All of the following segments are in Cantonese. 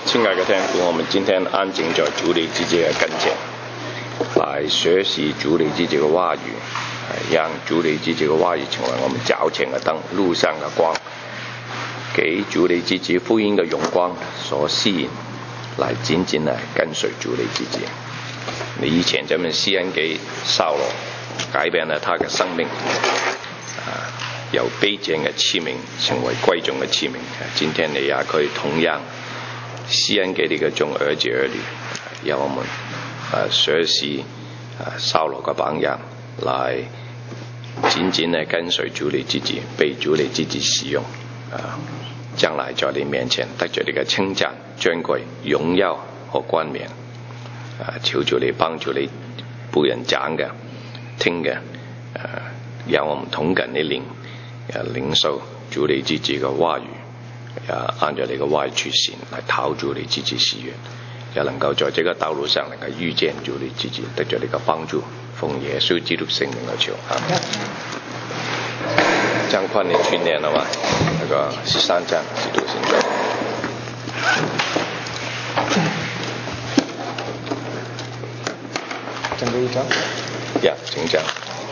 亲爱的天父，我们今天安静在主你自己的跟前，来学习主你自己的话语，让主你自己的话语成为我们脚前的灯，路上的光，给主你自己福音的荣光所吸引，来紧紧的跟随主你自己。你以前这么施恩给扫罗，改变了他的生命，由卑贱的器皿成为贵重的器皿。今天你也可以同样施恩给你的众儿子儿女，让我们学习扫罗的榜样，来紧紧的跟随主你自己，被主你自己使用，将来在你面前得着你的称赞、尊贵、荣耀和冠冕。求主你帮助你不人讲的、听的，让我们同感你领受主你自己的话语，按照你的话语去行，来讨主你自己喜悦，也能够在这个道路上能够遇见主你自己，得着你的帮助。奉耶稣基督圣名而求，阿们。张宽，你去念了吗？那个13章使徒行传。 整个一章。 呀，请讲。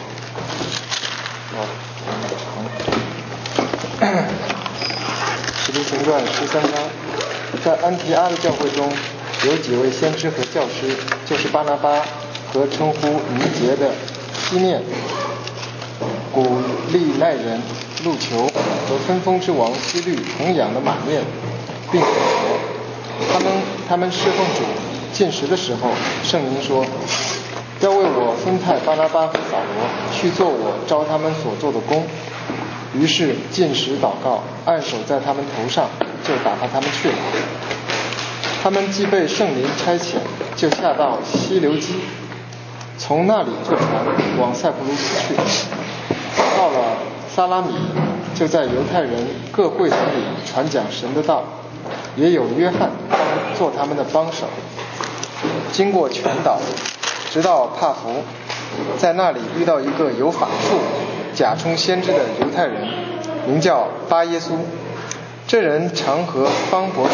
使徒行传13章，在安提阿的教会中，有几位先知和教师，就是巴拿巴和称呼尼结的西面、古利奈人路求和分封之王希律同养的马面，并保罗。他们侍奉主进食的时候，圣灵说，要为我分派巴拿巴和扫罗去做我召他们所做的工。于是进食祷告，按手在他们头上，就打发他们去了。他们既被圣灵差遣，就下到西流基，从那里坐船往塞浦路斯去。到了撒拉米，就在犹太人各会堂里传讲神的道，也有约翰做他们的帮手。经过全岛，直到帕福，在那里遇到一个有法术、假充先知的犹太人，名叫巴耶稣。这人常和方伯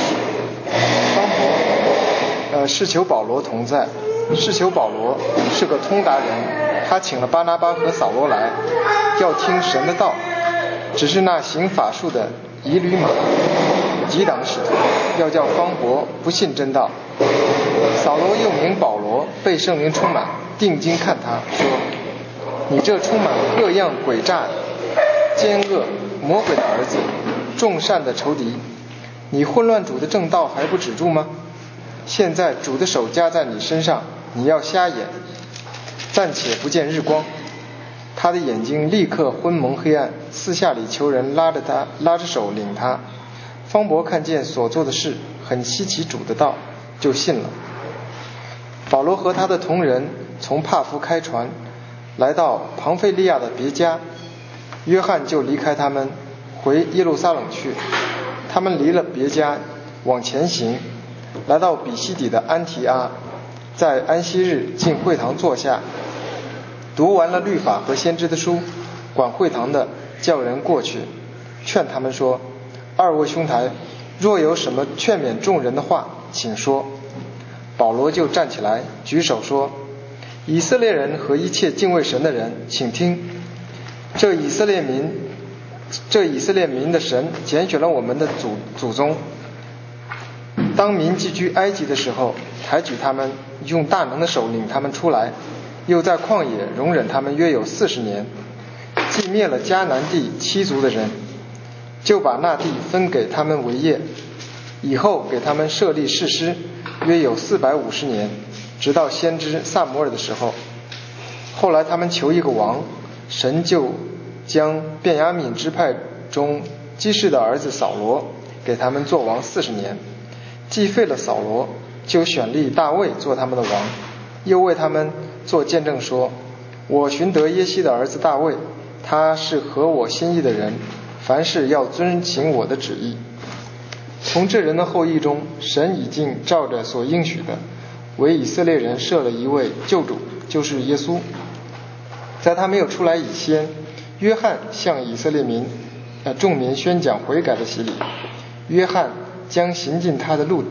是求保罗同在。是求保罗是个通达人，他请了巴拿巴和扫罗来，要听神的道。只是那行法术的以吕马抵挡使徒，要叫方伯不信真道。扫罗又名保罗，被圣灵充满，定睛看他，说，你这充满各样诡诈、奸恶、魔鬼的儿子，众善的仇敌，你混乱主的正道还不止住吗？现在主的手加在你身上，你要瞎眼，暂且不见日光。他的眼睛立刻昏蒙黑暗，四下里求人拉着手领他。方伯看见所做的事，很稀奇主的道，就信了。保罗和他的同人从帕夫开船，来到庞菲利亚的别家，约翰就离开他们，回耶路撒冷去。他们离了别家，往前行，来到比西底的安提阿，在安息日进会堂坐下，读完了律法和先知的书，管会堂的叫人过去，劝他们说，二位兄台，若有什么劝勉众人的话，请说。保罗就站起来举手说，以色列人和一切敬畏神的人，请听，这以色列民的神拣选了我们的祖宗，当民寄居埃及的时候，抬举他们，用大能的手领他们出来，又在旷野容忍他们约有40年，既灭了迦南地7族的人，就把那地分给他们为业，以后给他们设立士师，约有450年，直到先知撒母耳的时候。后来他们求一个王，神就将便雅悯支派中基士的儿子扫罗给他们做王40年。既废了扫罗，就选立大卫做他们的王，又为他们做见证说，我寻得耶西的儿子大卫，他是合我心意的人，凡事要遵行我的旨意。从这人的后裔中，神已经照着所应许的，为以色列人设了一位救主，就是耶稣。在他没有出来以前，约翰向以色列众民宣讲悔改的洗礼。约翰将行进他的路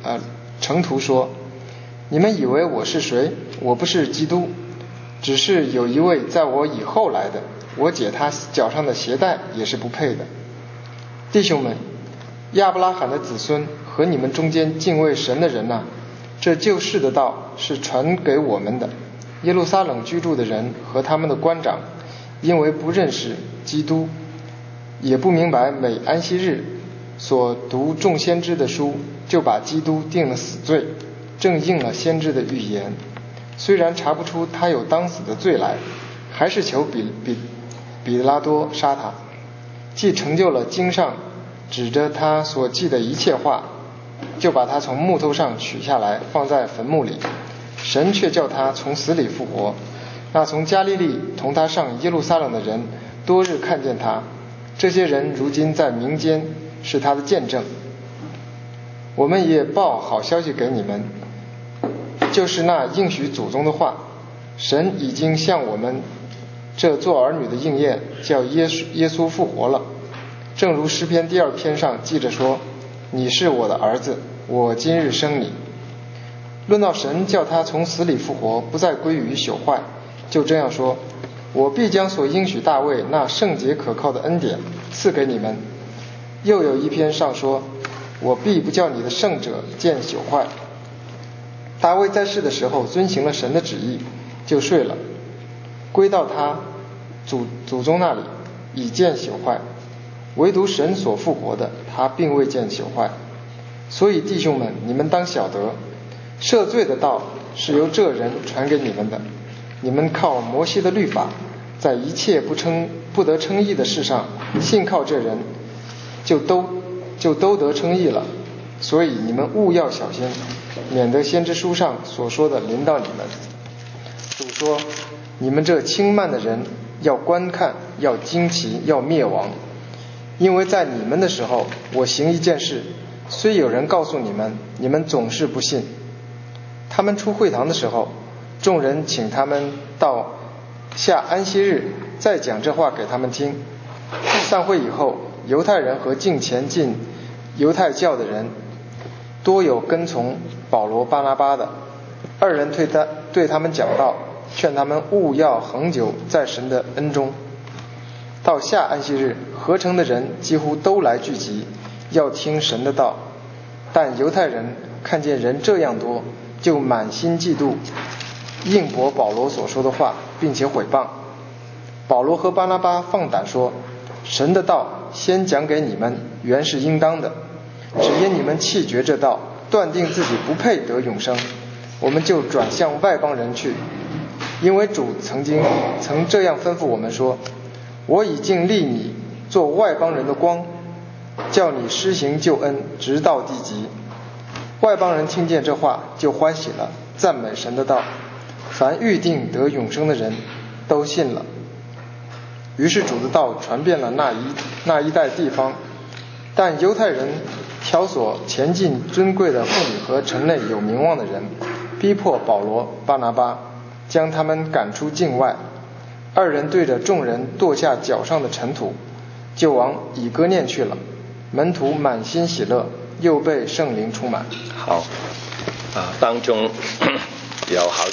程途说：你们以为我是谁？我不是基督，只是有一位在我以后来的，我解他脚上的鞋带也是不配的。弟兄们，亚伯拉罕的子孙和你们中间敬畏神的人啊，这救世的道是传给我们的。耶路撒冷居住的人和他们的官长，因为不认识基督，也不明白每安息日所读众先知的书，就把基督定了死罪，正应了先知的预言。虽然查不出他有当死的罪来，还是求彼拉多杀他，既成就了经上指着他所记的一切话，就把他从木头上取下来，放在坟墓里。神却叫他从死里复活。那从加利利同他上耶路撒冷的人多日看见他，这些人如今在民间是他的见证。我们也报好消息给你们，就是那应许祖宗的话，神已经向我们这做儿女的应验，叫耶稣复活了。正如诗篇第2篇上记着说：你是我的儿子，我今日生你。论到神叫他从死里复活，不再归于朽坏，就这样说：我必将所应许大卫那圣洁可靠的恩典赐给你们。又有一篇上说：我必不叫你的圣者见朽坏。大卫在世的时候遵行了神的旨意，就睡了，归到他祖宗那里，已见朽坏。唯独神所复活的，他并未见朽坏。所以弟兄们，你们当晓得，赦罪的道是由这人传给你们的。你们靠摩西的律法，在一切不得称义的事上信靠这人，就都得称义了。所以你们务要小心，免得先知书上所说的临到你们。主说：你们这轻慢的人，要观看，要惊奇，要灭亡。因为在你们的时候，我行一件事，虽有人告诉你们，你们总是不信。他们出会堂的时候，众人请他们到下安息日再讲这话给他们听。散会以后，犹太人和敬前进犹太教的人多有跟从保罗巴拿巴的，二人对他们讲道，劝他们务要恒久在神的恩中。到下安息日，合城的人几乎都来聚集，要听神的道。但犹太人看见人这样多，就满心嫉妒，应驳保罗所说的话，并且毁谤。保罗和巴拿巴放胆说：神的道先讲给你们，原是应当的，只因你们弃绝这道，断定自己不配得永生，我们就转向外邦人去。因为主曾这样吩咐我们说：我已经立你做外邦人的光，叫你施行救恩，直到地极。外邦人听见这话，就欢喜了，赞美神的道。凡预定得永生的人都信了。于是主的道传遍了那一带地方，但犹太人挑唆前进尊贵的妇女和城内有名望的人，逼迫保罗巴拿巴，将他们赶出境外。二人对着众人跺下脚上的尘土，就往以哥念去了。门徒满心喜乐，又被圣灵充满。 好当中有好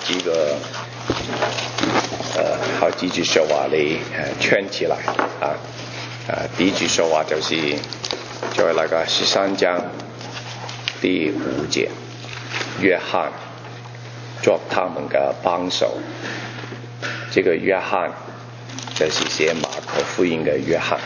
几句说话你圈起来第一句说话就是在那个13章第5节，约翰做他们的帮手。这个约翰就是写马可福音的约翰，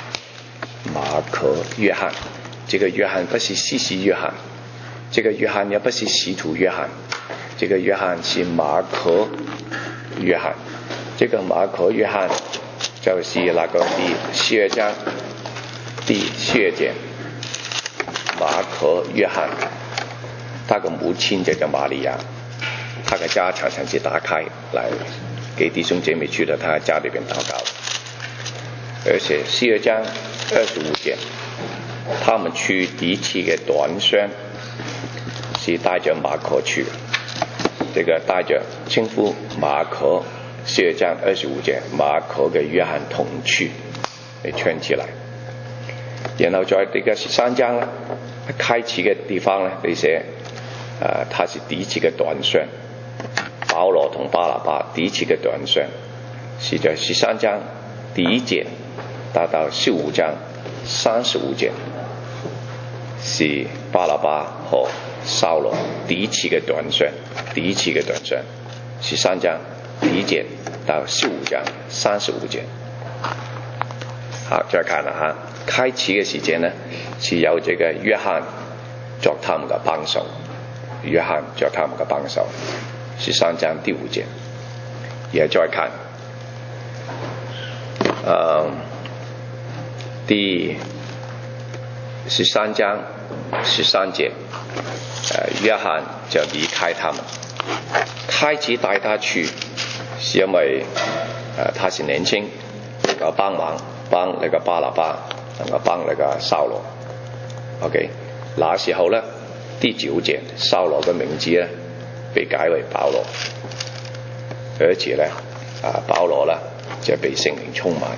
这个约翰不是西西约翰，这个约翰也不是使徒约翰，这个约翰是马可约翰。这个马可约翰就是那个第12章第12节，马可约翰他的母亲叫玛利亚，他的家常常是打开来给弟兄姐妹去了他家里边祷告。而且12章25节，他们去第一次的短宣是带着马可去，这个带着称呼马可12章25节，马可跟约翰同去，圈起来。然后在这个13章呢，开始的地方呢，这些它是第七个短宣，保罗同巴拿巴第七个短宣，是在13章第1节到15章35节，是巴拿巴和扫罗第七个短宣，13章第1节到15章35节。好，再看啦开始嘅時間呢，是有這個約翰作他們嘅幫手，13章第5節。然後再看第13章13節，約翰就離開他們，開始帶他去，是因為他是年輕，能夠幫忙幫那個巴拿巴，能夠幫那個掃羅。OK， 那時候呢，第9節，掃羅嘅名字呢被改為保羅，而且呢，保羅呢就被聖靈充滿。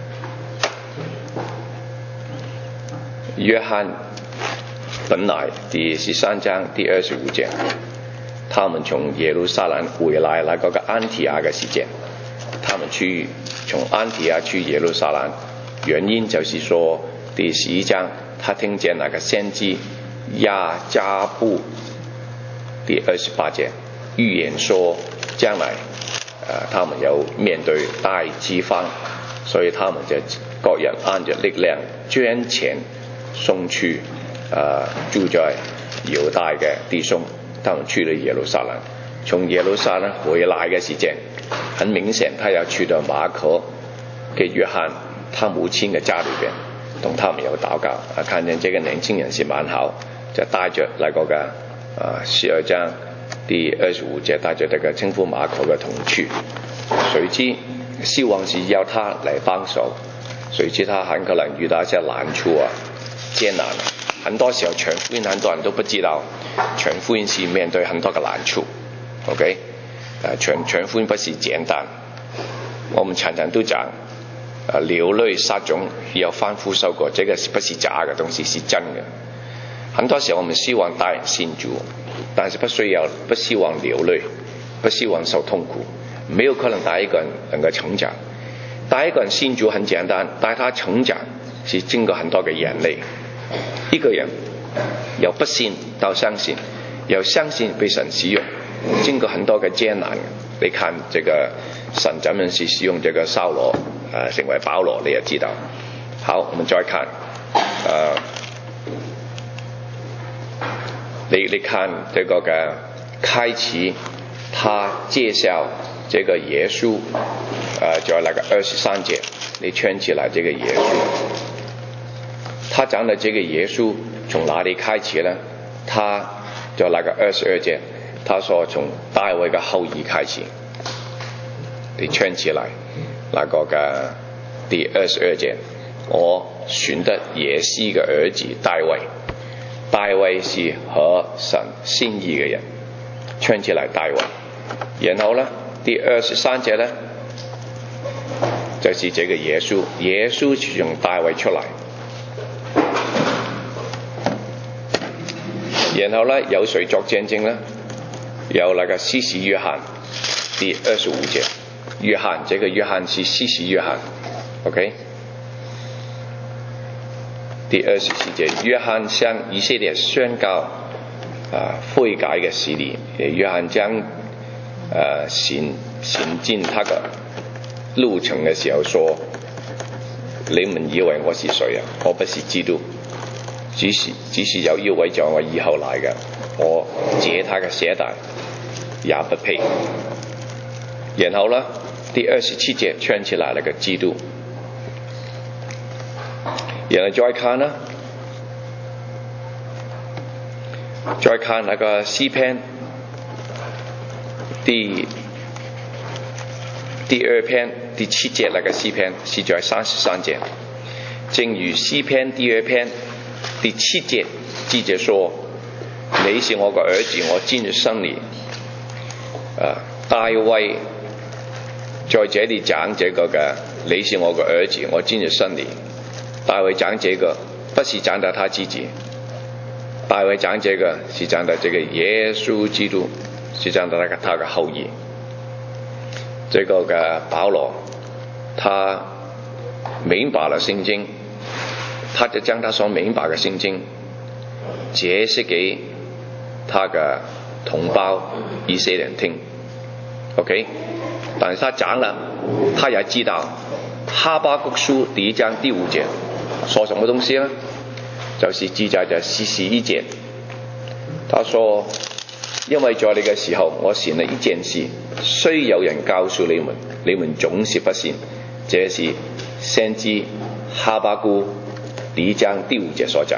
約翰本來第13章第25節，他們從耶路撒冷回來那個安提亞嘅時間，他們從安提亞去耶路撒冷，原因就是說第11章他聽見那個先知亞迦布第28節預言說將來他們有面對大饑荒，所以他們就各人按着力量捐錢送去住在猶大嘅弟兄，他們去了耶路撒冷。從耶路撒冷回來嘅時間，很明顯他要去到馬可嘅約翰他母親嘅家裏邊，同他們有禱告。看見這個年輕人是蠻好，就帶着那個嘅12章第25節，帶着這個稱呼馬可嘅同去。誰知希望是要他來幫手，誰知他很可能遇到一些難處艱難。很多時候傳福音，很多人都不知道傳福音是面對很多嘅難處。OK， 傳福音不是簡單。我們常常都講流淚撒種要反覆收割，這個不是假嘅東西，是真嘅。很多時候我們希望帶人信主，但是不希望流淚，不希望受痛苦，沒有可能帶一個人能夠成長。帶一個人信主很簡單，帶他成長是經過很多嘅眼淚。一個人由不信到相信，由相信被神使用，經過很多嘅艱難。你看這個神怎麼是使用這個掃羅成為保羅，你也知道。好，我們再看你看這個嘅開始，他介紹這個耶穌在那個23節，你圈起來這個耶穌，他講的這個耶穌從哪裡開始呢？他在那個22節，他說從大衛嘅後裔開始，你圈起來那個嘅第22節，我選的耶西嘅兒子大衛，大衛是合神心意嘅人，圈起來大衛。然後呢，第23節呢，就是這個耶穌，耶穌是從大衛出來。然後呢，有誰作見證呢？有那個施洗約翰，第25節，約翰，這個約翰是施洗約翰 ，OK？ 第24節，約翰向以色列宣告悔改嘅洗禮，約翰將行進他的路程嘅時候說：你們以為我是誰啊？我不是基督，只是有一位在我以後來嘅，我解他嘅鞋帶也不配。然後呢，第27節圈起來那個基督。然後再看呢，再看那個詩篇第2篇第7節那個詩篇是在33節，正如詩篇第2篇第7節記着說：你是我個兒子，我今日生你。大衛在這裡講這個嘅，你是我個兒子，我今日生你。大衛講這個不是講到他自己， 大卫讲这个是讲的这个耶稣基督，是讲的他的后裔。这个保罗他明白了圣经，他就将他所明白的圣经解释给他的同胞以色列人听 ，OK？ 但是他讲了，他也知道哈巴谷书第1章第5节说什么东西呢？就是记载着41节，他说：因为在那个时候，我行了一件事，虽有人告诉你们，你们总是不信。这是先知哈巴谷第1章第5节所讲。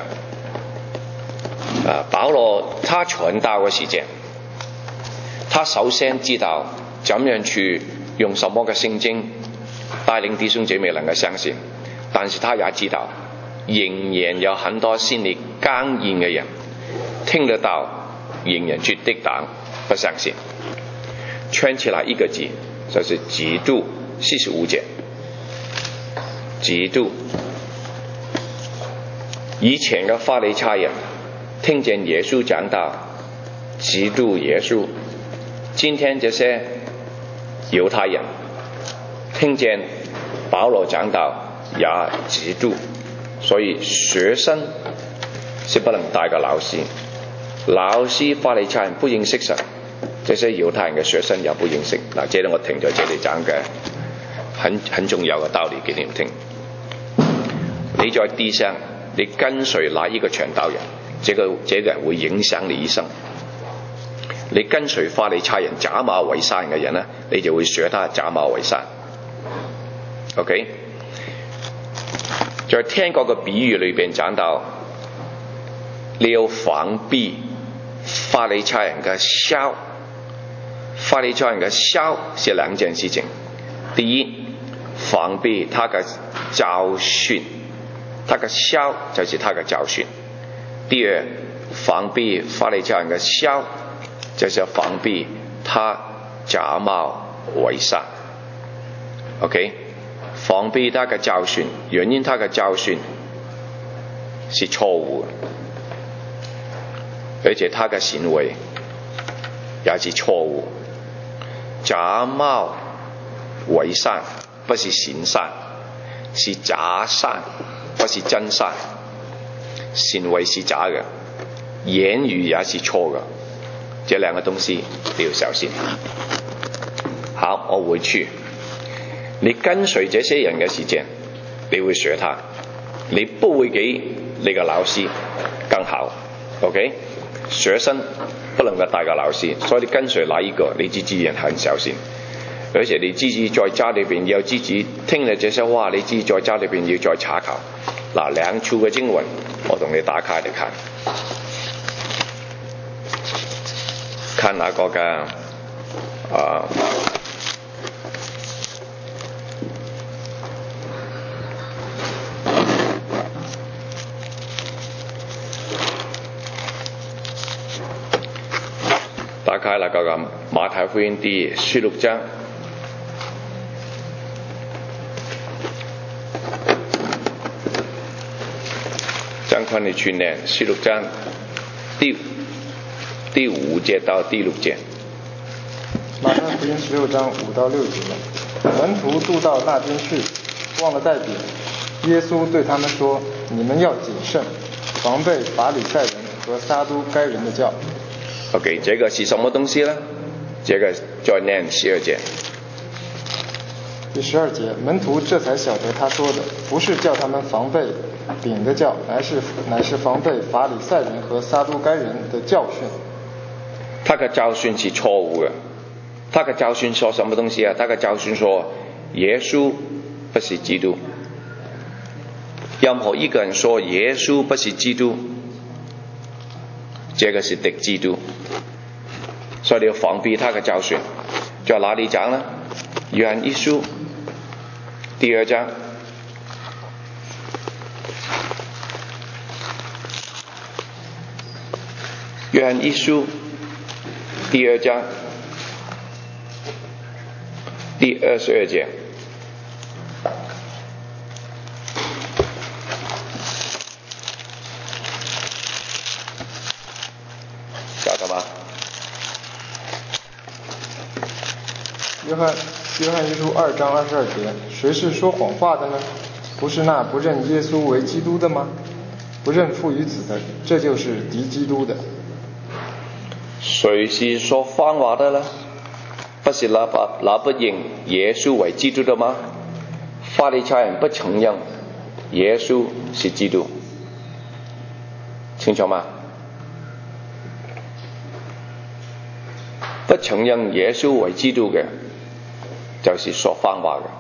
保罗他传道的时间，他首先知道怎样去用什么的圣经带领弟兄姐妹能够相信，但是他也知道仍然有很多心里刚硬的人听得到，仍然去抵挡不相信。圈起来一个字，就是嫉妒。45节，嫉妒。以前的法利赛人听见耶稣讲道，嫉妒耶稣；今天这些犹太人听见保罗讲道也嫉妒。所以学生是不能带个老师，老师法利赛人不认识神，这些犹太人的学生也不认识。嗱，這裡我停在這裡講嘅很重要嘅道理給你們聽。你在地上，你跟隨哪一個傳道人，這個人會影響你一生。你跟隨法利賽人假冒為善嘅人呢，你就會學他假冒為善。OK？在天國嘅比喻裏邊講到，你要防避法利賽人嘅酵。法利賽人嘅酵是2件事情。第一，防避他嘅教訓，他嘅酵就是他嘅教訓。第二，防避法利賽人嘅酵，就是要防避他假冒為善。OK？防避他嘅教訓，原因他嘅教訓是錯誤，而且他嘅行為也是錯誤。假冒為善不是行善，是假善，不是真善。行為是假的，言語也是錯的，這2個東西你要小心。好，我回去。你跟隨這些人嘅時間，你會學他，你不會比你嘅老師更好。OK？ 學生不能夠帶個老師，所以你跟隨哪一個，你自己很小心。而且你自己在家裏邊要自己聽了這些話，你自己在家裏邊要再查考。嗱，2處嘅經文，我同你打開嚟看，看那個嘅打開那個馬太福音第16章。張坤你去念16章第5節到第6節。 馬太福音16章5到6節，門徒渡到那邊去，忘了帶餅。耶穌對他們說：你們要謹慎，防備法利賽人和撒都該人的教。 OK， 這個是什麼東西呢？這個再念12節。 第12節，門徒這才曉得他說的不是叫他們防備餅的教，乃是防備法利賽人和撒都該人的教訓。 他的教訓是錯誤的。他的教訓說什麼東西啊？他的教訓說耶穌不是基督。任何一個人說耶穌不是基督，這個是敵基督。所以你要防備他的教訓。在哪裡講呢？約翰一書第2章。約翰一書第2章第22節。 约翰一书2章22节，谁是说谎话的呢？不是那不认耶稣为基督的吗？不认父与子的，这就是敌基督的。 谁是说谎话的呢？不是那不认耶稣为基督的吗？法利赛人不承认耶稣是基督，清楚吗？不承认耶稣为基督嘅，就是说谎話嘅；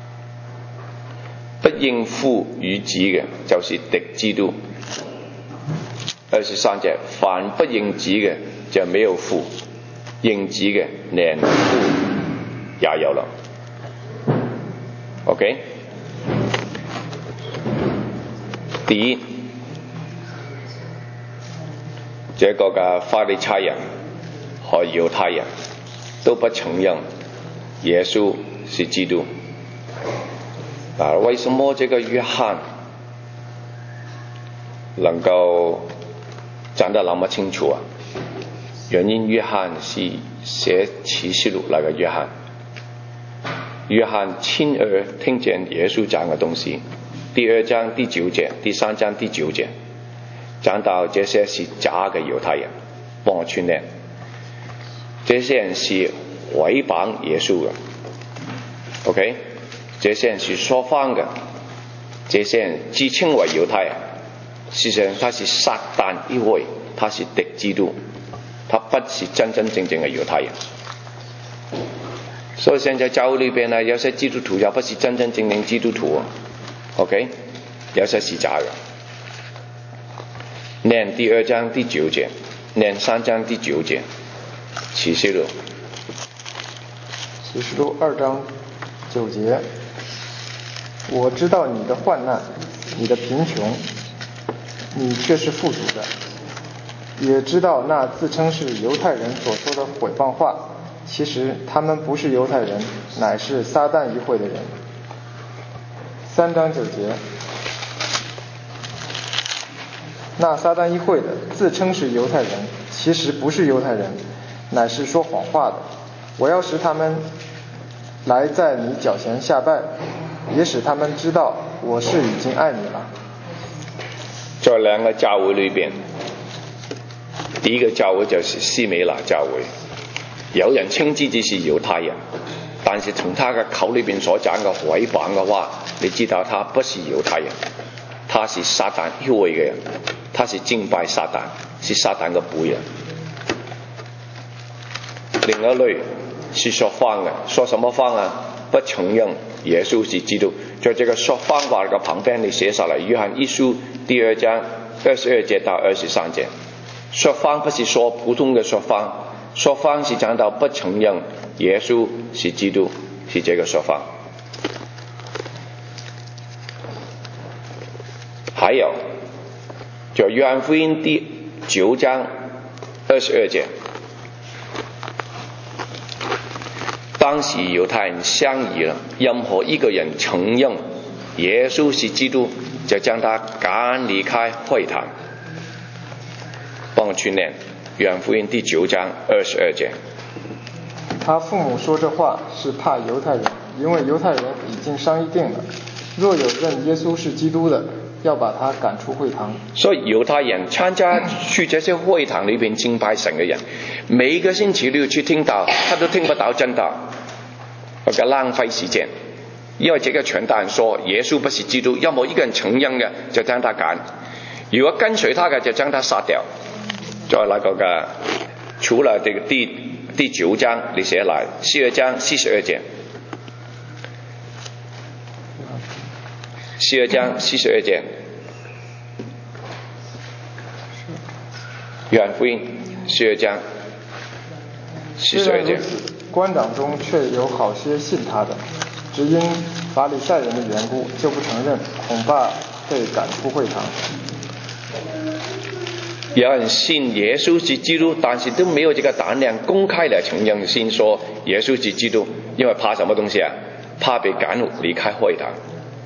不認父與子嘅，就是敵基督。23節，凡不認子嘅，就沒有父；認子嘅，連父也有了。OK？ 第一，這個嘅法利賽人和猶太人都不承認耶穌是基督。為什麼這個約翰能夠講得那麼清楚啊？原因約翰是寫啟示錄那個約翰，約翰親耳聽見耶穌講嘅東西。第2章第9節，第3章第9節講到這些是假嘅猶太人，幫我串念。這些人是毀謗耶穌嘅 ，OK？ 這些人是說謊嘅，這些人自稱為猶太人，事實上他是撒旦一位，他是敵基督，他不是真真正正嘅猶太人。所以現在教會裏邊呢，有些基督徒又不是真真正正基督徒 ，OK？ 有些是假嘅。念第2章第9節，念3章第9節。啟示錄 2章9節，我知道你的患難，你的貧窮，你卻是富足的；也知道那自稱是猶太人所說的毀謗話，其實他們不是猶太人，乃是撒旦議會的人。3章9節，那撒旦議會的自稱是猶太人，其實不是猶太人，乃是說謊話的。我要使他們來在你腳前下拜，也使他們知道我是已經愛你了。 在兩個教會裏邊，第一個教會就是斯美拿教會，有人稱自己是猶太人，但是從他嘅口裏邊所講嘅毀謗嘅話，你知道他不是猶太人，他是撒旦議會嘅人，他是敬拜撒旦，是撒旦嘅僕人。另一類是說謊嘅，說什麼謊啊？不承認耶穌是基督。在這個說謊話嘅旁邊，你寫下來，約翰一書第2章22節到23節。說謊不是說普通嘅說謊，說謊是講到不承認耶穌是基督，是這個說謊。還有，在約翰福音第9章22節。當時猶太人商議了，任何一個人承認耶穌是基督，就將他趕離開會堂。幫我去念約翰福音第9章22節。 他父母說這話是怕猶太人，因為猶太人已經商議定了，若有認耶穌是基督的，要把他趕出會堂。 所以猶太人參加去這些會堂裏邊敬拜神嘅人，每個星期六去聽道，他都聽不到真道，或者浪費時間。因為這個傳道人說耶穌不是基督，要麼一個人承認嘅就將他趕，如果跟隨他嘅就將他殺掉。在那個嘅除了這個第9章你寫來42章42節，42章42節，約翰福音42章42節。 官長中卻有好些信他的，只因法利賽人的緣故就不承認，恐怕被趕出會堂。 有人信耶穌是基督，但是都沒有這個膽量公開來承認先說耶穌是基督，因為怕什麼東西啊？怕被趕離開會堂。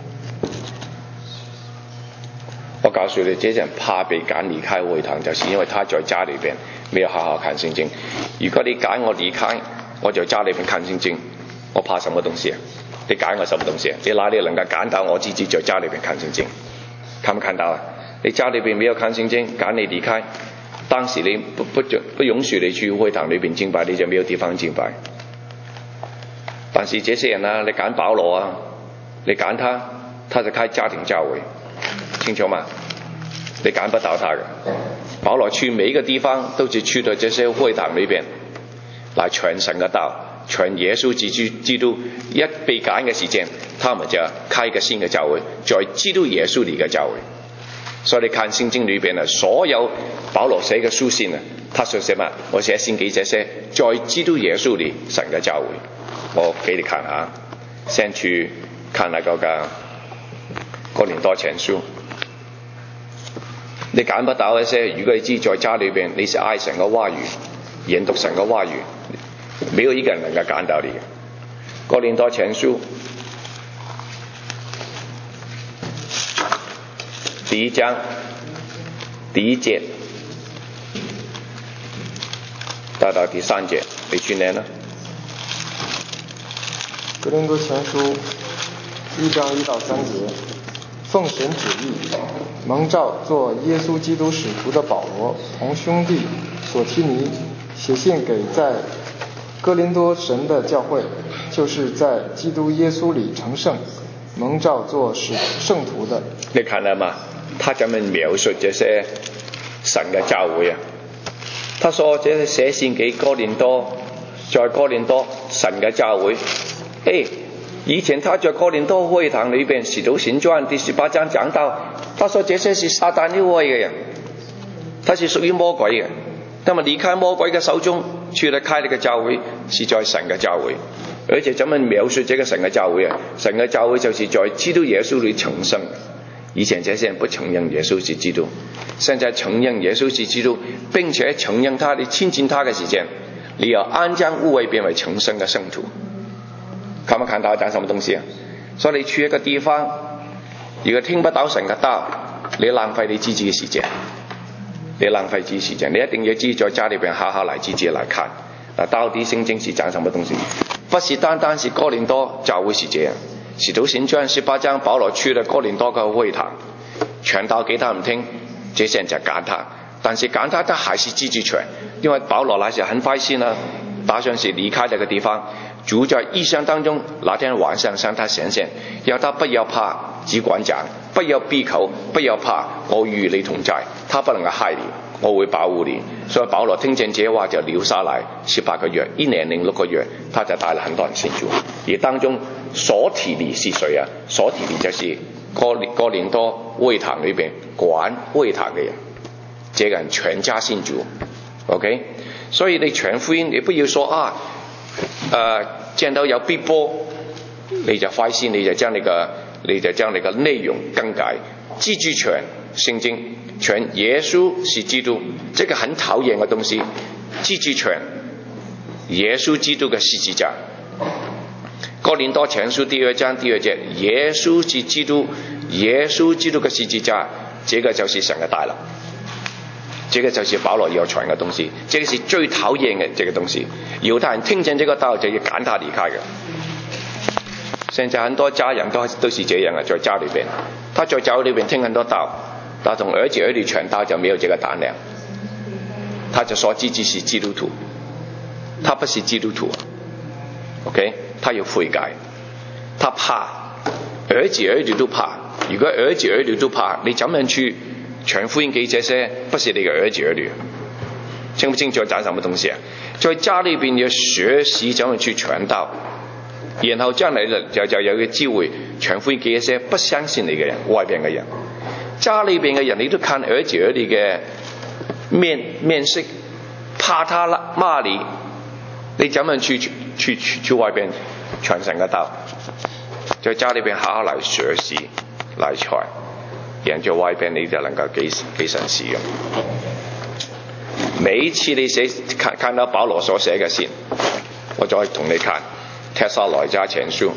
我告訴你，這些人怕被趕離開會堂，就是因為他在家裏邊沒有好好看聖經。如果你趕我離開，我在家裏邊看聖經， 我怕什么东西啊？你赶我什么东西啊？你哪里能够赶到我自己在家里边看圣经？看不看到啊？你家里边没有看圣经，赶你离开，当时你不允许你去会堂里边敬拜，你就没有地方敬拜。但是这些人啊，你赶保罗啊，你赶他就开家庭教会，清楚吗？你赶不到他的。保罗去每一个地方都是去到这些会堂里边来传神的道，传耶稣基督。一被赶嘅时间，他们就开一个新的教会，在基督耶稣里嘅教会。所以你看圣经里边的所有保罗写嘅书信啊，他说什么？我写信给这些在基督耶稣里神嘅教会。我给你看下，先去看那个哥林多前书。你揀不到一些，如果你知在家裏邊你是愛神嘅話語，研讀神嘅話語，沒有一個人能夠揀到你嘅。哥林多前書第1章第1節到第3節，你去念啦。 哥林多前书1章1到3節，奉神旨意，蒙召做耶稣基督使徒的保罗，同兄弟所提尼写信给在哥林多神的教会，就是在基督耶稣里成圣，蒙召做圣徒的。 你看了吗？他怎么描述这些神的教会啊？他说这是写信给哥林多，在哥林多神的教会。以前他在哥林多会堂里边，使徒行传第18章讲到，他说这些是撒旦诱惑的人，他是属于魔鬼的。那么离开魔鬼的手中，去了开了个教会，是在神的教会。而且怎么描述这个神的教会啊？神的教会就是在基督耶稣里成圣。以前这些人不承认耶稣是基督，现在承认耶稣是基督，并且承认他，你亲近他的时间，你要安将无畏变为成圣的圣徒。看没看到讲什么东西啊？所以你去一个地方，如果听不到神的道，你浪费你自己的时间，你浪费自己时间。你一定要自己在家里边好好来自己来看，到底圣经是讲什么东西？不是单单是哥林多教会是这样。使徒行传18章，保罗去了哥林多个会堂，传道给他们听，这些人就赶他，但是赶他还是自己传，因为保罗那时很坏心呢，打算是离开这个地方。主在异象当中，那天晚上向他显现，要他不要怕，只管讲，不要闭口，不要怕，我与你同在，他不能够害你，我会保护你。所以保罗听见这话就留下来18个月，1年0.6个月，他就带了很多人信主。而当中所提尼是谁啊？所提尼就是哥林多会堂里边管会堂的人，这个人全家信主。OK， 所以你传福音，你不要说啊。见到有逼迫，你就坏心，你就将那个内容更改，继续传圣经，传耶稣是基督，这个很讨厌的东西，继续传耶稣基督的十字架。哥林多前书第2章第2节，耶稣是基督，耶稣基督的十字架，这个就是神的大能。这个就是保罗要传的东西，这个是最讨厌的这个东西。犹太人听见这个道就要赶他离开的。现在很多家人都是这样的，在家里边，他在教会里边听很多道，他同儿子传道就没有这个胆量，他就说自己是基督徒，他不是基督徒。OK， 他要悔改，他怕，儿子都怕。如果儿子都怕，你怎么去传福音给这些不是你的儿子女？清不清楚讲什么东西啊？在家里边要学习怎么去传道，然后将来就有一个机会传福音给一些不相信你的人，外边的人。家里边的人你都看儿子女的面色，怕他骂你，你怎么去外边传神的道？在家里边好好来学习来传。然后外边你就能够给神使用。每一次你看到保罗所写嘅信，我再同你看帖撒羅尼迦前書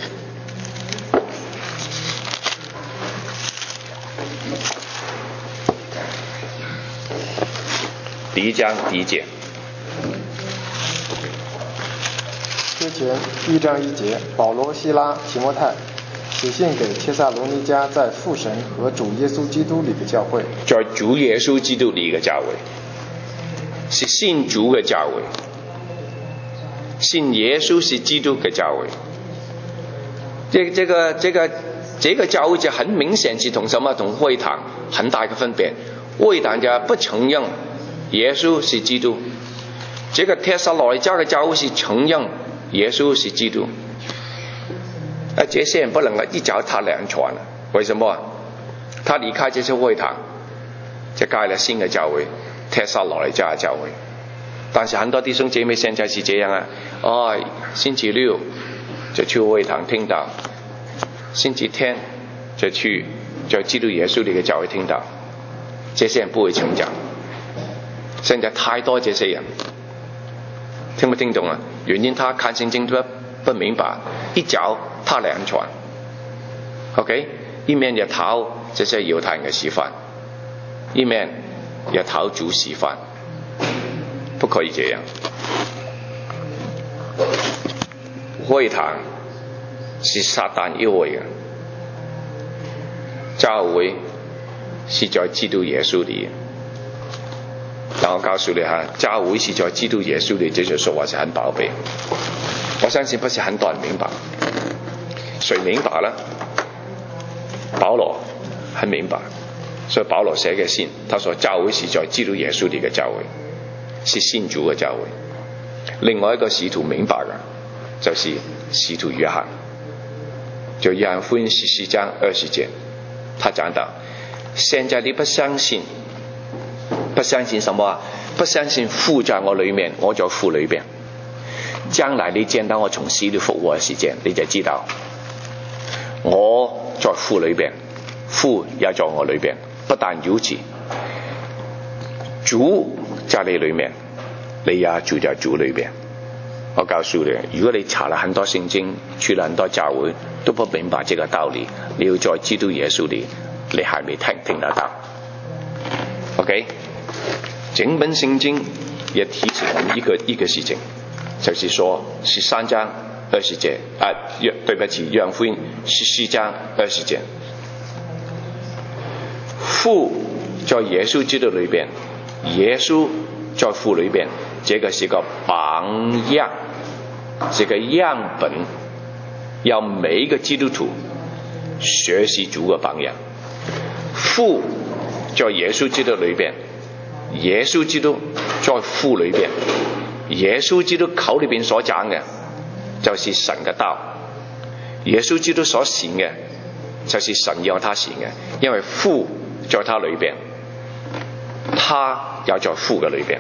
第1章第1節。 缺前1章1节，保罗、西拉、提摩太写信给帖撒罗尼迦在父神和主耶稣基督里的教会， 在主耶稣基督里嘅教會，是信主嘅教會，信耶穌是基督嘅教會。這個教會就很明顯是同什麼？同會堂很大嘅分別。會堂就不承認耶穌是基督，這個帖撒羅尼迦嘅教會是承認耶穌是基督。這些人不能夠一腳踏兩船，為什麼？他離開這些會堂，就蓋了新嘅教會，帖撒羅尼迦教會。但是很多弟兄姐妹現在是這樣啊，星期六就去會堂聽道，星期天就去在基督耶穌裏嘅教會聽道。這些人不會成長，現在太多這些人，聽不聽懂啊？原因他看聖經不明白，一腳踏兩船 ，OK？ 一面也討這些猶太人嘅示範，一面也討主示範，不可以這樣。會堂是撒旦要為嘅，教會是在基督耶穌裏。但我告訴你哈，教會是在基督耶穌裏，這句說話是很寶貝。我相信不是很多人明白，誰明白呢？保羅很明白，所以保羅寫嘅信，他說教會是在基督耶穌裏嘅教會，是信主嘅教會。另外一個使徒明白嘅，就是使徒約翰，就約翰福音14章20節，他講到：現在你不相信什麼？不相信父在我裏面，我在父裏邊。將來你見到我從死裏復活嘅時間，你就知道我在父裏邊，父也在我裏邊。不但如此，主在你裏面，你也住在主裏邊。我告訴你，如果你查了很多聖經，去了很多教會，都不明白這個道理，你要在基督耶穌裏，你還沒聽得到。OK， 整本聖經也提醒我們一個事情，就是說13章20節對不起，約翰福音14章20節，父在耶穌基督裏邊，耶穌在父裏邊，這個是個榜樣，是個樣本，要每一個基督徒學習主嘅榜樣。父在耶穌基督裏邊，耶穌基督在父裏邊，耶穌基督口裏邊所講嘅就是神嘅道，耶穌基督所行嘅就是神要他行嘅，因為父在他裏邊，他也在父嘅裏邊。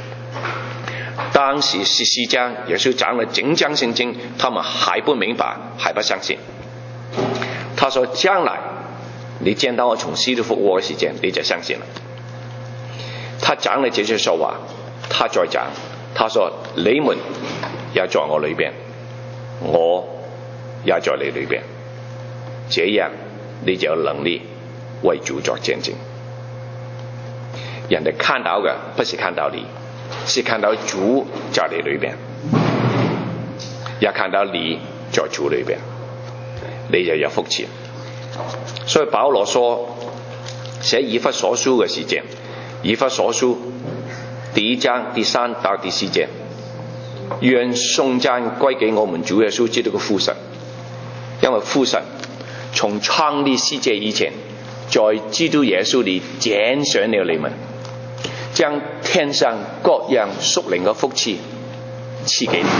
當時14章耶穌講了整章聖經，他們還不明白，還不相信。他說將來你見到我從死裏復活嘅時間，你就相信了。他講了這些說話，他再講，他說你們也在我裏邊，我也在你裏邊，這樣你就有能力為主作見證。人哋看到嘅不是看到你，是看到主在你裏邊，也看到你在主裏邊，你就有福氣。所以保羅說寫以弗所書嘅時間，以弗所書第1章第3到第4節，願頌讚歸給我們主耶穌基督嘅父神，因為父神從創立世界以前，在基督耶穌裏揀選了你們，將天上各樣屬靈嘅福氣賜給你。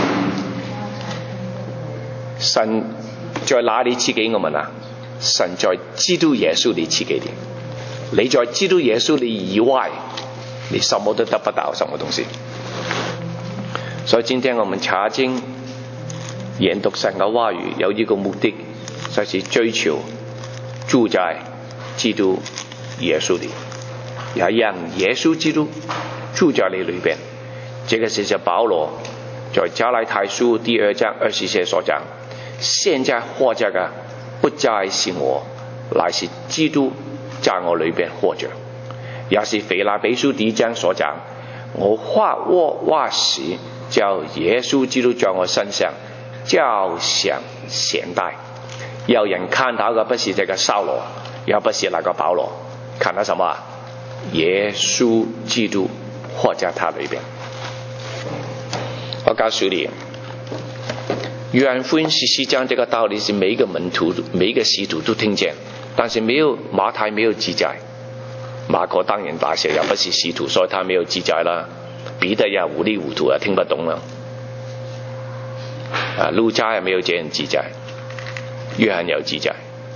神在哪裏賜給我們啊？神在基督耶穌裏賜給你。你在基督耶穌裏以外，你什麼都得不到，什麼東西。所以今天我們查經研讀神嘅話語，有一個目的，就是追求住在基督耶穌裏，也讓耶穌基督住在你裏邊。這個是保羅在加拉太書第2章20節所講，現在活着嘅不再是我，乃是基督在我裏邊活着。也是腓立比書第1章所講，我或活或死，叫耶穌基督在我身上交响现代。有人看到的不是这个扫罗，也不是那个保罗，看到什么？耶稣基督活在他里边。我告诉你，约翰福音14章这个道理是每一个门徒、每一个使徒都听见，但是马太没有记载。马可当然大些也不是使徒，所以他没有记载了。彼得也糊里糊涂听不懂了。路加也没有这样记载，约翰有记载。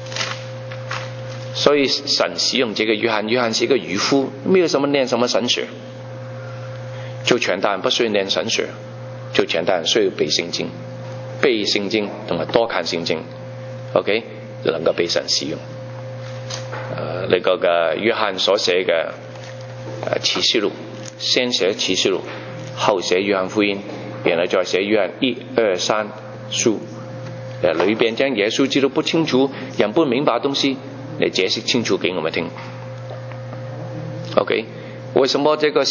所以神使用这个约翰是一个渔夫，没有什么念什么神学。做传道人不需要念神学，做传道人需要背圣经，背圣经同埋多看圣经 ，OK 就能夠被神使用。那個嘅約翰所寫嘅啟示錄，先寫啟示錄，後寫約翰福音，然後再寫約翰1、2、3書。裏邊將耶穌基督不清楚、人不明白嘅東西，嚟解釋清楚給我們聽。OK。為什麼這個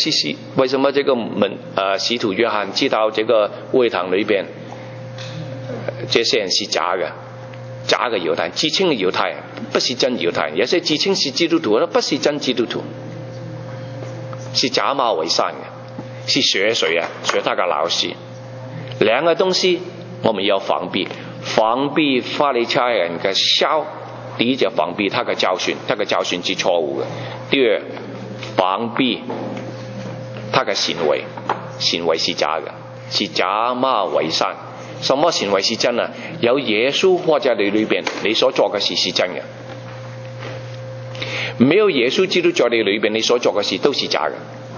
使徒約翰知道這個會堂裏邊這些人是假的猶太人，自稱的猶太人不是真猶太人，有些自稱是基督徒不是真基督徒，是假冒為善的，是學誰啊？學他的老師。兩個東西我們要防備法利賽人的笑。第一就防備他的教訓，他的教訓是錯誤的。第二防備他的行為是假的，是假冒為善。什麼行為是真啊？有耶穌活在你裏邊，你所做嘅事是真嘅。沒有耶穌基督在你裏邊，你所做嘅事都是假嘅。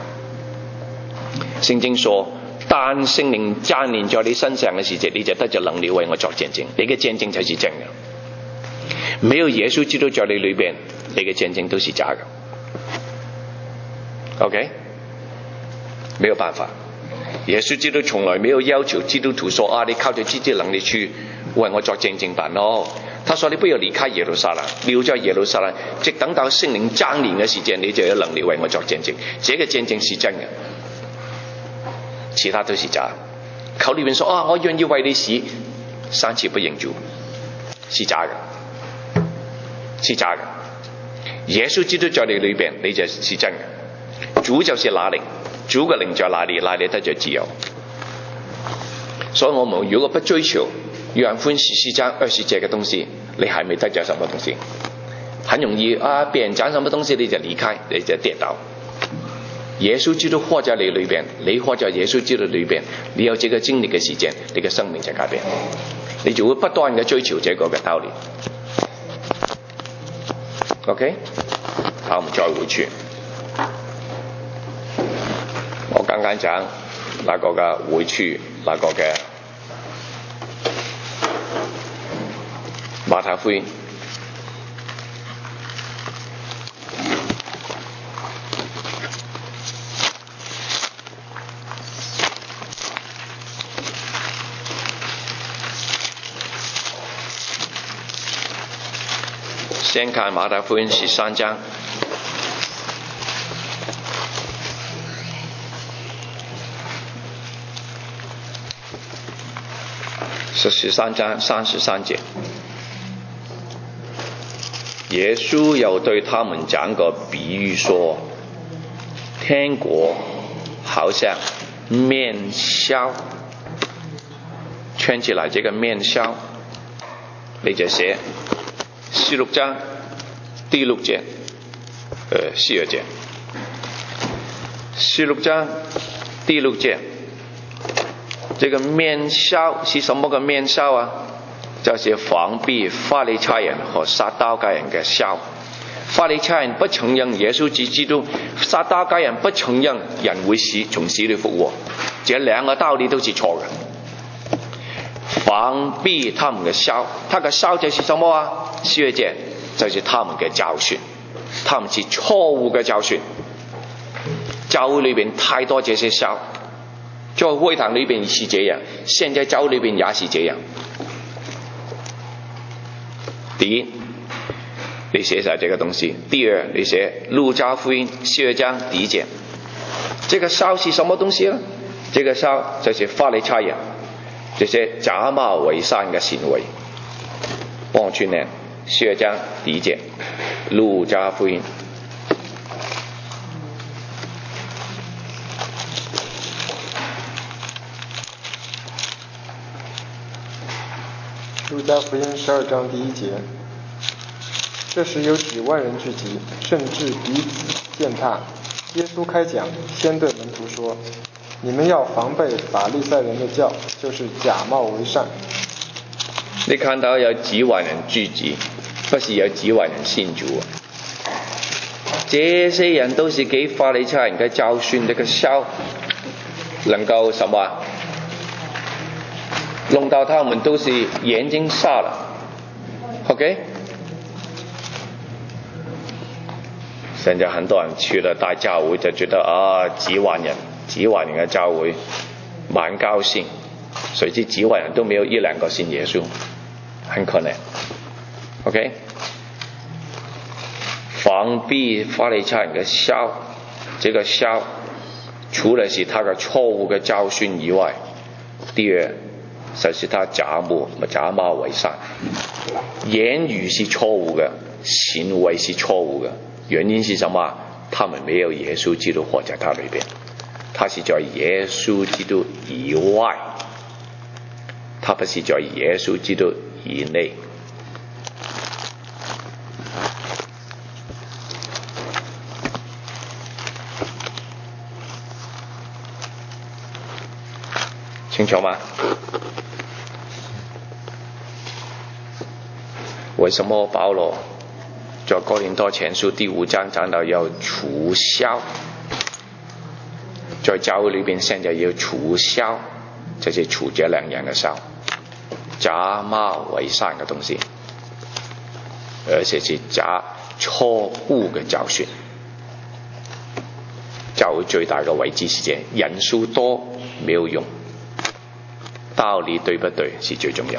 聖經說，但聖靈暫年在你身上嘅時節，你就得着能力為我作見證，你嘅見證才是真嘅。沒有耶穌基督在你裏邊，你嘅見證都是假嘅。OK， 沒有辦法。耶穌基督從來沒有要求基督徒說你靠着自己能力去為我作見證吧。No， 他說你不要離開耶路撒冷，留在耶路撒冷，直等到聖靈降臨嘅時間，你就有能力為我作見證。這個見證是真嘅，其他都是假。口裏面說我願意為你死，3次不認主，是假嘅，是假嘅。耶穌基督在你裏邊，你就是真嘅。主就是那靈，主嘅靈在哪裏，那裏得着自由。所以我們如果不追求約翰福音14章20節嘅東西，你還沒得着什麼東西。很容易別人講什麼東西你就離開，你就跌倒。耶穌基督活在你裏邊，你活在耶穌基督裏邊，你有這個經歷嘅時間，你嘅生命就改變，你就會不斷嘅追求這個嘅道理。OK， 好，我們再回去。我剛剛講那個嘅回去，那個嘅馬太福音先看馬太福音13章。13章33節，耶穌又對他們講個比喻說，天國好像麵酵，圈起來這個麵酵，你就寫16章第6節，12節，16章第6節。這個麵酵是什麼個麵酵啊？就是防備法利賽人和撒都該人嘅酵。法利賽人不承認耶穌是基督，撒都該人不承認人會從死裏復活，這兩個道理都是錯嘅。防備他們嘅酵，他嘅酵就是什麼啊？12節就是他們嘅教訓，他們是錯誤嘅教訓。教會裏邊太多這些酵。在會堂裏邊是這樣，現在教裏邊也是這樣。第一，你寫下這個東西；第二，你寫路加福音12章第1節。這個酵是什麼東西呢？這個酵就是法利賽人这些假冒伪善嘅行為。幫我去念12章第1節，路加福音。 路加福音12章第1節，這時有幾萬人聚集，甚至彼此踐踏。耶穌開講，先對門徒說：你們要防備法利賽人的酵，就是假冒為善。 你看到有幾萬人聚集，不是有幾萬人信主啊？這些人都是給法利賽人嘅教訓，這個酵能夠什麼？弄到他們都是眼睛瞎了 ，OK？ 現在很多人去了大教會就覺得啊，幾萬人嘅教會蠻高興，誰知幾萬人都沒有一兩個信耶穌，很可能 ，OK？ 防避法利賽人嘅酵，這個酵除了是他嘅錯誤嘅教訓以外，第二就是他假冒為善，言語是錯誤嘅，行為是錯誤嘅。原因是什麼？他們沒有耶穌基督活在他裏邊，他是在耶穌基督以外，他不是在耶穌基督以內。清楚嗎？為什麼保羅在哥林多前書第5章講到要除酵，在教會裏邊現在要除酵，就是除這兩樣嘅酵，假冒為善嘅東西，而且是假錯誤嘅教訓。教會最大嘅危機是這，人數多沒有用，道理對不對是最重要。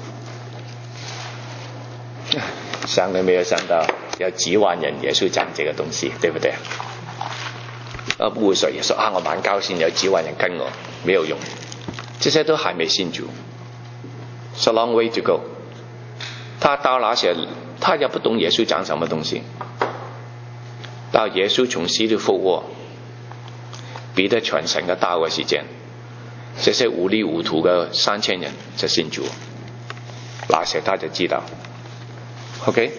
想都沒有想到有幾萬人耶穌講這個東西，對不對？不會說也說啊，我蠻高興有幾萬人跟我，沒有用，這些都還沒信主。It's a long way to go。他到那些，他也不懂耶穌講什麼東西。到耶穌從死裏復活，彼得傳神嘅道嘅時間，這些糊裡糊塗嘅3000人就信主，那些他就知道。OK，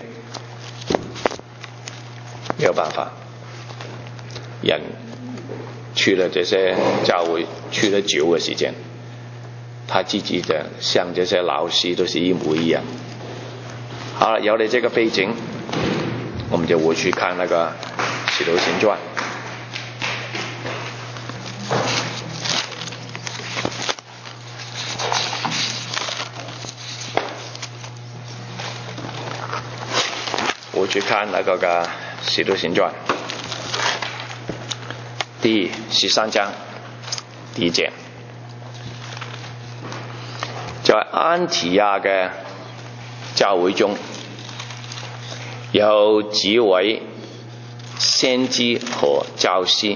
沒有辦法，人去了這些教會去了久的時間，他自己的像這些老師都是一模一樣。好了，有了這個背景，我們就會去看那個《使徒行傳》。我去看那個嘅《使徒行傳》第13章第1節，在安提亞嘅教會中，有幾位先知和教師，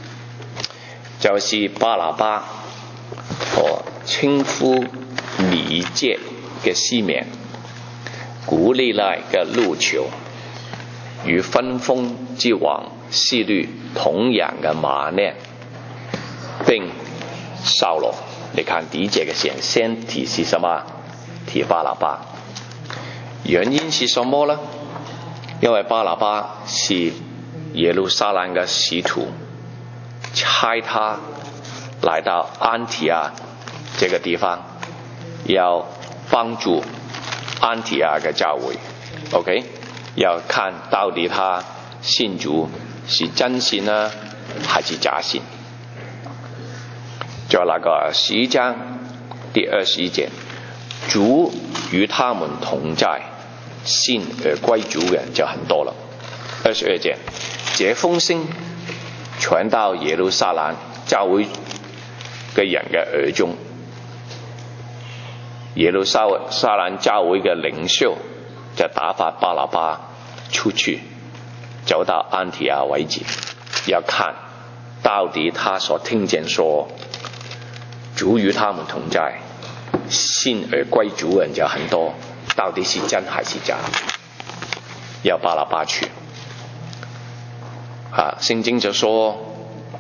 就是巴拿巴和稱呼米藉嘅西面、古利奈嘅路求，與分封之王希律同樣嘅馬內，並掃羅。你看第一節嘅先提是什麼？提巴拿巴。原因是什麼呢？因為巴拿巴是耶路撒冷嘅使徒，差他來到安提亞這個地方，要幫助安提亞嘅教會。OK， 要看到底他信主是真信呢，還是假信。在那個10章第21節，主與他們同在，信而歸主嘅人就很多了。22節，這風聲傳到耶路撒冷教會嘅人嘅耳中，耶路撒冷教會嘅領袖就打發巴拿巴出去，走到安提亞為止，要看到底他所聽見說主與他們同在， 信而归主人就很多，到底是真还是假？要巴拿巴去圣经就说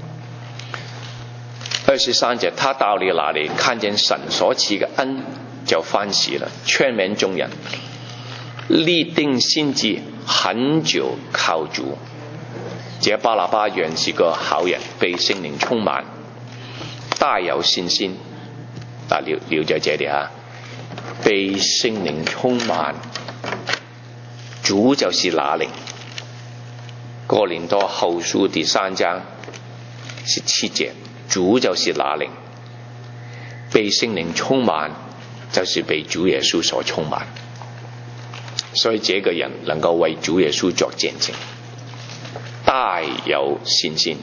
23节，他到了那里，看见神所赐的恩，就欢喜了，劝勉众人，立定心志，很久靠主。这巴拿巴原是个好人，被聖靈充滿，大有信心。留在這裏被聖靈充滿，主就是那靈。哥林多後書第3章17節，主就是那靈。被聖靈充滿，就是被主耶穌所充滿。所以這個人能夠為主耶穌作見證，大有信心。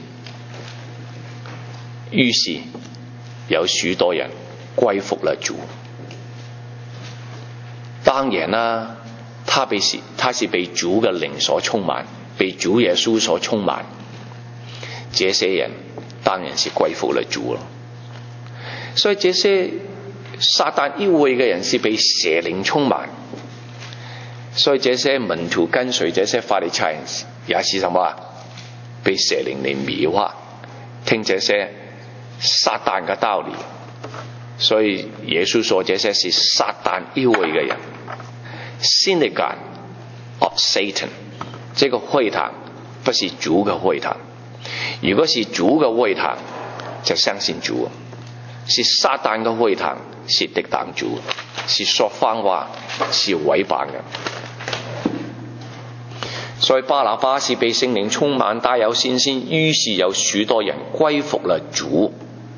於是有許多人歸服了主。當然啦，他是被主的靈所充滿，被主耶穌所充滿，這些人當然是歸服了主了。所以這些撒旦一會嘅人是被邪靈充滿，所以這些門徒跟隨這些法利賽人也是什麼被邪靈嚟迷惑，聽這些撒旦嘅道理。所以耶穌說這些是撒旦一會嘅人 ，synagogue of Satan。這個會堂不是主嘅會堂，如果是主嘅會堂就相信主，是撒旦嘅會堂是敵擋主，是說謊話，是毀謗嘅。所以巴拿巴是被聖靈充滿，大有信心，於是有許多人歸服了主。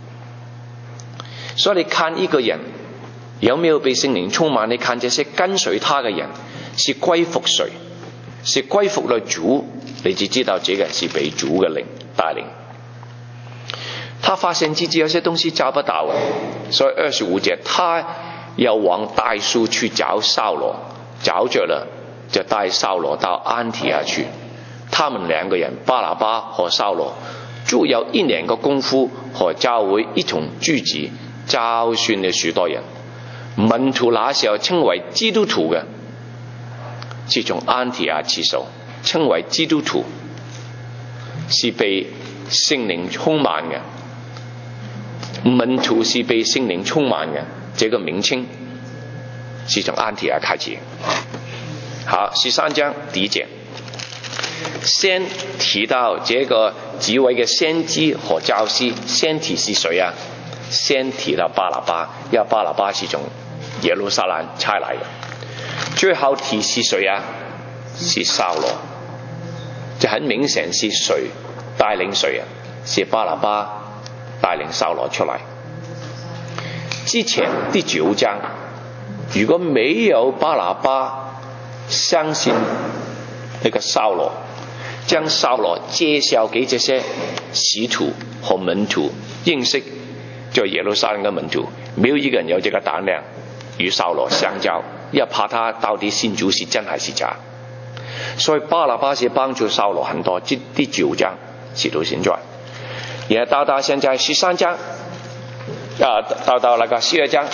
所以你看一個人有沒有被聖靈充滿，你看這些跟隨他嘅人是歸服誰，是歸服了主，你就知道這個人是被主嘅靈帶領。他發現自己有些東西找不到，所以25節他又往大樹去找掃羅，找着了就帶掃羅到安提亞去。他們兩個人巴拿巴和掃羅足有1年嘅功夫，和教會一同聚集，教訓了許多人。門徒那時候稱為基督徒嘅，是從安提亞起手，稱為基督徒，是被聖靈充滿嘅。門徒是被聖靈充滿嘅，這個名稱是從安提亞開始。好，13章第1節，先提到這個幾位嘅先知和教師。先提是誰啊？先提到巴拿巴，因為巴拿巴是從耶路撒冷差來的。最後提是誰啊？是掃羅。就很明顯是誰帶領誰啊？是巴拿巴帶領掃羅出來。之前第9章，如果沒有巴拿巴相信那個掃羅，將掃羅介紹給這些使徒和門徒認識，在耶路撒冷嘅門徒，沒有一個人有這個膽量與掃羅相交，要怕他到底信主是真還是假。所以巴拿巴是幫助掃羅很多。第9章使徒行傳，也到現在13章到那個12章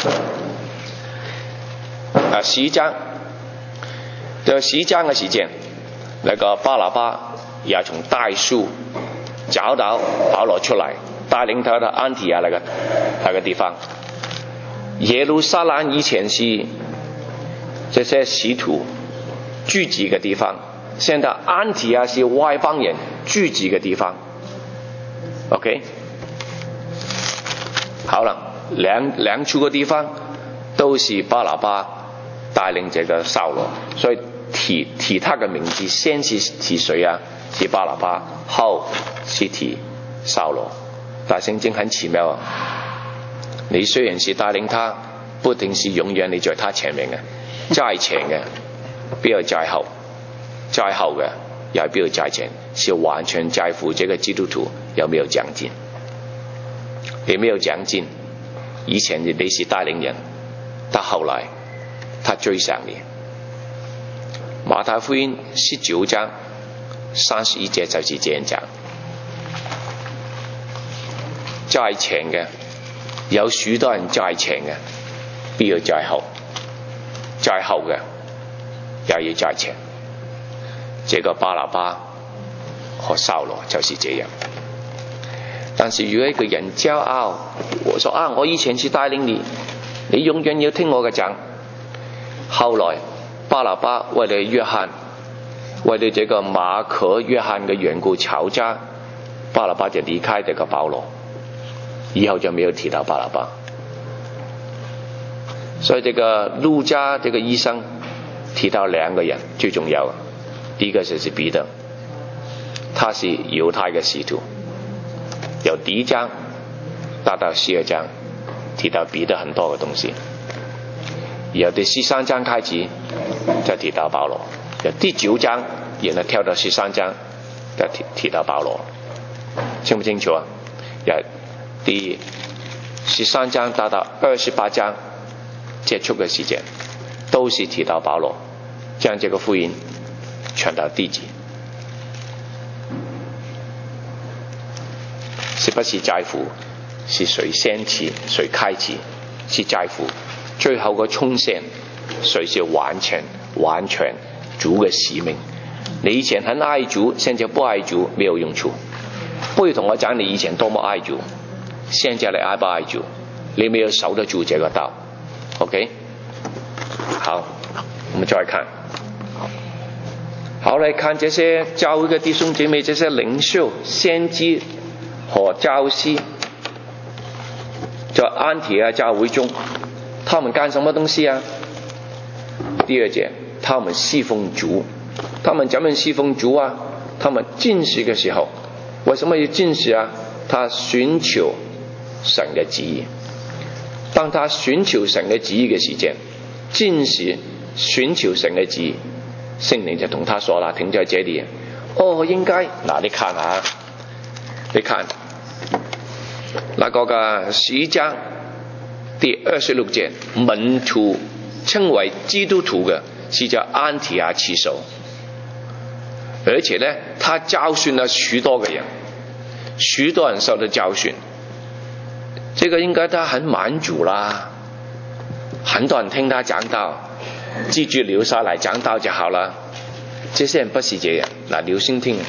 11章就11章嘅時間，那個巴拿巴也從大樹找到保羅出來，帶領他到安提亞那個地方。耶路撒冷以前是這些使徒聚集嘅地方，現在安提亞是外邦人聚集嘅地方。OK， 好了，兩處嘅地方都是巴拿巴帶領這個掃羅，所以提他嘅名字，先是提誰啊？是巴拿巴，後是提掃羅。但聖經很奇妙啊！你雖然是帶領他，不一定是永遠你在他前面嘅，在前嘅不要在後，在後嘅也不要在前，是完全在乎這個基督徒有沒有長進。你沒有長進，以前你是帶領人，到後來他追上你。馬太福音19章31節就是這樣講，在前嘅有許多人在前嘅， 必要在後，在後嘅也要在前。這個巴拿巴和掃羅就是這樣。但是如果一個人驕傲，我說啊，我以前是帶領你，你永遠要聽我嘅講。後來巴拿巴為了約翰，為了這個馬可約翰嘅緣故吵架，巴拿巴就離開這個保羅，以後就沒有提到巴拿巴。所以這個路加這個醫生提到兩個人最重要，第一個就是彼得，他是猶太嘅使徒，由第一章到12章提到彼得很多嘅東西，由第13章開始就提到保羅，由第9章然後跳到13章就提到保羅，清不清楚啊？由第13章到28章結束嘅時間都是提到保羅，將這個福音傳到地極，是不是在乎是誰先起誰開始，是在乎最後個衝線誰是完全主嘅使命。你以前很愛主，現在不愛主沒有用處，不如同我講你以前多麼愛主，現在你愛不愛主，你沒有守得住這個道。 OK， 好，我們再看，好來看這些教會的弟兄姐妹，這些領袖、先知和教師，在安提阿教會中，他們幹什麼東西啊？第二節，他們侍奉主，他們怎麼侍奉主啊？他們禁食的時候，為什麼要禁食啊？他尋求神的旨意。當他尋求神嘅旨意嘅時間，禁食尋求神嘅旨意，聖靈就同他說啦，停在這裡。哦，應該嗱，你看下，你看那個嘅10章第26節，門徒稱為基督徒嘅是叫安提阿持守，而且呢，他教訓了許多個人，許多人受到教訓。這個應該他很滿足啦，很多人聽他講道，記住留下來講道就好了。這些人不是這樣，嗱，留心聽。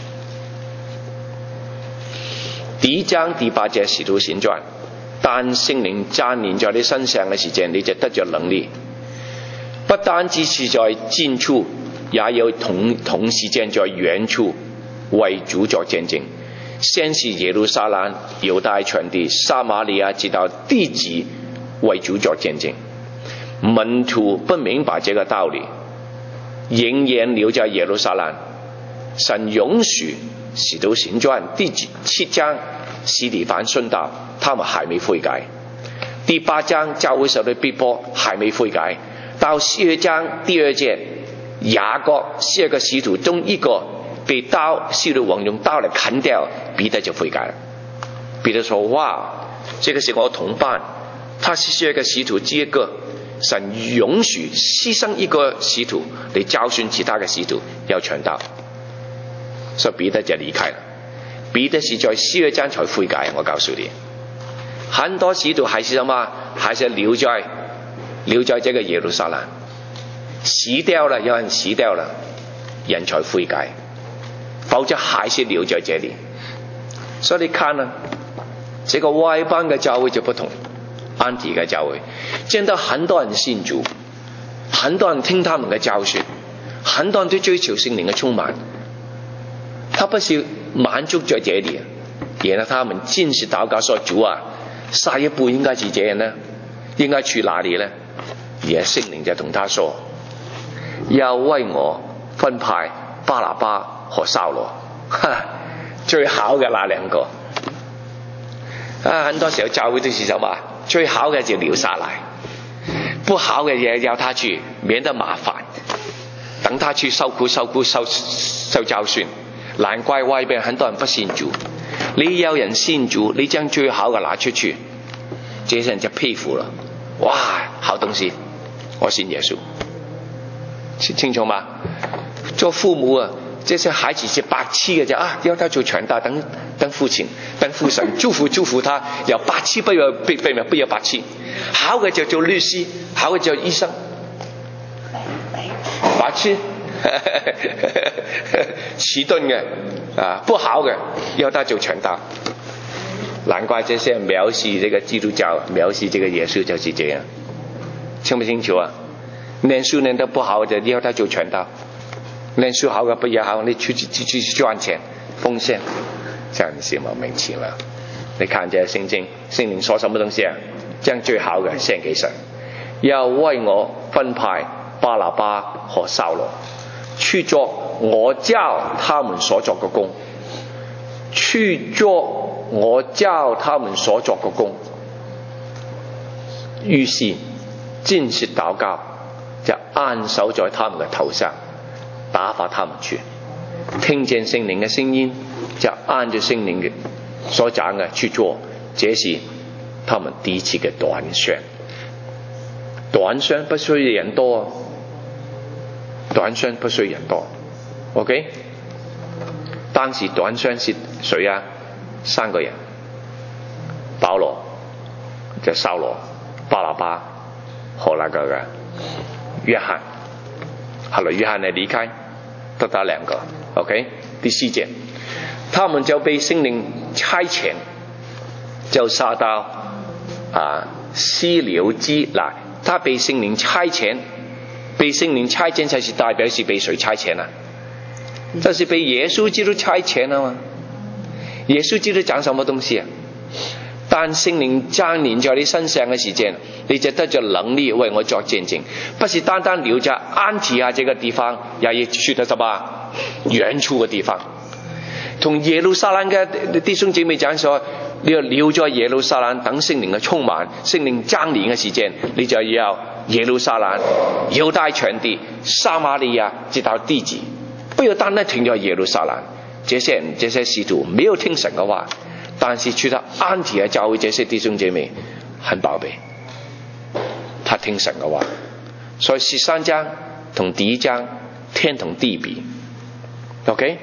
第1章第8節使徒行傳，但聖靈降臨在你身上嘅時間，你就得着能力，不單只是在近處，也有同時間在遠處為主作見證。先是耶路撒冷、猶大全地、撒瑪利亞直到地極為主作見證。門徒不明白這個道理，仍然留在耶路撒冷。神允許使徒行傳第7章司提反殉道，他們還沒悔改。第8章教會受到逼迫，還沒悔改。到12章第2節，雅各12個使徒中一個被刀，希律王用刀來砍掉，彼得就悔改了。彼得說：哇，這個是我同伴，他是12個使徒之一個，神允許犧牲一個使徒嚟教訓其他嘅使徒要傳道，所以彼得就離開了。彼得是在12章才悔改，我告訴你，很多使徒還是什麼，還是留在這個耶路撒冷，死掉了，有人死掉了，人才悔改。否則還是留在這裡。所以你看啊，這個外邦嘅教會就不同，安提嘅教會見到很多人信主，很多人聽他們嘅教訓，很多人都追求聖靈嘅充滿，他不是滿足在這裡，然後他們禁食禱告說：主啊，下一步應該是這樣呢？應該去哪裡呢？而聖靈就同他說：要為我分派巴拿巴和掃羅，最好嘅那兩個啊！很多時候教會都是什麼？最好嘅就留下來，不好嘅也要他去，免得麻煩。等他去受苦受教訓。難怪外邊很多人不信主。你有人信主，你將最好嘅拿出去，這些人就佩服了。哇，好東西，我信耶穌，清楚嗎？做父母啊， 这些孩子是白痴嘅啫啊！要他做传道，等父亲，等父神祝福他，由白痴不要白痴，好嘅就做律師，好嘅就做醫生，白痴，遲鈍嘅啊，不好嘅要他做傳道。難怪這些描述這個基督教，描述這個耶穌就是這樣，清不清楚啊？念書念得不好的要他做傳道，念書好嘅不要好，你出去賺錢奉獻，這樣是莫名其妙。你看這聖經，聖靈說什麼東西啊？將最好嘅獻給神，要為我分派巴拿巴和掃羅，去做我叫他們所作嘅工，去做我叫他們所作嘅工。於是禁食禱告，就按手在他們嘅頭上，打發他們去。聽見聖靈嘅聲音，就按着聖靈嘅所講嘅去做，這是他們第一次嘅短宣。短宣不需要人多，短宣不需要人多 ，OK？ 當時短宣是誰啊？3個人，保羅、就掃羅、巴拿巴和那個約翰。後來約翰離開，得到2個 ，OK？ 第4節，他們就被聖靈差遣，就撒到西流基來。他被聖靈差遣，被聖靈差遣才是代表是被誰差遣啊？就是被耶穌基督差遣啊嘛。耶穌基督講什麼東西啊？當聖靈降臨在你身上嘅時間，你就得着能力為我作見證，不是單單留在安提亞這個地方，也要去到什麼遠處嘅地方。同耶路撒冷嘅弟兄姐妹講說，你要留在耶路撒冷等聖靈嘅充滿，聖靈降臨嘅時間，你就要耶路撒冷、猶太全地、撒瑪利亞直到地極，不要單單停在耶路撒冷。這些人、這些使徒沒有聽神嘅話，但是去到安提阿教會，這些弟兄姐妹很寶貝，他聽神嘅話。所以13章同第1章天同地比 ，OK？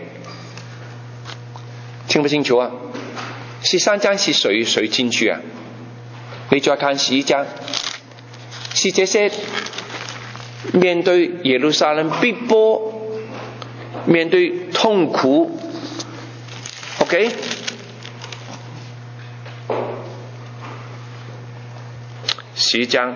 清不清楚啊？13章是誰進去啊？你再看11章，是這些面對耶路撒冷逼迫、面對痛苦 ，OK？ 11章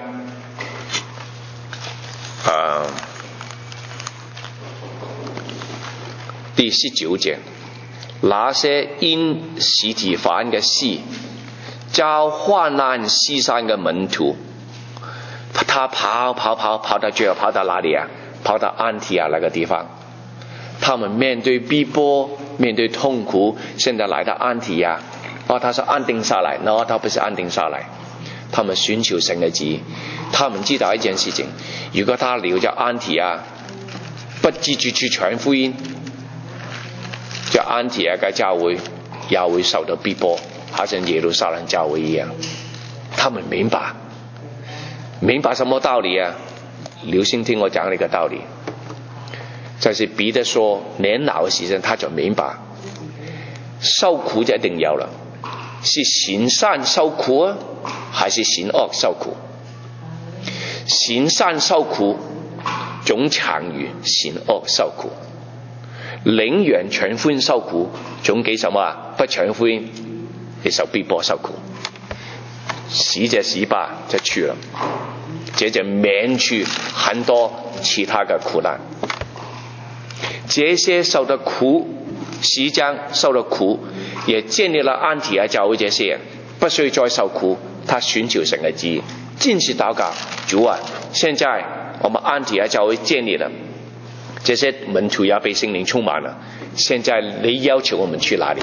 第19節。那些因司提反嘅事遭患難施散嘅門徒，他跑到最後跑到哪裡啊？跑到安提亞那個地方。他們面對逼迫，面對痛苦，現在來到安提亞。他說安定下來，他不是安定下來。他們尋求神嘅旨意，他們知道一件事情：如果他留在安提亞，不記住去傳福音，就安提阿嘅教會也會受到逼迫，好像耶路撒冷教會一樣。他們明白什麼道理啊？留心聽我講呢個道理，就是彼得說年老嘅時陣，他就明白受苦就一定有了，是行善受苦啊，還是行惡受苦？行善受苦總強於行惡受苦。寧願傳福音受苦，總給什麼啊？不傳福音，你受逼迫受苦，死就死吧，就去了，這就免去很多其他的苦難。這些受的苦，10章受的苦，也建立了安提阿教會。這些人不需要再受苦，他尋求神的旨意，禁食禱告，主啊，現在我們安提阿教會建立了。這些門徒也被聖靈充滿了，現在你要求我們去哪裡？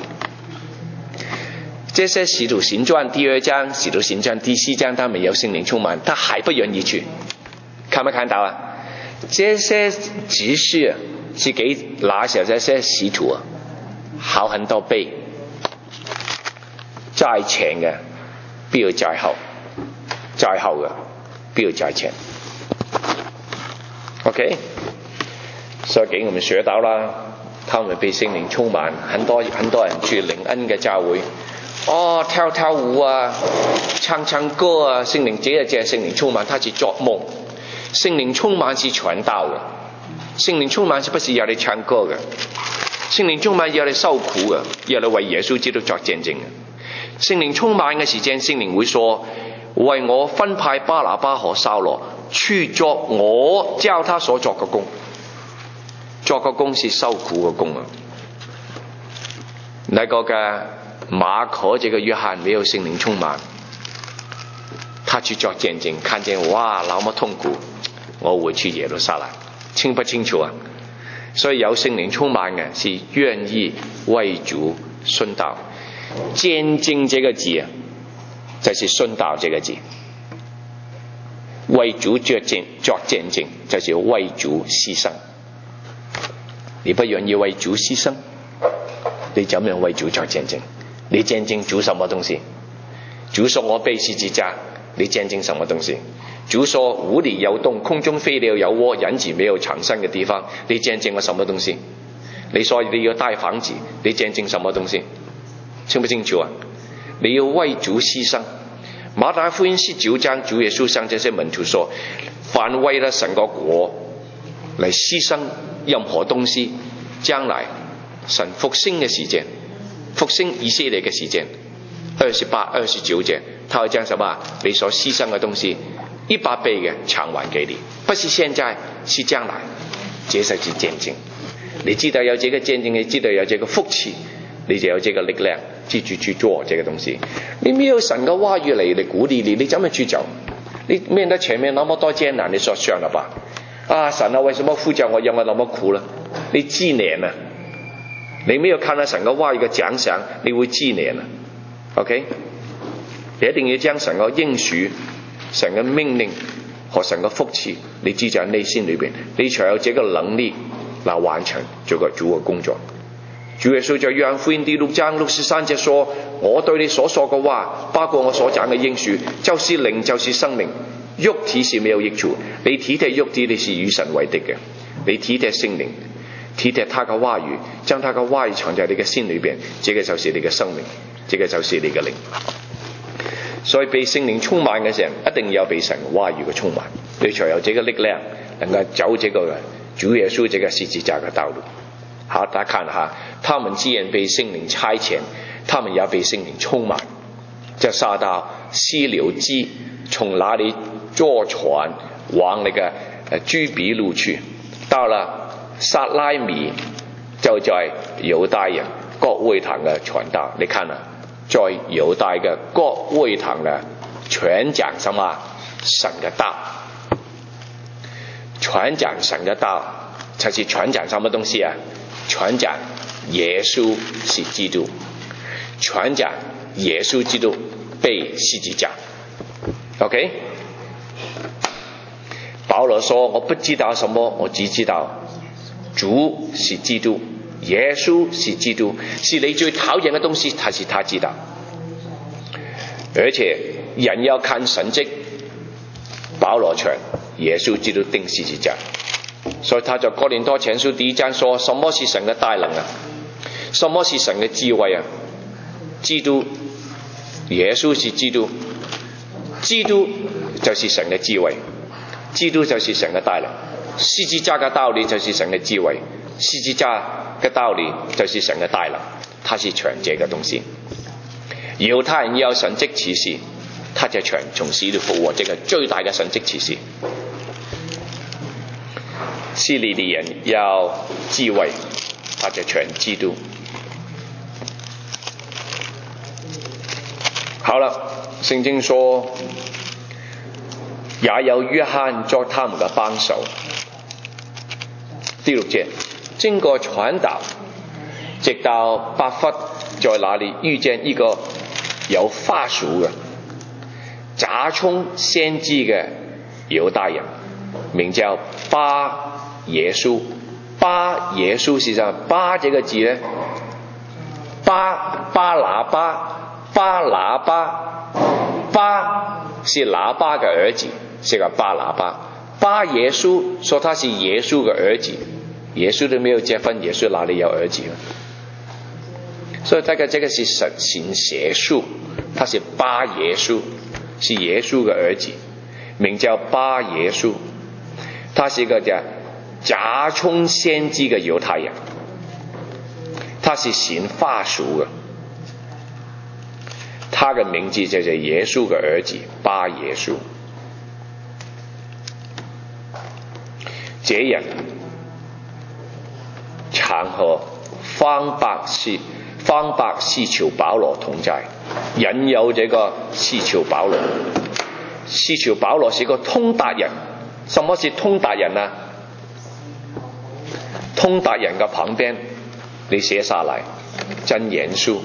這些使徒行傳第2章、使徒行傳第4章，他們有聖靈充滿，他還不願意去。看沒看到啊？這些指示是給那時候這些使徒啊，好很多倍，在前嘅必要在後，在後嘅必要在前。OK？所以給我們學到了， 他们被圣灵充满，很多人去灵恩嘅教會，跳舞啊，唱歌啊，聖靈聖靈充滿，他去做夢。聖靈充滿是傳道嘅，聖靈充滿是不是要你唱歌嘅？聖靈充滿要你受苦嘅，要你為耶穌基督作見證嘅。聖靈充滿嘅時間，聖靈會說：為我分派巴拿巴和掃羅去做我教他所作嘅工。作個工是受苦嘅工啊！那個嘅馬可這個約翰沒有聖靈充滿，他去作見證，看見哇那麼痛苦，我會去耶路撒冷，清不清楚啊？所以有聖靈充滿嘅是願意為主殉道。見證這個字啊，就是殉道這個字。為主作見證，就是為主犧牲。你不願意為主犧牲，你怎樣為主作見證？你見證主什麼東西？主說我背十字架，你見證什麼東西？主說湖裏有洞，空中飛鳥有窩，人子沒有藏身嘅地方，你見證了什麼東西？你說你要帶房子，你見證什麼東西？清不清楚啊？你要為主犧牲。馬太福音19章，主耶穌向這些門徒說：凡為了神個國嚟犧牲任何東西，將來神復興嘅時間，復興以色列嘅時間，28、29節，他會將什麼？你所犧牲嘅東西100倍嘅償還給你，不是現在，是將來。這就是見證。你知道有這個見證，你知道有這個福氣，你就有這個力量，記住去做這個東西。你沒有神嘅話語嚟鼓勵你，你怎麼去走？你面對前面那麼多艱難，你說算了吧。神啊，為什麼呼叫我，讓我那麼苦呢？你知念啊！你沒有看到神嘅話語嘅獎賞，你會知念啊。OK， 你一定要將神嘅應許、神嘅命令和神嘅福氣，你記在內心裏邊，你才有這個能力來完成這個主嘅工作。主耶穌在約翰福音第6章63節說：我對你所說嘅話，包括我所講嘅應許，就是靈，就是生命。肉體是沒有益處，你體貼肉體，你是與神為敵嘅。你體貼聖靈，體貼他嘅話語，將他嘅話語藏在你嘅心裏邊，這個就是你嘅生命，這個就是你嘅靈。所以被聖靈充滿嘅時候，一定要被神話語嘅充滿，你才有這個力量，能夠走這個主耶穌這個十字架嘅道路。好，大家看下，他們既然被聖靈差遣，他們也被聖靈充滿，就下到西流基，從那裡坐船往那個居比路去，到了撒拉米，就在猶大人各會堂嘅傳道。你看啊，在猶大嘅各會堂呢，傳講什麼？神嘅道，傳講神嘅道，就是傳講什麼東西啊？傳講耶穌是基督，傳講耶穌基督被十字架。OK， 保羅說：我不知道什麼，我只知道主是基督，耶穌是基督，是你最討厭嘅東西，他是他知道。而且人要看神蹟，保羅傳耶穌基督釘十字架。所以他在哥林多前書第1章說：什麼是神嘅大能啊？什麼是神嘅智慧啊？基督，耶穌是基督，基督就是神嘅智慧，基督就是神嘅大能。十字架嘅道理就是神嘅智慧，十字架嘅道理就是神嘅大能，他是傳這個東西。猶太人要神蹟奇事，他就傳從死裏復活，這個最大嘅神蹟奇事。希利尼人要智慧，他就傳基督。好了，聖經說也有約翰作他們嘅幫手。第6節，經過傳道，直到伯弗，在那裡遇見一個有法術嘅假充先知嘅猶大人，名叫巴耶穌。巴耶穌是什麼？巴這個字呢？巴喇叭是喇叭嘅兒子，是個巴喇叭。巴耶穌說他是耶穌嘅兒子， 耶稣都没有结婚，耶稣哪里有儿子？所以这个是行邪术，他是巴耶稣，是耶稣的儿子，名叫巴耶稣。他是一个叫假充先知的犹太人，他是行法术的，他的名字就叫耶稣的儿子巴耶稣。这人常和方伯是求保罗同在，引诱这个是求保罗。是求保罗是个通达人。什么是通达人呢？通达人的旁边你写下来，真言书。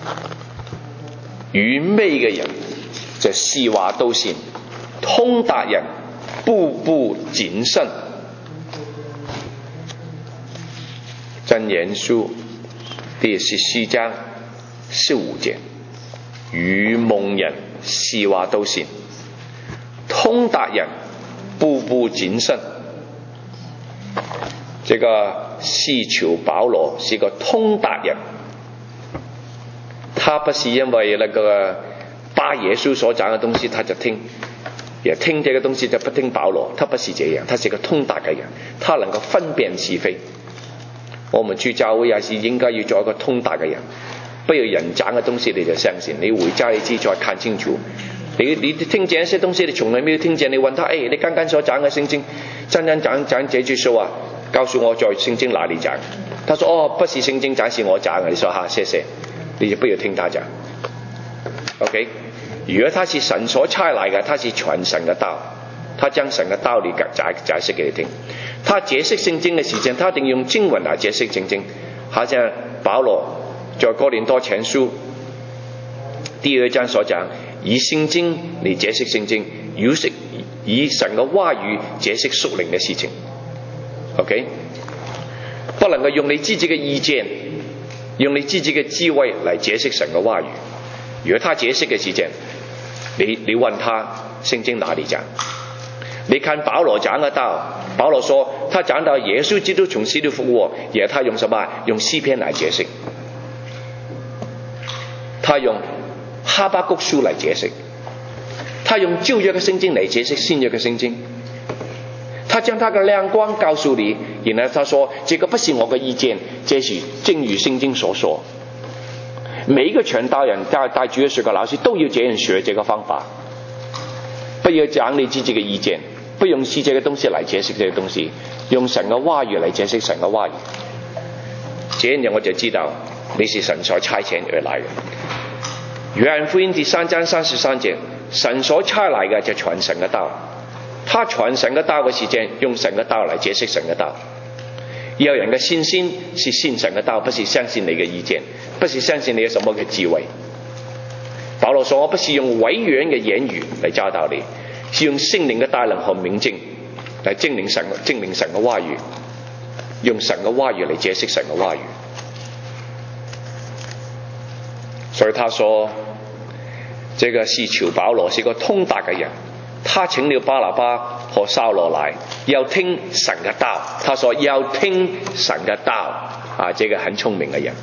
愚昧的人就是话都信，通达人步步谨慎。真言书第14章15节，愚蒙人是话都信，通达人步步谨慎。这个是求保罗是个通达人，他不是因为那个巴耶稣所讲的东西他就听，也听这个东西就不听保罗，他不是这样，他是个通达的人，他能够分辨是非。我们去教会也是应该要做一个通达的人，不要人讲的东西你就相信，你回家你自己再看清楚。你听见一些东西你从来没有听见，你问他，你刚刚所讲的圣经真讲这句说话，告诉我在圣经哪里讲？他说不是圣经讲，是我讲的。你说谢谢，你就不要听他讲。 OK， 如果他是神所差来的，他是传神的道，他将神的道理解释给你听。他解释圣经的时间，他一定用经文来解释圣经，好像保罗在哥林多前书第2章所讲，以圣经嚟解释圣经，以神嘅话语解释属灵嘅事情。OK， 不能够用你自己嘅意见，用你自己嘅智慧嚟解释神嘅话语。如果他解释嘅时间，你问他圣经哪里讲？你看保罗讲得到，保罗说他讲到耶稣基督从死里复活，也他用什么？用诗篇来解释，他用哈巴谷书来解释，他用旧约的圣经来解释新约的圣经，他将他的亮光告诉你，然后他说这个不是我的意见，这是正如圣经所说。每一个传道人带主耶稣的老师都要这样学这个方法，不要讲你自己的意见，不用世界的东西来解释这个东西，用神的话语来解释神的话语。这样我就知道你是神所差遣而来的。约翰福音第3章33节，神所差来的就传神的道，他传神的道的时间，用神的道来解释神的道。要人的信心是信神的道，不是相信你的意见，不是相信你有什么的智慧。保罗说，我不是用委员的言语来教导你，是用圣灵的大能和明证来证明神的话语，用神的话语来解释神的话语。所以他说这个是求保罗是个通达的人，他请了巴拿巴和扫罗来，要听神的道。他说要听神的道这个很聪明的人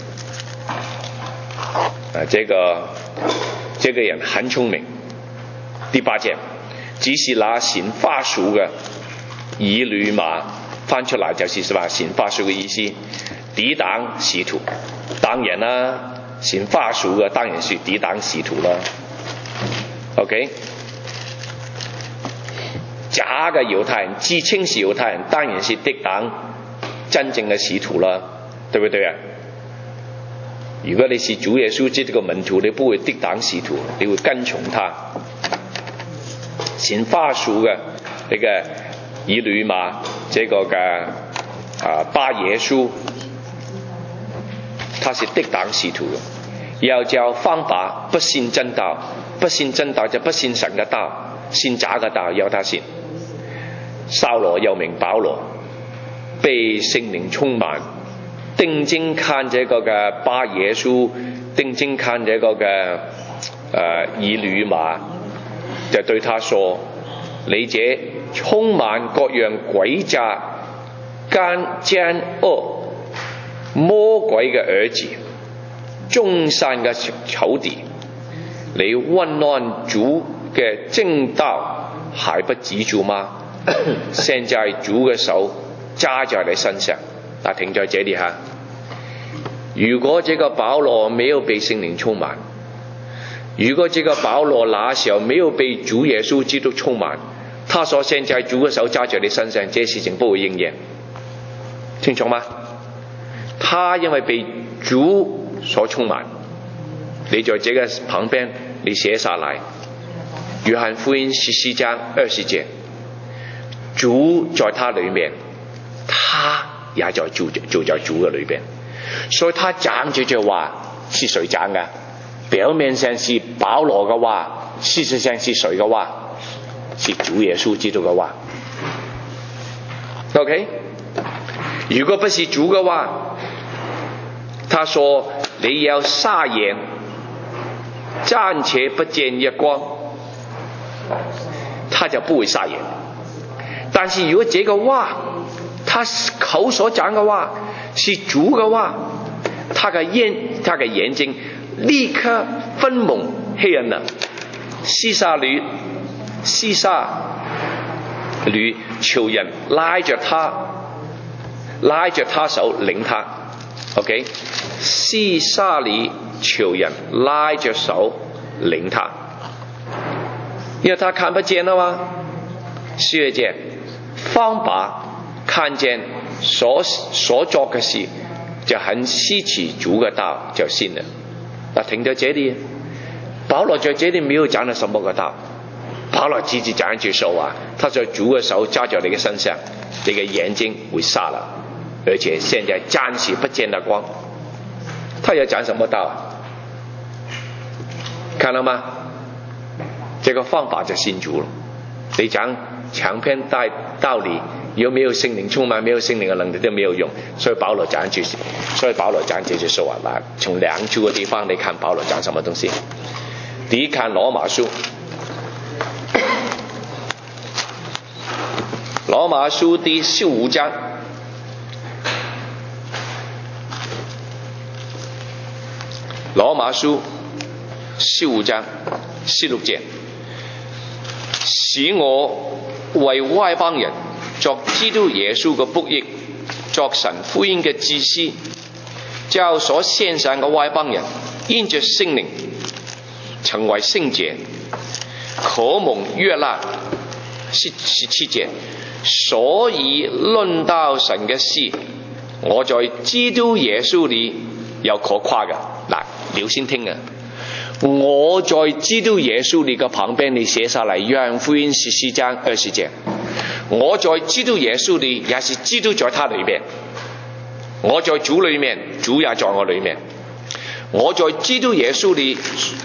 这个人很聪明。第8节，只是那行法术的以吕马，翻出来就是什么行法术的意思，抵挡使徒。当然啦，行法术的当然是抵挡使徒了。OK， 假的犹太人自称是犹太人，当然是抵挡真正的使徒了，对不对啊？如果你是主耶稣基督的门徒，你不会抵挡使徒，你会跟从他。行法术的那个以吕马，这个巴耶稣，他是抵挡使徒的，要叫方法不信真道，不信真道就不信神的道，信假的道，要他信。扫罗又名保罗，被圣灵充满，定睛看这个巴耶稣，定睛看这个以吕马，就对他说，你这充满各样诡诈奸恶，魔鬼的儿子，众山的仇敌，你混乱主的正道还不记住吗？现在主的手加在你身上。那停在这里哈。如果这个保罗没有被圣灵充满，如果这个保罗那时候没有被主耶稣基督充满，他说现在主的手加在你身上，这事情不会应验，清楚吗？他因为被主所充满，你在这个旁边你写下来，约翰福音14章20节，主在他里面，他也在住在主的里边，所以他讲这句话是谁讲的？表面上是保罗的话，事实上是谁的话？是主耶稣基督的话。 OK， 如果不是主的话，他说你要撒盐，暂且不见日光，他就不会撒盐。但是如果这个话他口所讲的话是主的话，他的眼睛立刻分蒙黑暗了。西沙女求人拉着他手领他 ，OK， 西沙里求人拉着手领他，因为他看不见了吗？学见方法看见所做的事，就很稀奇主的道就信了。那停在这里，保罗在这里没有讲了什么个道，保罗自己讲一句说话，他说主的手加在你的身上，你的眼睛会瞎了，而且现在暂时不见得光。他要讲什么道啊？看到吗？这个方法就信主了。你讲长篇大道理，有没有圣灵充满，没有圣灵的能力都没有用。所以保罗讲这句说话来，从两处的地方你看保罗讲什么东西。第一看罗马书，罗马书第15章，罗马书15章16节，使我为外邦人作基督耶穌嘅僕役，作神福音嘅祭司，叫所獻上嘅外邦人因着聖靈成為聖潔，可蒙悅納。17節，所以論到神嘅事，我在基督耶穌裏有可誇嘅。嗱，你先聽啊！我在基督耶穌裏嘅旁邊，你寫下嚟，約翰福音14章20節。我在基督耶穌裏，也是基督在他裏面。我在主裏面，主也在我裏面。我在基督耶穌裏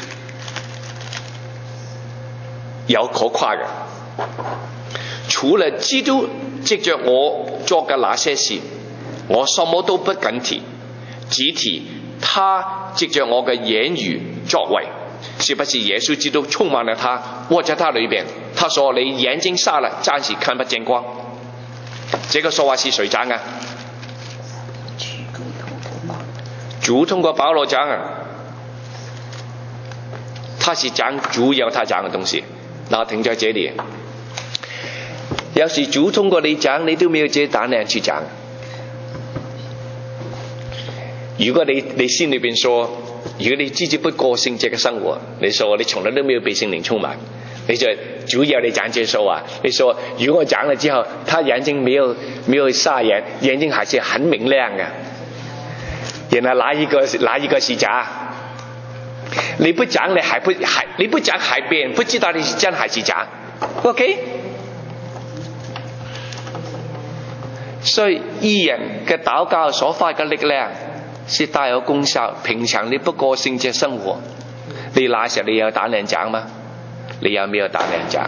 有可誇嘅。除了基督藉着我做嘅那些事，我什麼都不敢提，只提他藉着我嘅言語作為，是不是耶穌基督充滿了他，我在他裏邊。他說你眼睛瞎了，暫時看不見光。這個說話是誰講啊？主通過保羅講啊，他是講主有他講的東西。那停在這裡，有時主通過你講，你都沒有這膽量去講。如果你心裏邊說，如果你自己不過聖潔嘅生活，你說你從來都沒有被聖靈充滿，你就主要你講這說話，你說如果我講了之後，他眼睛沒有瞎眼，眼睛還是很明亮的，原來哪一個是假？你不講你不講還別人不知道你是真還是假 ，OK？ 所以義人嘅禱告所發嘅力量是大有功效。平常你不過聖潔生活，你那時候你有膽量講嗎？你有沒有膽量講？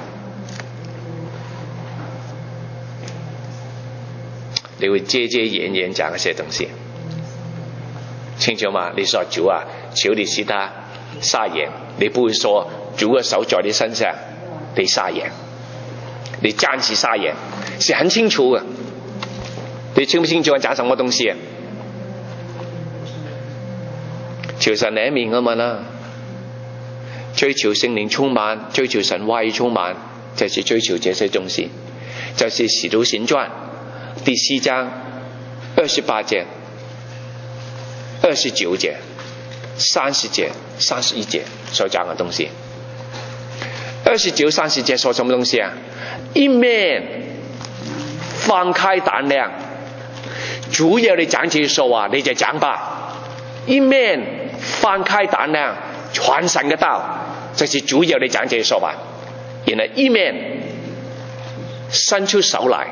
你會遮遮掩掩講一些東西，清楚嗎？你說主啊，求你使他撒鹽，你不會說主的手在你身上，你撒鹽，你暫時撒鹽，是很清楚的。你你清不清楚讲什么东西啊？求神怜悯我们啦，追求聖靈充滿，追求神話語充滿，就是追求這些東西。就是使徒行傳第4章28節、29節、30節、31節所講嘅東西。29、30節說什麼東西啊？一面放開膽量，主要你講這說話，你就講吧。一面放開膽量，傳神嘅道，就是主要你講這說話。然後一面伸出手來，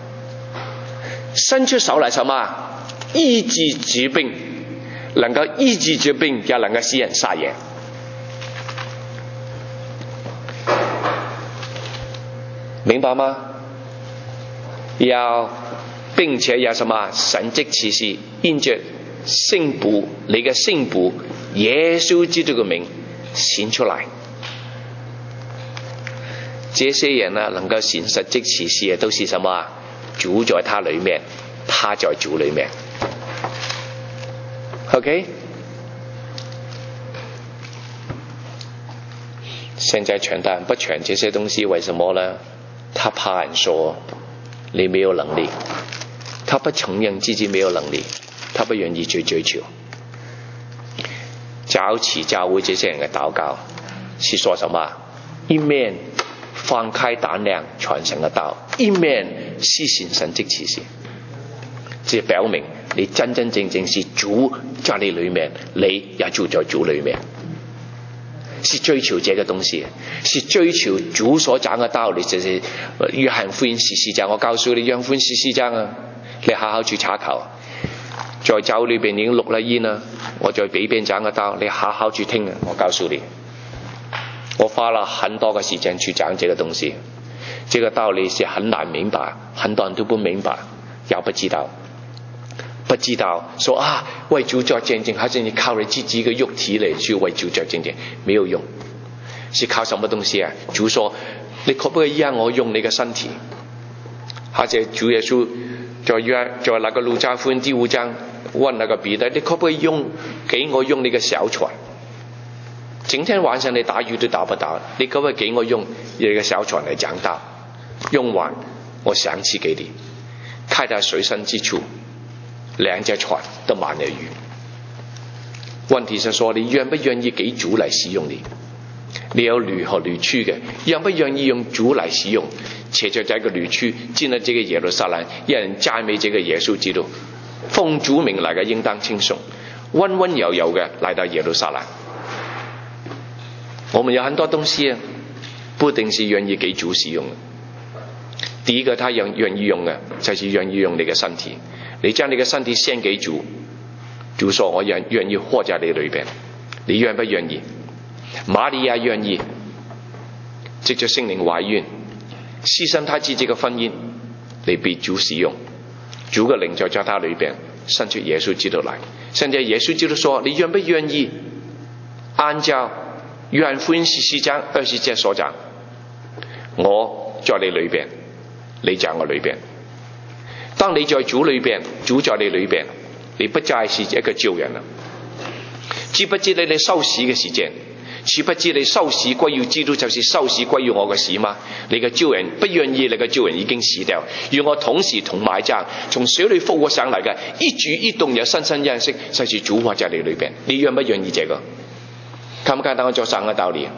伸出手來什麼？醫治疾病，能夠醫治疾病，也能夠使人殺人。明白嗎？並且有什麼神蹟奇事，因着聖父，你嘅聖父耶穌基督嘅名顯出來。這些人啊，能夠顯神蹟奇事啊，都是什麼？主在他裏面，他在主裏面。OK？ 現在傳道人不傳這些東西，為什麼呢？他怕人說你沒有能力，他不承認自己沒有能力，他不願意去追求。早期教會這些人嘅禱告是說什麼？一面放開膽量傳神嘅道，一面施行神蹟奇事，這表明你真真正正是主在你裏面，你也住在主裏面，是追求這個東西，是追求主所講嘅道理。就是約翰福音14章，我告訴你約翰福音14章啊，你好好去查考。在教裏邊已經錄了音啦，我再俾邊講嘅道，你好好去聽啊！我告訴你，我花了很多嘅時間去講這個東西，這個道理是很難明白，很多人都不明白，也不知道。不知道說啊，為主作見證，好似你靠你自己嘅肉體嚟去為主作見證，沒有用。是靠什麼東西啊？主說你可不可以讓我用你嘅身體？或者主耶穌在那個路加福音第5章問那個彼得，你可不可以給我用你嘅小船？整天晚上你打魚都打不到，你可不可以給我用你嘅小船嚟講道？用完我賞賜給你，開到水深之處，2隻船都滿了魚。問題是說你願不願意給主來使用你？你有驢和驢駒嘅，願不願意用主來使用？騎着這個驢駒進了這個耶路撒冷，讓人讚美這個耶穌基督，奉主名來嘅應當稱頌，溫溫柔柔嘅來到耶路撒冷。我們有很多東西啊，不一定是願意給主使用。第一個他願意用嘅，就是願意用你嘅身體。你將你嘅身體獻給主，主說我願意活在你裏邊，你願不願意？瑪利亞願意，藉着聖靈懷孕，犧牲他自己嘅婚姻嚟被主使用，主嘅靈在他裏邊生出耶穌基督來。甚至耶穌基督說：你願不願意按照約翰福音14章20節所講，我在你裏邊，你在我裏邊。當你在主裏邊，主在你裏邊，你不再是一個舊人啦。知不知你受洗嘅時間？豈不知你受洗歸於基督，就是受洗歸於我嘅死嗎？你嘅舊人不願意，你嘅舊人已經死掉，與我同時同埋葬，從死裏復活上來嘅，一舉一動有新生樣式，就是主活在你裏邊。你願不願意這個？看不看到我做上嘅道理？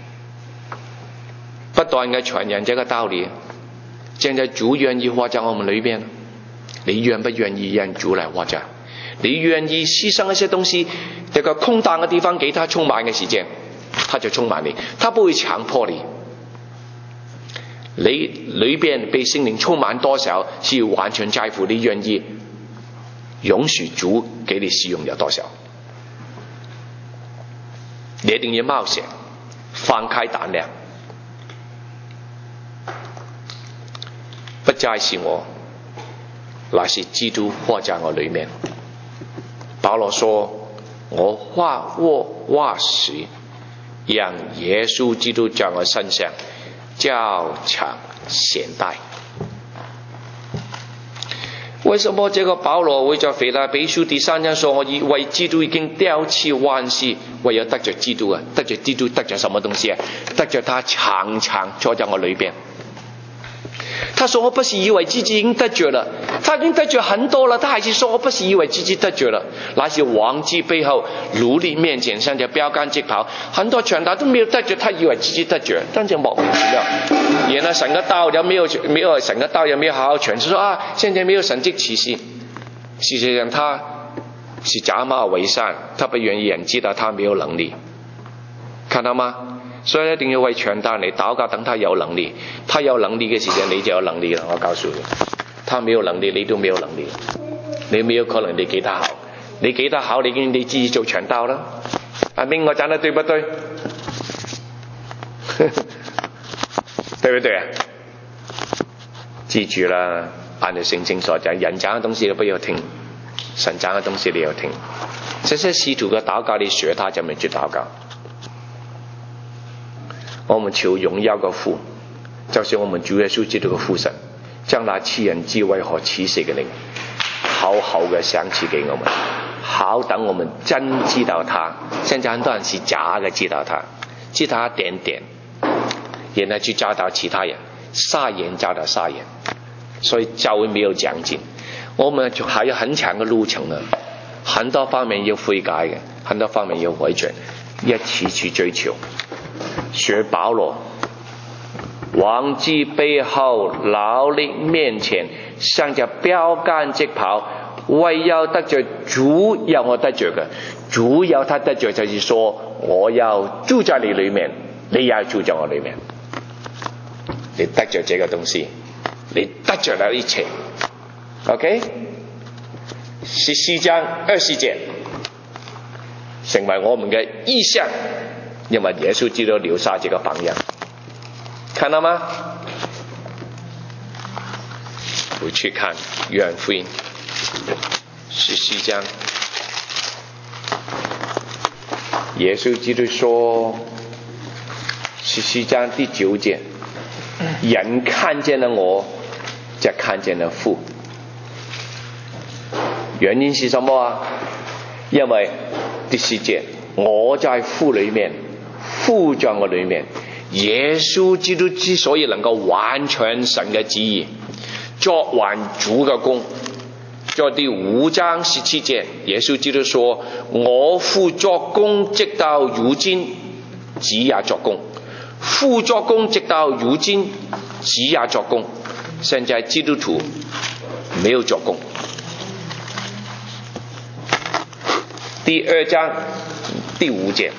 不斷嘅傳揚這個道理，現在主願意活在我們裏邊，你願不願意讓主來活着？你願意犧牲一些東西，這個空蕩嘅地方給他充滿嘅時間，他就充滿你，他不會強迫你。你裏邊被聖靈充滿多少，是完全在乎你願意容許主給你使用有多少。你一定要冒險，放開膽量，不再是我，乃是基督活在我裏面。保羅說：我化死，讓耶穌基督在我身上較長顯大。 为什么这个保罗会在腓立比书第3章说，我以为基督已经丢弃万事，为了得着基督啊？得着基督，得着什么东西啊？得着他常常坐在我里边。他说我不是以为自己已经得着了，他已经得着很多了，他还是说我不是以为自己得着了，那是忘记背后，努力面前，向着标杆直跑。很多传道都没有得着，他以为自己得着，但是莫名其妙。原来神的道也没有神的道也没有好好传，就说啊，现在没有神迹奇事。事实上他是假冒伪善，他不愿意人知道他没有能力，看到吗？所以一定要为传道嚟禱告，等他有能力。他有能力嘅時候，你就有能力啦。我告訴你，他沒有能力，你都沒有能力。你沒有可能你給他好，你給他好，你自己做傳道啦。阿明，我講得對不對？對不對啊？記住啦，按照聖經所講，人講嘅東西你不要聽，神講嘅東西你要聽。這些使徒嘅禱告，你學他就沒去禱告。我們求榮耀嘅父，就是我們主耶穌基督嘅父神，將那賜人智慧和啟示嘅靈好好嘅賞賜給我們，好等我們真知道他。現在很多人是假嘅知道他，知道一點點，然後去教導其他人，撒鹽教導撒鹽，所以教會沒有長進。我們還有很長嘅路程呢，很多方面要悔改嘅，很多方面要回轉，一起去追求。學保羅，忘記背後，勞力面前，向着標杆直跑，為要得着主要我得着嘅，主要他得着就是說，我要住在你裏面，你也要住在我裏面，你得着這個東西，你得着了一切。OK， 14章20節，成為我們嘅意向。因為耶穌基督留下這個榜樣，看到嗎？回去看約翰福音14章，耶穌基督說14章第9節，人看見了我，就看見了父。原因是什麼啊？因為第10節，我在父裏面，父在我裏面。耶穌基督之所以能夠完全神嘅旨意，作完主嘅工，在第5章17節，耶穌基督說：我父作工直到如今，子也作工；父作工直到如今，子也作工。現在基督徒沒有作工。第2章第5節，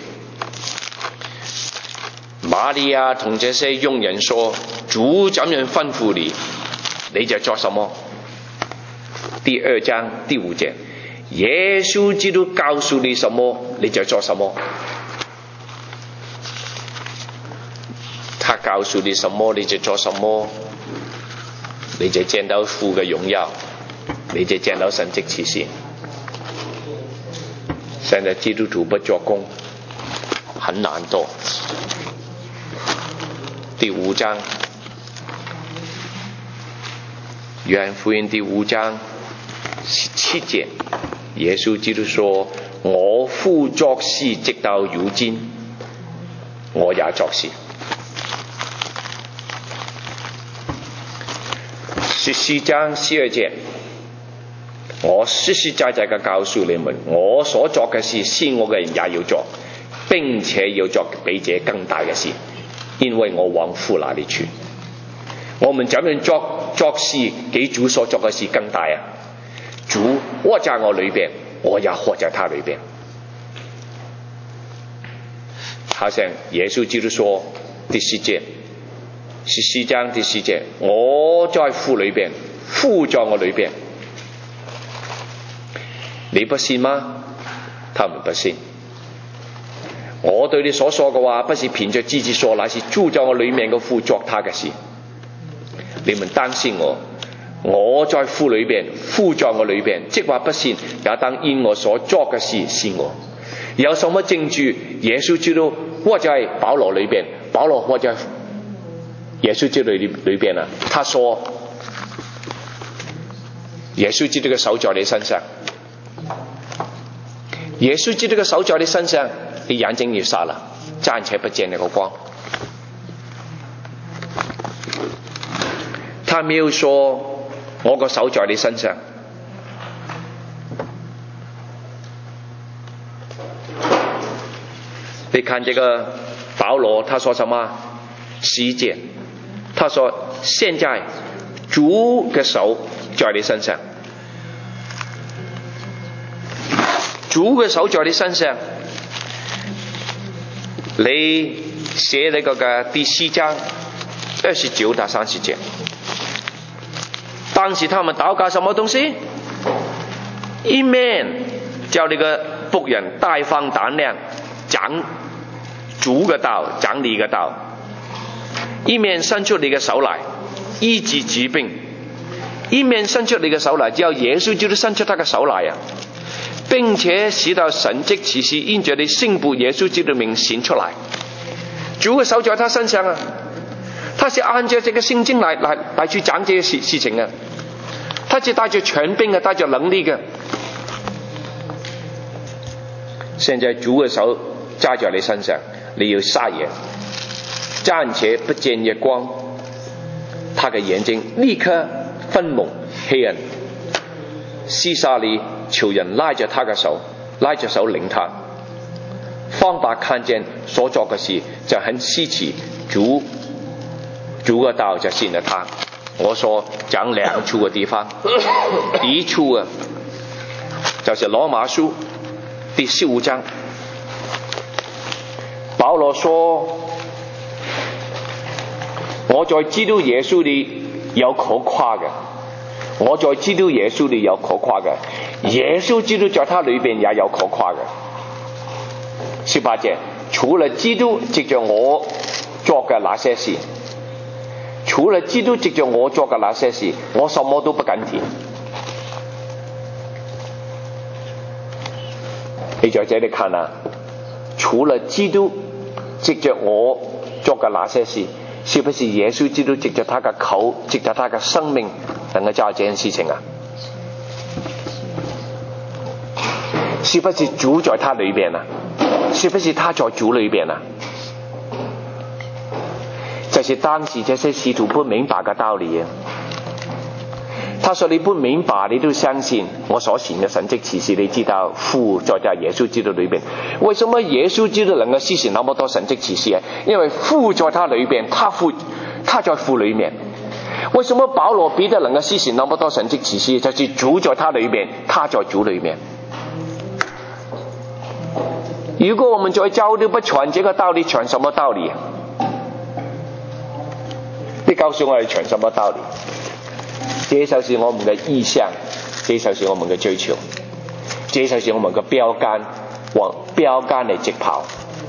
瑪利亞同這些傭人說：主怎樣吩咐你，你就做什麼。第2章第5節，耶穌基督告訴你什麼，你就做什麼。他告訴你什麼，你就做什麼，你就見到父嘅榮耀，你就見到神蹟奇事。現在基督徒不做工，很難做。第5章，約翰福音第5章17節，耶穌基督說：我父作事直到如今，我也作事。14章12節，我實實在在嘅告訴你們，我所作嘅事，信我嘅人也要做，並且要作比這更大嘅事，因為我往父那裡去。我們怎樣作事，比主所作嘅事更大啊？主活在我裏邊，我也活在他裏邊。好像耶穌基督說第10節，14章第10節，我在父裏邊，父在我裏邊。你不信嗎？他們不信。我對你所說嘅話，不是憑着自己說，乃是住在我裏面嘅父作他嘅事。你們當信我，我在父裏邊，父在我裏邊。即話不信，也當因我所作嘅事信我。有什麼證據？耶穌基督活在保羅裏邊，保羅活在耶穌基督裏邊啊。他說耶穌基督嘅手在你身上，耶穌基督嘅手在你身上，你眼睛要瞎了，暫且不見那個光。他沒有說我個手在你身上。你看這個保羅他說什麼？11節他說現在主嘅手在你身上，主嘅手在你身上。你寫那個嘅第4章29到30節，當時他們禱告什麼東西？一面叫那個僕人大放膽量講主嘅道，講你嘅道，一面伸出你嘅手來醫治疾病，一面伸出你嘅手來，叫耶穌基督伸出他嘅手來啊，並且使到神蹟奇事因着你聖父耶穌基督的名顯出來。主嘅手在他身上啊，他是按照這個聖經來去講這些事情啊，他是帶着權柄啊，帶着能力嘅。現在主嘅手揸在你身上，你要瞎眼，暫且不見日光，他嘅眼睛立刻昏蒙黑暗。西沙里求人拉着他嘅手，拉着手領他。方伯看見所做嘅事就很稀奇，主嘅道就信了他。我說講兩處嘅地方，第一處啊，就是羅馬書第15章，保羅說我在基督耶穌裏有可誇嘅，我在基督耶穌裏有可誇嘅，耶穌基督在他裏邊也有可誇嘅。18節，除了基督藉着我做嘅那些事，除了基督藉着我做嘅那些事，我什麼都不敢提。你在這裏看啊，除了基督藉着我做嘅那些事，是不是耶穌基督藉着他嘅口，藉着他嘅生命能夠做這件事情啊？是不是主在他裏邊啊？是不是他在主裏邊啊？這是當時這些使徒不明白嘅道理啊。他說你不明白，你都相信我所行嘅神蹟奇事，你知道父在耶穌基督裏邊。為什麼耶穌基督能夠施行那麼多神蹟奇事啊？因為父在他裏邊，他在父裏面。為什麼保羅彼得能夠施行那麼多神蹟奇事？就是主在他裏面，他在主裏面。如果我們在教都不傳這個道理，傳什麼道理啊？你告訴我哋傳什麼道理？這就是我們的意向，這就是我們的追求，這就是我們的標杆，往標杆嚟直跑。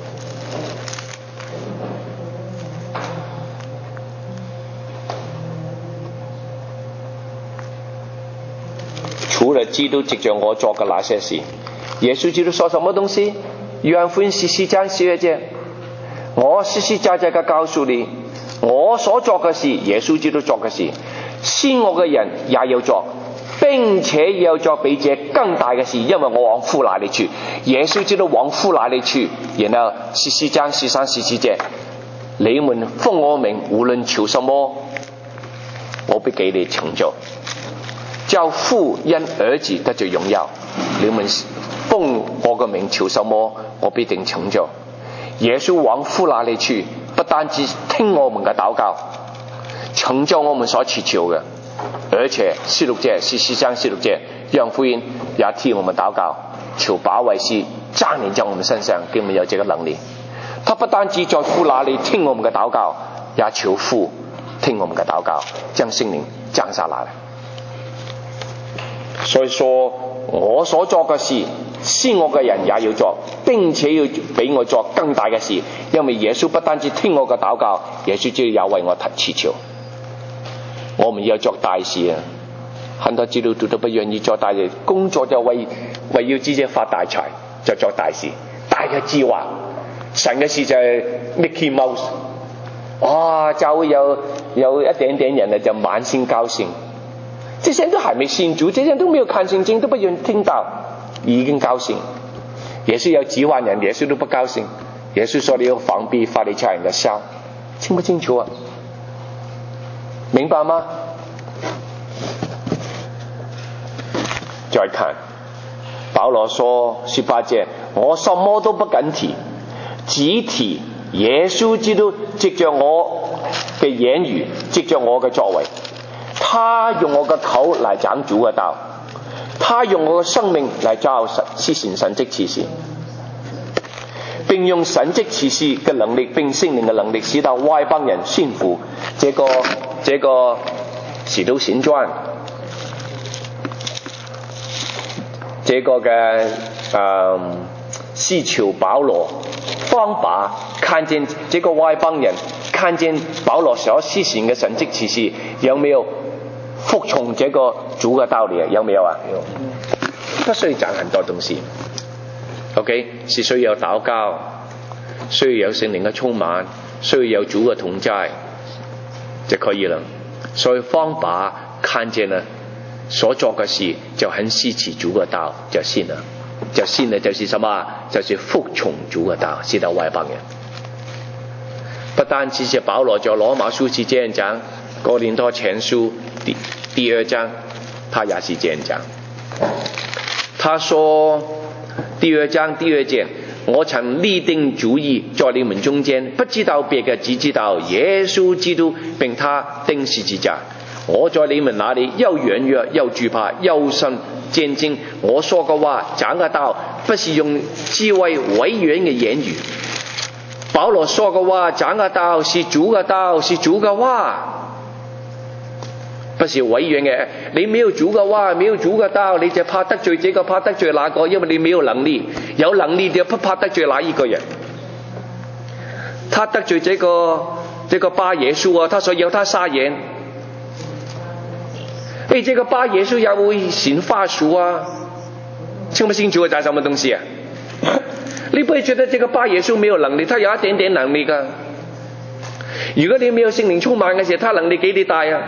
除了基督藉着我做嘅那些事，耶穌基督說什麼東西？約翰福音14章11節，我實實在在嘅告訴你，我所做嘅事，耶穌基督做嘅事，信我嘅人也要做，並且要做比這更大嘅事，因為我往父那裏去。耶穌基督往父那裏去，然後14章13、14節，你們奉我名無論求什麼，我必給你成就，叫父因兒子得着榮耀。你們奉我個名求什麼，我必定成就。耶穌往父那裏去，不單止聽我們嘅禱告，成就我們所祈求嘅，而且14章16節，讓福音也替我們禱告，求保惠師降臨在我們身上，給我們有這個能力。他不單止在父那裏聽我們嘅禱告，也求父聽我們嘅禱告，將聖靈降下來。所以說我所做嘅事，信我嘅人也要做，並且要比我做更大嘅事，因為耶穌不單止聽我嘅禱告，耶穌就要為我祈求。我們要做大事啊！很多基督徒都不願意做大事，工作就為要自己發大財，就做大事，大嘅計劃。神嘅事就係 Mickey Mouse， 哇！就會有一點點人就滿心高興， 这些人都还没信主，这些人都没有看圣经，都不愿听到，已经高兴。耶稣有几万人，耶稣都不高兴。耶稣说你要防避法利赛人的笑，清不清楚啊？明白吗？再看保罗说18节，我什么都不敢提，只提耶稣基督藉着我嘅言語，藉着我嘅作為，他用我嘅口嚟講主嘅道，他用我嘅生命嚟造施行神蹟奇事，並用神蹟奇事嘅能力，並聖靈嘅能力，使到外邦人信服。這個使徒行傳，這個嘅司朝保羅方法，看見這個外邦人看見保羅所施行嘅神蹟奇事，有沒有服從這個主嘅道理啊？有沒有啊？有。不需要講很多東西 ，OK， 是需要有禱告，需要有聖靈嘅充滿，需要有主嘅同在就可以了。所以方法看見了所做嘅事就很支持主嘅道，就信了。就信了就是什麼？就是服從主嘅道，使到外邦人。不單只是保羅在羅馬書是這樣講，哥林多前書第2章他也是這樣講。他說第2章第2節，我曾立定主意在你們中間，不知道別嘅，只知道耶穌基督並他釘十字架。我在你們那裡又軟弱又懼怕又心戰驚，我說嘅話講嘅道不是用智慧委婉嘅言語。保羅說嘅話講嘅道是主嘅道，是主嘅話，不是委婉嘅。你沒有主嘅話，沒有主嘅道，你就怕得罪這個，怕得罪那個，因為你沒有能力。有能力就不怕得罪哪一個人。他得罪這個巴耶穌啊，他說要他殺人。這個巴耶穌也會行法術啊，清不清楚在什麼東西啊？你不會覺得這個巴耶穌沒有能力，他有一點點能力㗎。如果你沒有聖靈充滿嘅時候，他能力幾大啊？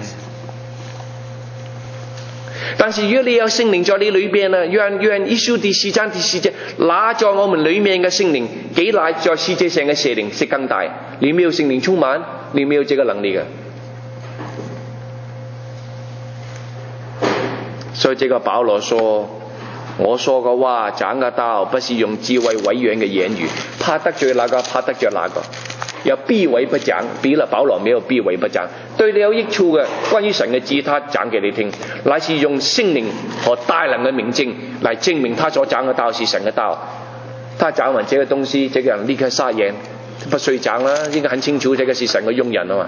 但是如果你有聖靈在你裏邊啊，約一書第4章第4節，那在我們裏面嘅聖靈，比那在世界上嘅邪靈是更大。你沒有聖靈充滿，你沒有這個能力嘅。所以這個保羅說，我說嘅話講嘅道不是用智慧委婉嘅言語，怕得罪那個，怕得罪那個，要避諱不講。比了保羅沒有避諱不講，對你有益處嘅關於神嘅旨，他講給你聽，乃是用聖靈和大能嘅明證來證明他所講嘅道是神嘅道。他講完這個東西，這個人立刻撒鹽，不需講啦，應該很清楚，這個是神嘅用人啊嘛。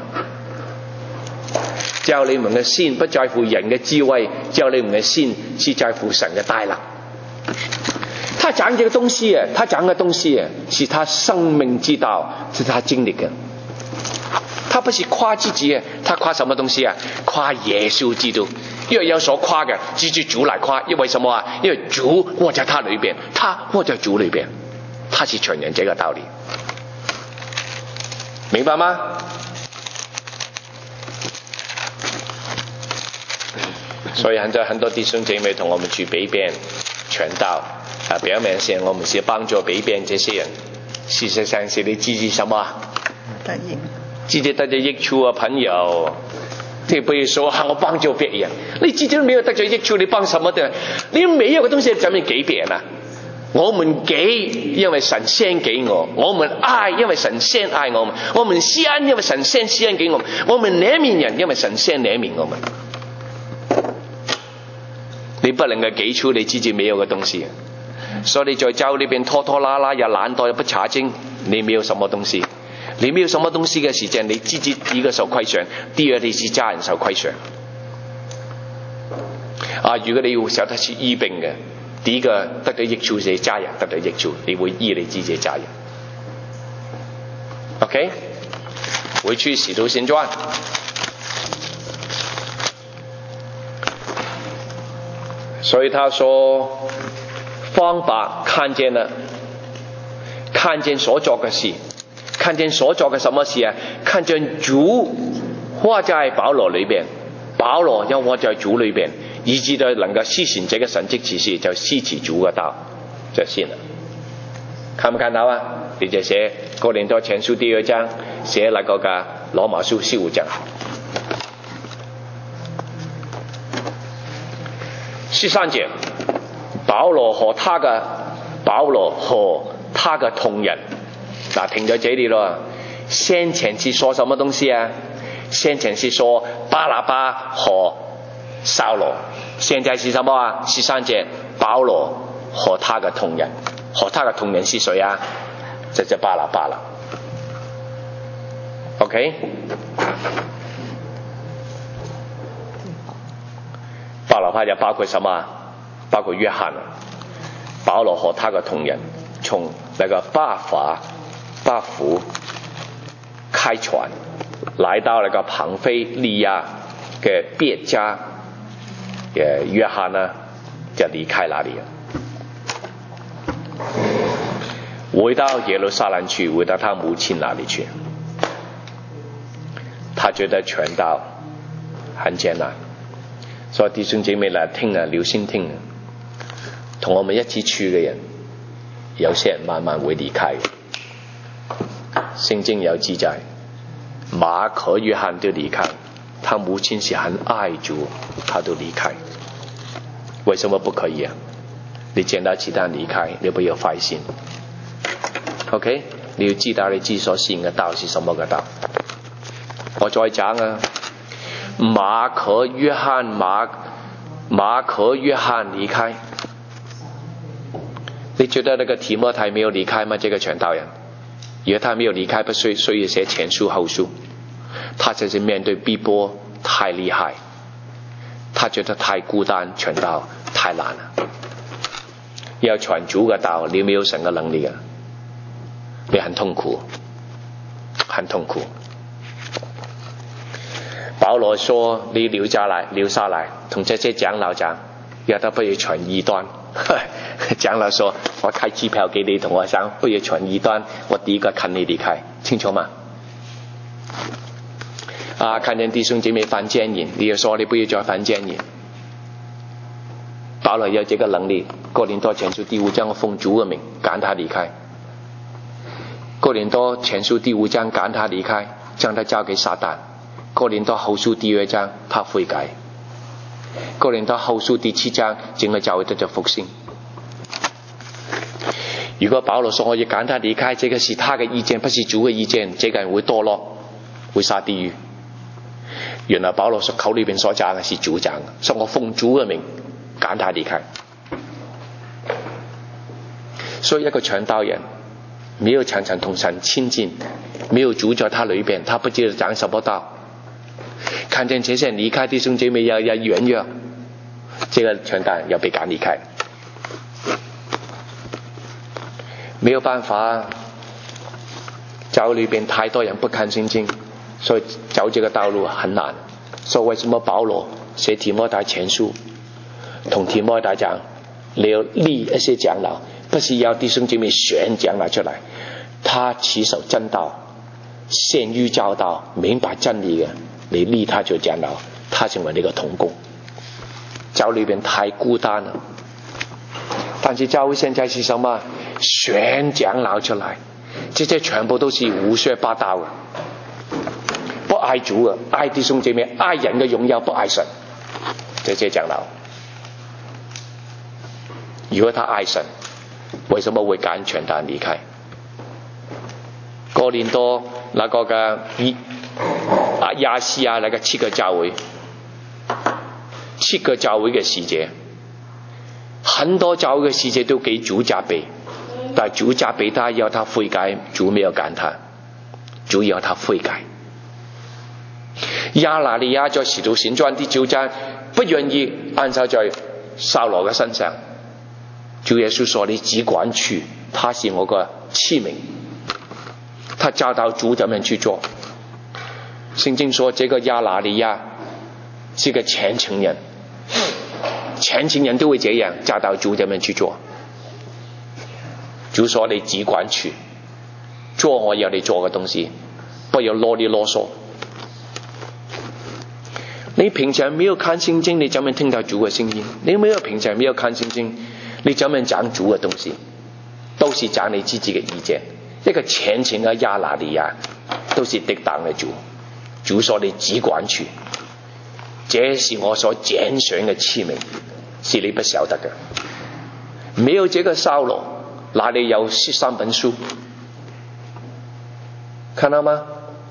叫你們嘅心不在乎人嘅智慧，叫你們嘅心是在乎神嘅大能。他講這個東西啊，他講嘅東西啊，是他生命之道，是他經歷嘅。他不是誇自己啊，他誇什麼東西啊？誇耶穌基督。因為有所誇嘅，指住主來誇。因為什麼啊？因為主活在他裏邊，他活在主裏邊，他是傳人這個道理，明白嗎？所以很多弟兄姐妹同我們去北邊傳道啊，表面上我們是幫助北邊這些人，事實上是你自己什麼？自己得咗益處啊，朋友。你不要說我幫助別人，你自己都沒有得咗益處，你幫什麼的？你沒有個東西怎麼給別人啊？我們給，因為神先給我；我們愛，因為神先愛我們；我們施恩，因為神先施恩給我們；我們憐憫人，因為神先憐憫我們。你不能夠給出你自己沒有嘅東西，所以你在教裏邊拖拖拉拉，又懶惰又不查經，你沒有什麼東西。你沒有什麼東西嘅時間，你自己第一個受虧損，第二你是家人受虧損。啊，如果你要曉得去醫病嘅，第一個得到益處是家人得到益處，你會醫你自己家人。OK， 回去使徒行傳。所以他說方法看見了，看見所做嘅事，看見所做嘅什麼事啊？看見主活在保羅裏邊，保保罗要活在主里边，以致到能够施行这个神迹奇事，就施持主嘅道就行了。看唔看到啊？你就寫哥林多前書第2章，寫那個嘅羅馬書15章。13節，保羅和他嘅同人，嗱停在這裡咯。先前是說什麼東西啊？先前是說巴拿巴和掃羅，現在是什麼啊？13節，保羅和他嘅同人，和他嘅同人是誰啊？這就巴拿巴了。OK， 巴拿巴就包括什麼？包括約翰。保羅和他嘅同人從那個巴弗開船，來到那個龐菲利亞嘅別家，約翰呢就離開那裡了，回到耶路撒冷去，回到他母親那裡去。他覺得傳道很艱難，所以弟兄姐妹來聽啊，留心聽啊，同我們一起去嘅人，有些人慢慢會離開。聖經有記載，馬可、約翰都離開，他母親是很愛主，他都離開。為什麼不可以啊？你見到其他人離開，你不要壞心。OK， 你要知道你之所信嘅道是什麼嘅道。我再講啊，馬可、約翰離開，你覺得那個提摩太沒有離開嗎？這個傳道人，如果他沒有離開，不需要寫前書後書。他就是面對逼迫太厲害，他覺得太孤單，傳道太難了。要傳主嘅道，你沒有神嘅能力啊，你很痛苦，很痛苦。保羅說：你留下來，同這些長老講，要他不要傳異端。長老說：我開機票給你，同我講不要傳異端，我第一個看你離開，清楚嗎？看見弟兄姐妹犯奸淫，你就說你不要再犯奸淫。保羅有這個能力，哥林多前書第5章奉主嘅名趕他離開。哥林多前書第5章趕他離開，將他交給撒旦。哥林多後書第2章他悔改。哥林多後書第7章整個教會得咗復興。如果保羅說我要趕他離開，這個是他嘅意見，不是主嘅意見，這個人會墮落，會下地獄。原來保羅所口裏邊所講嘅是主講嘅，所以我奉主嘅名趕他離開。所以一個傳道人沒有常常同神親近，沒有主在他裏邊，他不知道講什麼道。看見這些人離開，弟兄姐妹要軟弱，這個傳道人要被趕離開。沒有辦法，教裏邊太多人不看聖經，所以走這個道路很難。所以為什麼保羅寫提摩太前書，同提摩太講，你要立一些長老，不是要弟兄姐妹選長老出來，他持守真道，善於教導，明白真理嘅，你立他做長老，他成為你個同工。教裏邊太孤單了，但是教會現在是什麼？選長老出來，這些全部都是胡說八道嘅，不愛主嘅，愛弟兄姐妹，愛人嘅榮耀，不愛神。這些長老，如果他愛神，為什麼會趕傳道人離開？哥林多那個嘅亞細亞那個7個教會，7個教會嘅使者，很多教會嘅使者都給主責備，但主責備他，要他悔改，主沒有趕他，主要他悔改。亞拿尼亞在使徒行傳第9章不願意按手在掃羅嘅身上，主耶穌說：你只管去，他是我個器皿。他教導主怎麼去做。聖經說這個亞拿尼亞是個虔誠人，虔誠人都會這樣教導主怎麼去做。主說：你只管去做我要你做嘅東西，不要囉里囉嗦。 你平常没有看圣经，你怎么听到主的声音？你平常没有看圣经，你怎么讲主的东西？都是讲你自己的意见。一个虔诚的亚拿尼亚都是抵挡的主，主说你只管去，这是我所拣选的器皿，是你不晓得的。没有这个扫罗，哪里有13本书？看到吗？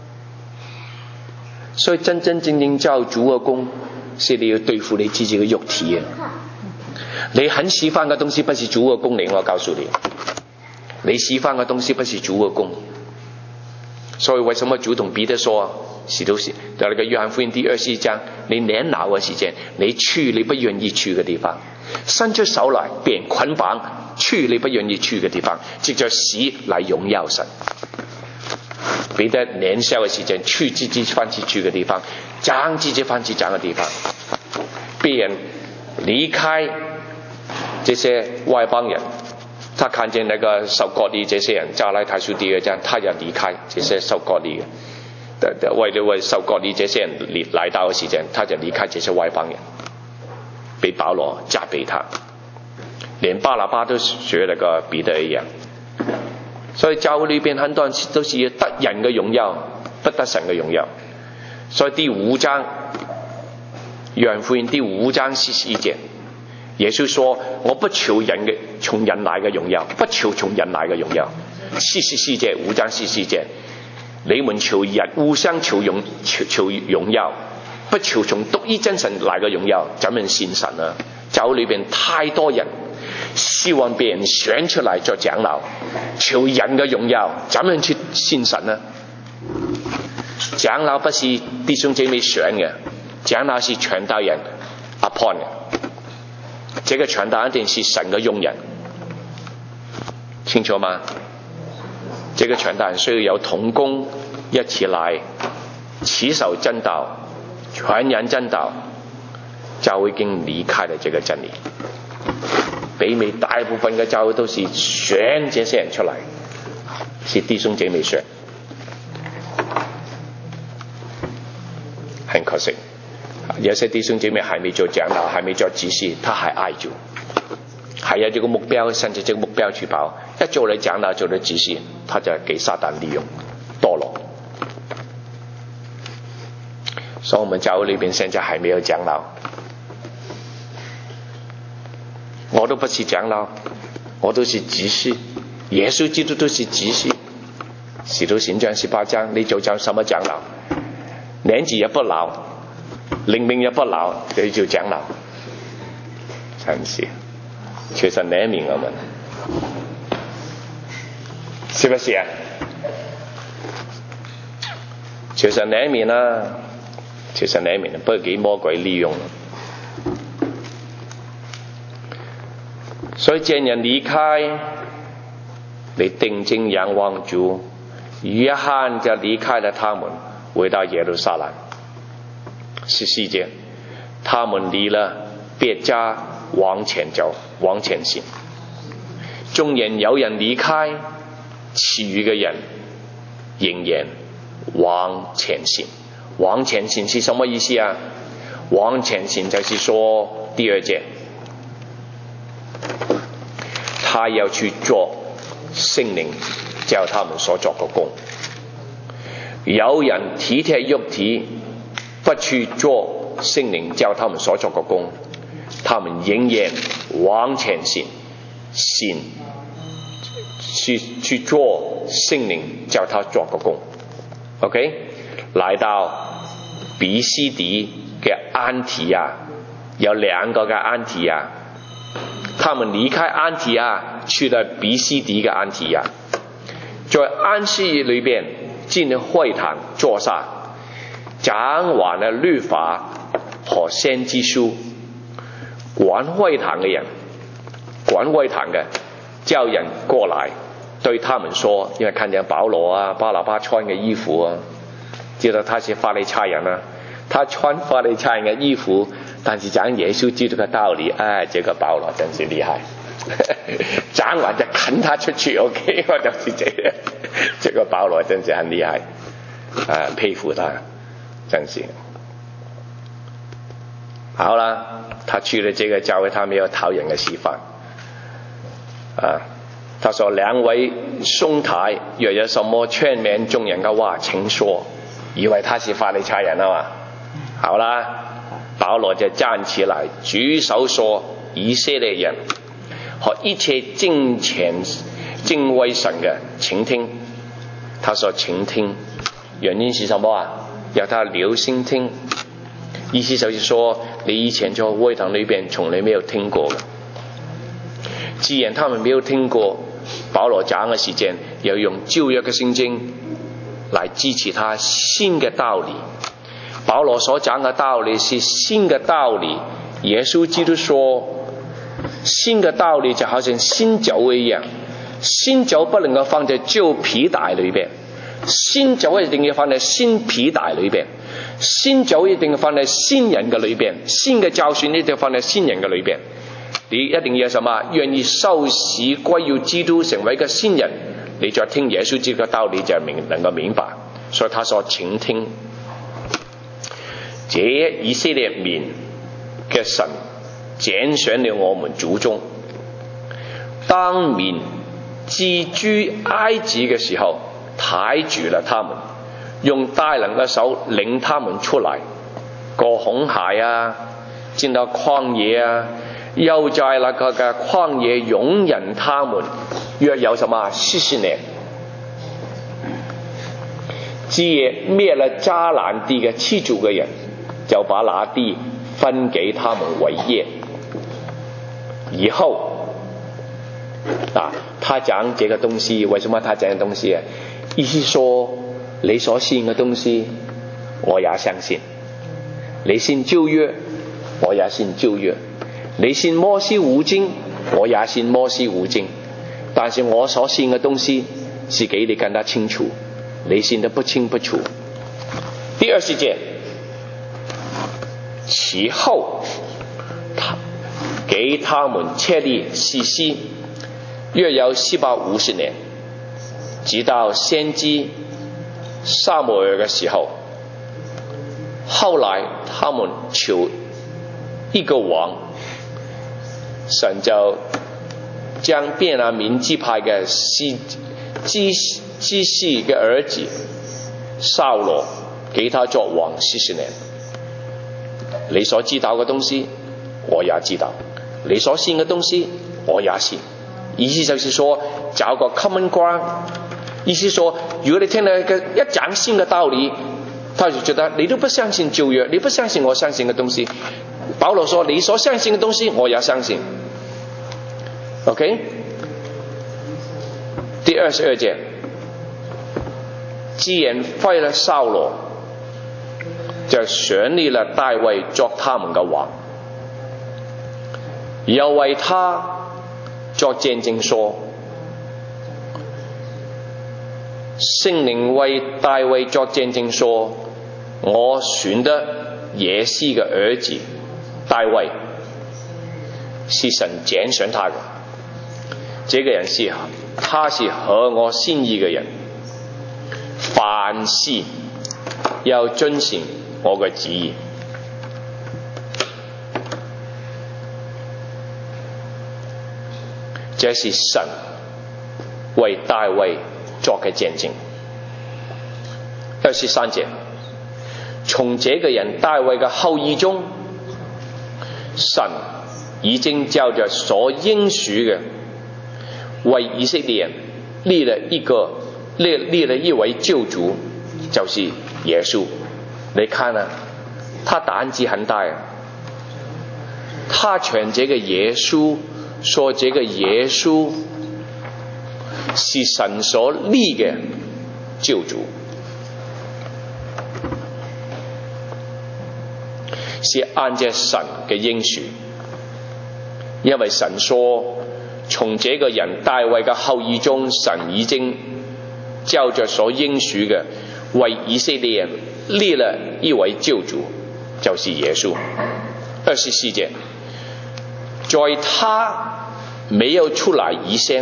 所以真正照主的功，是你要对付你自己的肉体。你很喜欢的东西不是主的功，我告诉你，你喜欢的东西不是主的功。所以为什么主同彼得说，是都是在那个约翰福音第24章，你年老的时间，你去你不愿意去的地方，伸出手来便捆绑去你不愿意去的地方，藉着死来荣耀神。彼得年少的时间去自己放弃去的地方，讲自己放弃讲的地方，便离开这些外邦人。他看见那个受割礼这些人，加拉太书第2章，他要离开这些受割礼的，为受割礼这些人来到的时间，他就离开这些外邦人，被保罗责备他，连巴拿巴都学那个彼得一样。所以教会里边很多人都是要得人的荣耀，不得神的荣耀。所以第5章约翰福音第5章41节，耶稣说，我不求从人来的荣耀，不求从人来的荣耀。44节5章44节，你們互相求榮耀，不求從獨一真神來嘅榮耀，怎樣信神啊？教會裏邊太多人希望被人選出來做長老，求人嘅榮耀，怎樣去信神呢？長老不是弟兄姐妹選嘅，長老是傳道人 appoint 嘅。這個傳道一定是神嘅用人，清楚嗎？這個傳道人需要有同工一起來持守真道，傳人真道，教會已經離開了這個真理。北美大部分嘅教會都是選這些人出來，是弟兄姐妹選，很可惜。有些弟兄姐妹還沒做長老，還沒做執事，他還愛主，還有這個目標，甚至這個目標去跑，一做了長老，做了執事，他就給撒旦利用墮落。所以我們教會裏邊現在還沒有長老，我都不是長老，我都是執事，耶穌基督都是執事。使徒行傳18章，你就叫什麼長老？年紀也不老，靈命也不老，就叫長老，真是求神憐憫我們，是不是啊？求神憐憫啊！求神憐憫，不要給魔鬼利用。所以見人離開，你定睛仰望主。約翰就離開了他們，回到耶路撒冷。14節，他們離了別家，往前走，往前行。縱然有人離開，其餘嘅人仍然往前行。往前行是什麼意思啊？往前行就是說第2節，他要去做聖靈叫他們所作的工。有人體貼肉體，不去做聖靈叫他們所作的工，他們仍然往前行，去做聖靈叫他做的工。OK， 來到比西底嘅安提亞，有2個嘅安提亞，他們離開安提亞，去了比西底嘅安提亞，在安息日裏邊進會堂坐下，講完了律法和先知書。管會堂嘅人，管會堂嘅叫人過來，對他們說，因為看見保羅啊、巴拿巴穿嘅衣服啊，知道他是法利賽人啊，他穿法利賽人嘅衣服，但是講耶穌基督嘅道理，這個保羅真是厲害。講完就趕他出去 ，OK， 我就是這樣。這個保羅真是很厲害，佩服他，真是。 好了，他去了这个教会，他没有讨人的示范他说两位兄台若有什么劝勉众人的话，请说。以为他是法利赛人了嘛？好啦，保罗就站起来举手说，以色列人和一切敬畏神的，请听。他说请听，原因是什么啊？要他留心听，意思就是说你以前在会堂里边从来没有听过的，既然他们没有听过，保罗讲的时间要用旧约的圣经来支持他新的道理。保罗所讲的道理是新的道理，耶稣基督说新的道理就好像新酒一样，新酒不能够放在旧皮带里边，新酒一定要放在新皮带里边，新酒一定要放在新人的里边，新的教训一定要放在新人的里边。你一定要什么？愿意受洗歸要基督，成為一個新人，你再聽耶穌這個道理就能夠明白。所以他說請聽，這以色列民嘅神揀選了我們祖宗，當面寄居埃及嘅時候睇住了他們，用大能嘅手領他們出來，過紅海啊，進到曠野啊，又在那個嘅曠野容忍他們約有什麼40年，只滅了迦南地嘅七族嘅人，就把那地分給他們為業。以後他講這個東西，為什麼他講的東西啊？意思說你所信嘅東西我也相信，你信舊約我也信舊約，你信摩西五經我也信摩西五經，但是我所信嘅東西是給你更加清楚，你信得不清不楚。第20節，其後給他們設立士師，約有450年，直到先知撒母耳嘅時候。後來他們求一個王，神就將便雅憫支派嘅基士嘅兒子掃羅給他作王40年。你所知道嘅東西我也知道，你所信嘅東西我也信。意思就是說找個 common ground， 意思說如果你聽到一講新嘅道理，他就覺得你都不相信舊約，你不相信我相信嘅東西。保羅說你所相信嘅東西我也相信。 OK， 第22節，既然廢了掃羅，就選立了大衛作他們嘅王，又為他作見證說，聖靈為大衛作見證說，我選的耶西嘅兒子大衛是神揀選他嘅，這個人他是合我心意嘅人，凡事要遵行我嘅旨意。這是神為大衛作嘅見證。23節，從這個人大衛嘅後裔中，神已經照着所應許嘅，為以色列人立了一位救主，就是耶穌。你看啊，他膽子很大啊，他傳這個耶穌，說這個耶穌是神所立嘅救主，是按照神嘅應許，因為神說從這個人大衛嘅後裔中，神已經照着所應許嘅，為以色列人立了一位救主，就是耶穌。24節，在他沒有出來以前，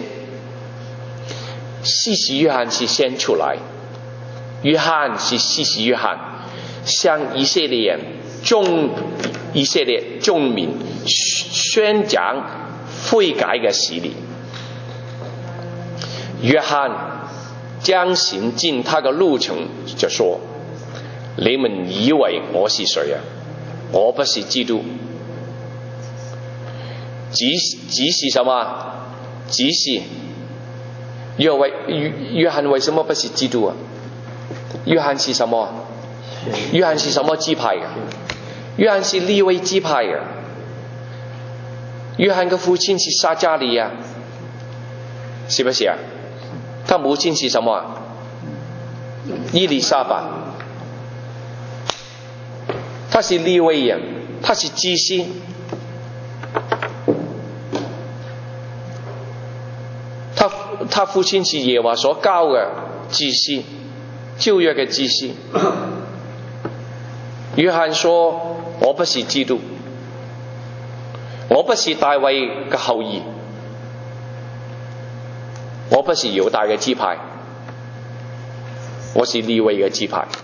施洗約翰是先出來，約翰是施洗約翰，向以色列人以色列众民宣讲悔改嘅洗禮。約翰將行進他嘅路程就說：你們以為我是誰啊？我不是基督。只是什麼？只是約翰為什麼不是基督啊？約翰是什麼？約翰是什麼支派嘅？約翰是利未支派嘅。約翰嘅父親是撒迦利亞，是不是啊？他母親是什麼？伊麗莎白。他是利未人，他是祭司。他父親是耶和華所交嘅祭司，舊約嘅祭司。約翰說：我不是基督，我不是大衛嘅後裔，我不是猶大嘅支派，我是利未嘅支派。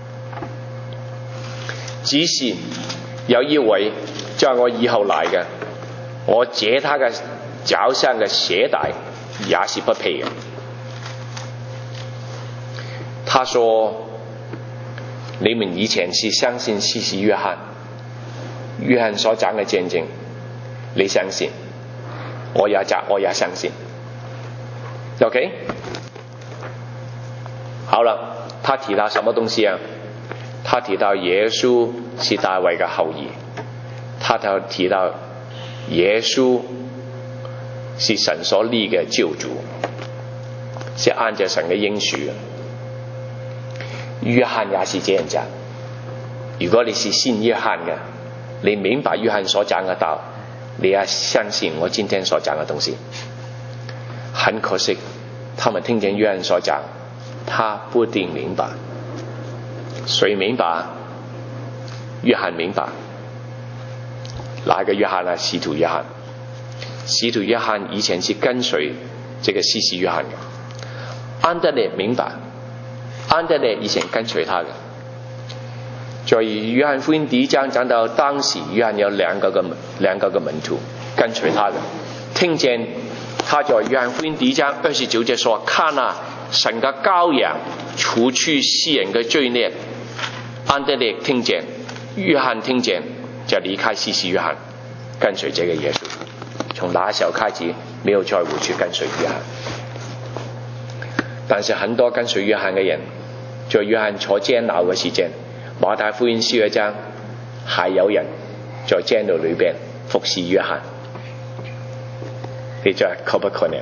只是有一位在我以後來嘅，我解他嘅腳上嘅鞋帶也是不配嘅。他說：你們以前是相信施洗約翰所講嘅見證，你相信，我也相信。OK， 好了，他提到什麼東西啊？他提到耶穌是大衛嘅後裔，他就提到耶穌是神所立嘅救主，是按照神嘅應許。約翰也是這樣講。如果你是信約翰嘅，你明白約翰所講嘅道，你也相信我今天所講嘅東西。很可惜，他們聽見約翰所講，他不一定明白。誰明白？約翰明白。哪個約翰啊？使徒約翰。使徒約翰以前是跟隨這個施洗約翰嘅。安德烈明白，安德烈以前跟隨他嘅。在約翰福音第一章講到，當時約翰有兩個嘅門徒跟隨他嘅，聽見他在約翰福音第一章29節說：看啊，神嘅羔羊除去世人嘅罪孽。安德烈聽見，約翰聽見，就離開施洗約翰，跟隨這個耶穌。從那時候開始，沒有再回去跟隨約翰。但是很多跟隨約翰嘅人，在約翰坐監牢嘅時間，馬太福音11章，還有人在監牢裏邊服侍約翰。你覺得可不可能？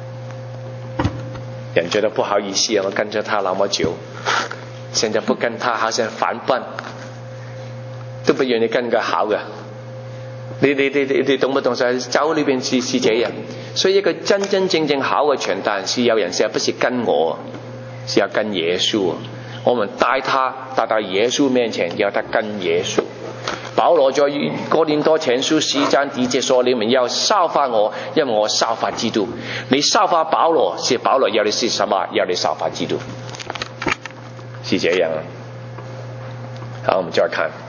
人覺得不好意思啊，我跟咗他那麼久，現在不跟他好像反叛，都不願意跟個好嘅。你懂不懂？在教會裏邊是這樣，所以一個真真正正好嘅傳道人是有人是不是跟我，是要跟耶穌。我們帶他帶到耶穌面前，要他跟耶穌。保羅在哥林多前書11章第1節說：你們要效法我，因為我效法基督。你效法保羅，是保羅要你是什麼？要你效法基督，是這樣啊。好，我們再看。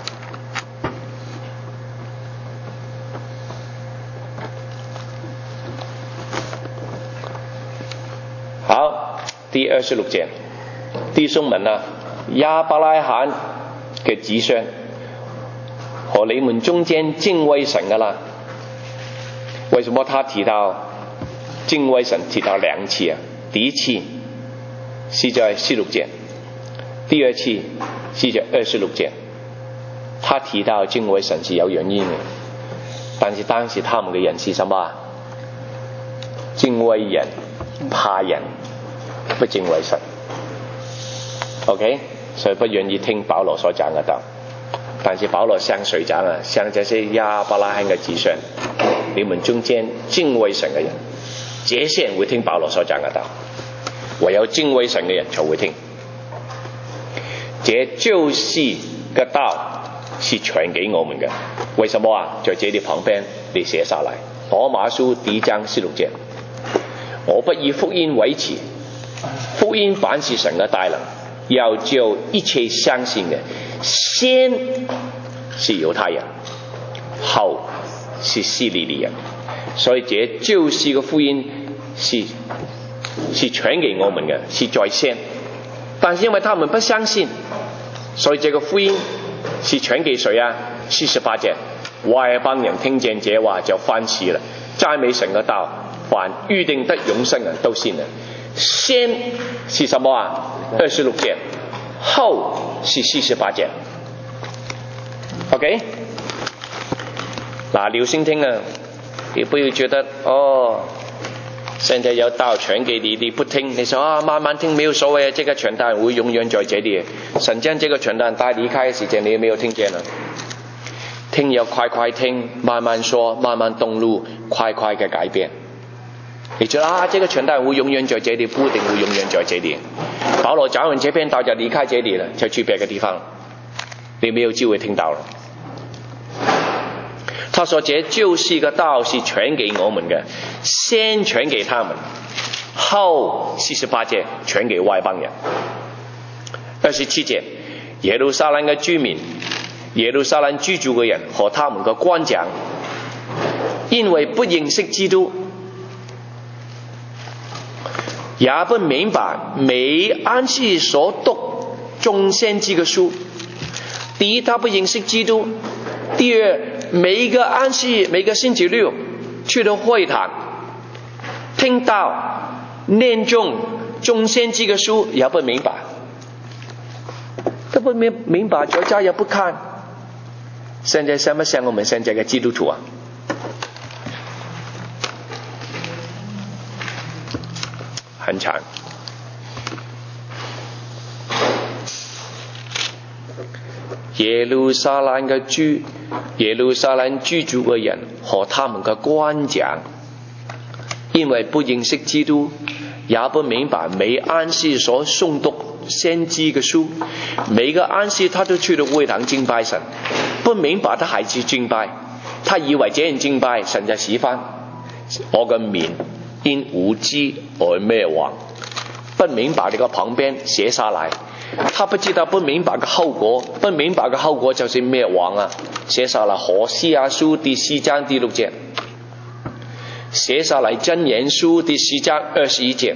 好，第26節，弟兄們啊，亞伯拉罕嘅子孫和你們中間敬畏神嘅啦。為什麼他提到敬畏神提到兩次啊？第一次是在16節，第二次是在26節。他提到敬畏神是有原因嘅，但是當時他們嘅人是什麼？敬畏人，怕人，不敬畏神。OK， 所以不願意聽保羅所講嘅道。但是保羅向誰講啊？向這些亞伯拉罕嘅子孫，你們中間敬畏神嘅人，這些人會聽保羅所講嘅道。唯有敬畏神嘅人才會聽。這就是嘅道是傳給我們嘅。為什麼啊？在這裡旁邊你寫下來，羅馬書第1章16節。我不以福音為恥，福音本是神嘅大能，要叫一切相信嘅，先是猶太人， 后是希利尼人。所以这救世嘅福音是传给我们嘅，是在先。但是因为他们不相信，所以这个福音是传给谁啊？48节，外邦人听见这话就欢喜了，赞美神嘅道，凡预定得永生人都信了。先是什么啊？26节，后是48节。OK， 留心听啊，你不要觉得现在有道传给你，你不听，你说慢慢听没有所谓，这个传单会永远在这里。神将这个传单带离开的时间，你有没有听见呢？听要快快听，慢慢说，慢慢动怒，快快的改变。你觉得这个传单会永远在这里，不一定会永远在这里。保罗讲完这篇道就离开这里了，就去别个地方了，你没有机会听到了。他说这就是个道是传给我们的，先传给他们，后48节传给外邦人。27节，耶路撒冷的居民，耶路撒冷居住的人和他们的官长，因为不认识基督，也不明白每安息所读众先知的书。第一，他不认识基督；第二，每一个安息，每个星期六去到会堂听到念中众先知的书也不明白，都不明白，在家也不看。现在像不像我们现在的基督徒啊？很惨。耶路撒冷居住的人和他们的官长，因为不认识基督，也不明白每安息所诵讀先知的書，每個安息他都去到會堂敬拜神，不明白他還是敬拜，他以為這樣敬拜神就喜歡。我嘅面因無知而滅亡，不明白這個旁邊寫下來，他不知道不明白的後果，不明白的後果就是滅亡啊！寫下來何西阿書第4章第6節，寫下來箴言書第10章21節，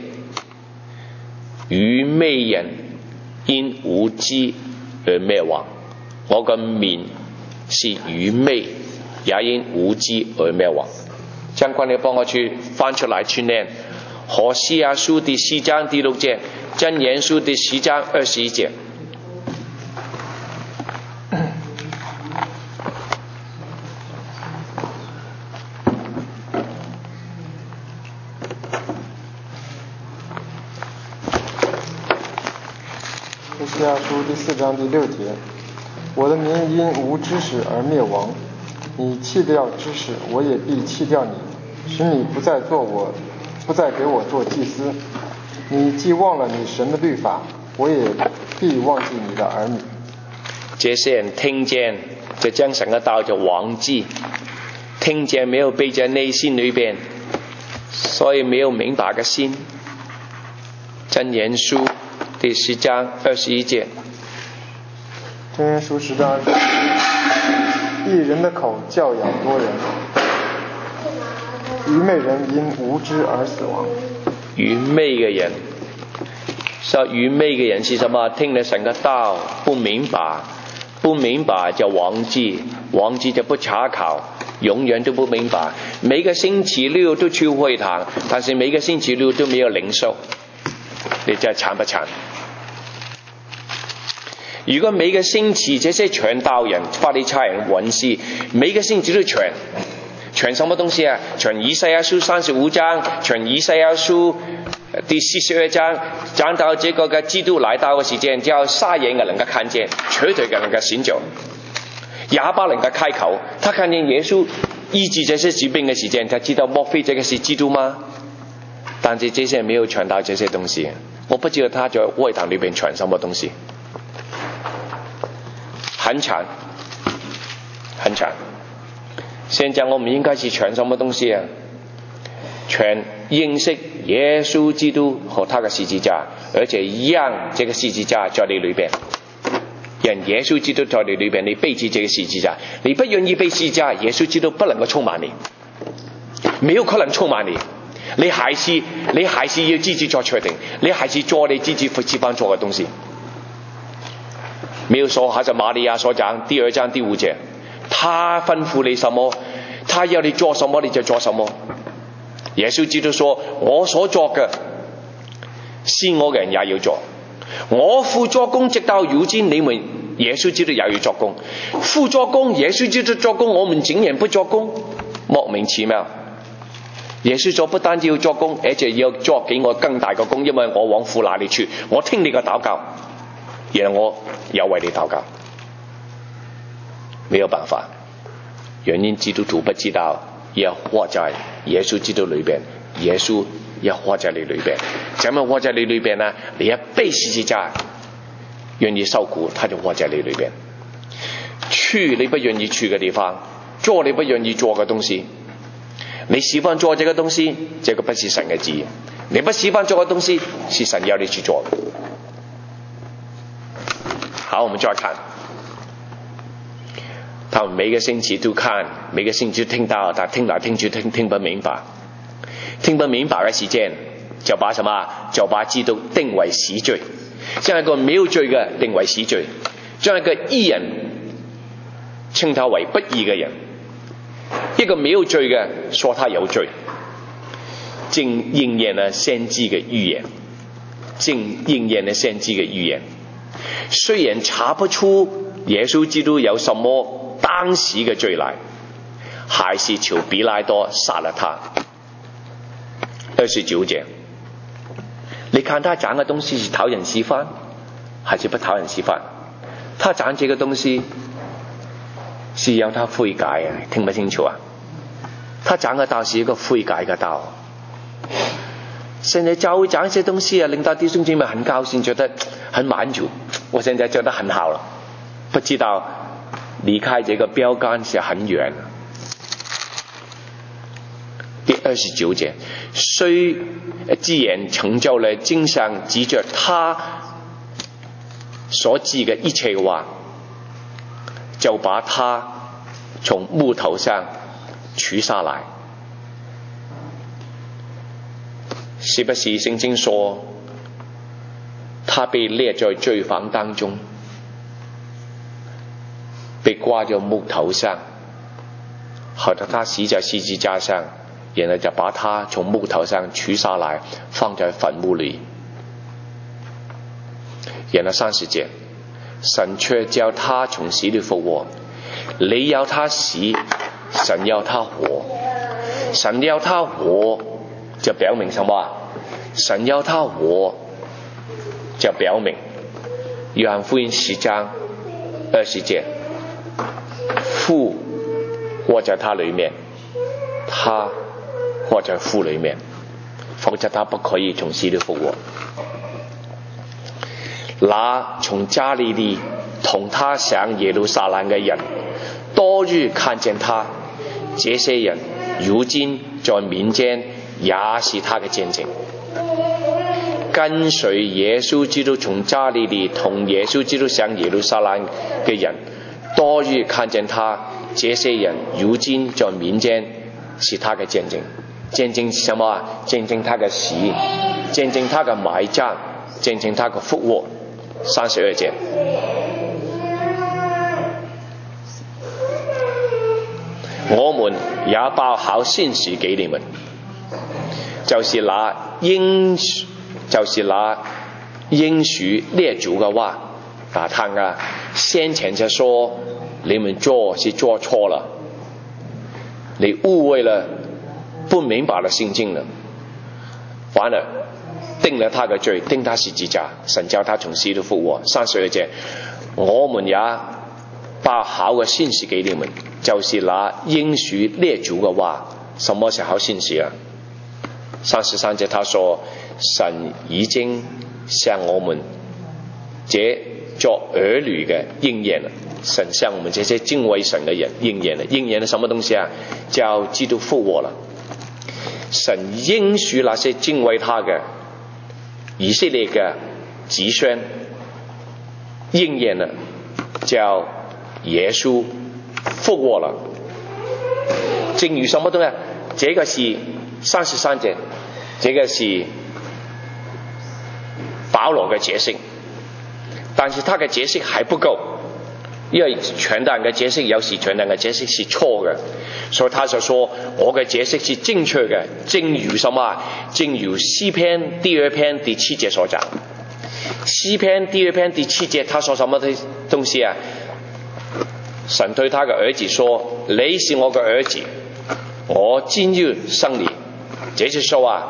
愚昧人因無知而滅亡。我嘅面是愚昧，也因無知而滅亡。將軍你幫我去翻出來去念何西阿書第4章第6節，箴言書第10章21節。 何西阿書第4章第6節，我的民因無知識而滅亡，你棄掉知識，我也必棄掉你，使你不再給我做祭司。你既忘了你神的律法，我也必忘記你的兒女。 這些人聽見就將神嘅道就忘記，聽見沒有背在內心裏邊，所以沒有明白嘅心。箴言書第10章21節。 箴言書10章21節，義人的口教養多人，愚昧人因無知而死亡。 愚昧嘅人，說愚昧嘅人是什麼？聽了神嘅道不明白就忘記就不查考，永遠都不明白。每個星期六都去會堂，但是每個星期六都沒有領受，你真係慘不慘？如果每個星期這些傳道人、法利賽人、文士每個星期都傳什麼東西啊？傳以賽亞書35章，傳以賽亞書第42章，講到這個嘅基督來到嘅時間，只有3人嘅能夠看見，絕對嘅能夠醒着，啞巴能夠開口，他看見耶穌醫治這些疾病嘅時間，他知道莫非這個是基督嗎？但是這些人沒有傳到這些東西，我不知道他在會堂裏邊傳什麼東西，很慘。現在我們應該是傳什麼東西啊？傳認識耶穌基督和他的十字架，而且讓這個十字架在你裏邊。 让耶稣基督在你里边，你背起这个十字架，你不愿意背十字架，耶稣基督不能够充满你，没有可能充满你。你还是要自己做决定，你还是做你自己喜欢做的东西。没有说好像玛利亚所讲第2章第5节，他吩咐你什么，他要你做什么你就做什么。耶稣基督说，我所做嘅是我嘅人也要做，我父做工直到如今，你们耶稣基督也要做工，父做工耶稣基督做工，我们竟然不做工，莫名其妙。耶稣说不单止要做工，而且要做给我更大的工，因为我往父那里去，我听你嘅祷告，然后我要为你祷告。没有办法，原因基督徒不知道要活在耶稣基督里边，耶稣要活在你里边。怎么活在你里边呢？你要背十字架，愿意受苦，他就活在你里边。去你不愿意去的地方，做你不愿意做的东西，你喜欢做这个东西，这个不是神的旨意；你不喜欢做的东西，是神要你去做的。好，我们再看，他们每个星期都看，每个星期都听到，但听来听去听不明白。听不明白的时间，就把什么？就把基督定为死罪，將一個沒有罪嘅定為死罪，將一個義人稱他為不義嘅人，一個沒有罪嘅說他有罪，正應驗了先知嘅預言，正應驗了先知嘅預言。雖然查不出耶穌基督有什麼當時嘅罪來，還是求比拉多殺了他。29節，你看他講嘅東西是討人喜歡還是不討人喜歡？他講這個東西是要他悔改啊，聽不清楚啊？他講嘅道是一個悔改嘅道。現在教會講一些東西啊，令到弟兄姐妹很高興，覺得很滿足。我現在覺得很好了，不知道離開這個標杆是很遠。第29節，雖既然成就了經上指着他所知嘅一切話，就把他從木頭上取下來。是不是聖經說他被列在罪房當中，被掛在木頭上，好到他死在十字架上，然後就把他從木頭上取下來，放在墳墓裏。然後30節，神卻叫他從死裏復活。你要他死，神要他活。神要他活，就表明什麼啊？神要他活，就表明約翰福音10章20節，父活在他裏面，他活在父裏面，否則他不可以從死裏復活。那從加利利同他上耶路撒冷嘅人，多日看見他，這些人如今在民間也是他嘅見證。跟隨耶穌基督從加利利同耶穌基督上耶路撒冷嘅人，多日看見他，這些人如今在民間是他嘅見證。見證什麼啊？見證他嘅死，見證他嘅埋葬，見證他嘅復活。32節，我們也報好信息給你們，就是那應許列祖嘅話。打探啊，先前就說你們做是做錯了，你誤會了，不明白了聖經了，反而定了他的罪，定他十字架，神叫他從死裏復活。32節，我們也把好嘅信息給你們，就是那應許列祖嘅話。什麼是好信息啊？33節他說，神已經向我們這做兒女嘅應驗了，神向我們這些敬畏神嘅人應驗了。應驗了什麼東西啊？叫基督復活了。神應許那些敬畏他嘅以色列嘅子孫應驗了， 叫耶稣复活了。正如什么东西？这个是33节，这个是保罗的解释，但是他的解释还不够，因为传道人的解释有时传道人的解释是错的，所以他就说我的解释是正确的。正如什么？正如诗篇第2篇第7节所讲。诗篇第2篇第7节他说什么东西啊？神对他的儿子说：“你是我的儿子，我今日生你。”这句说话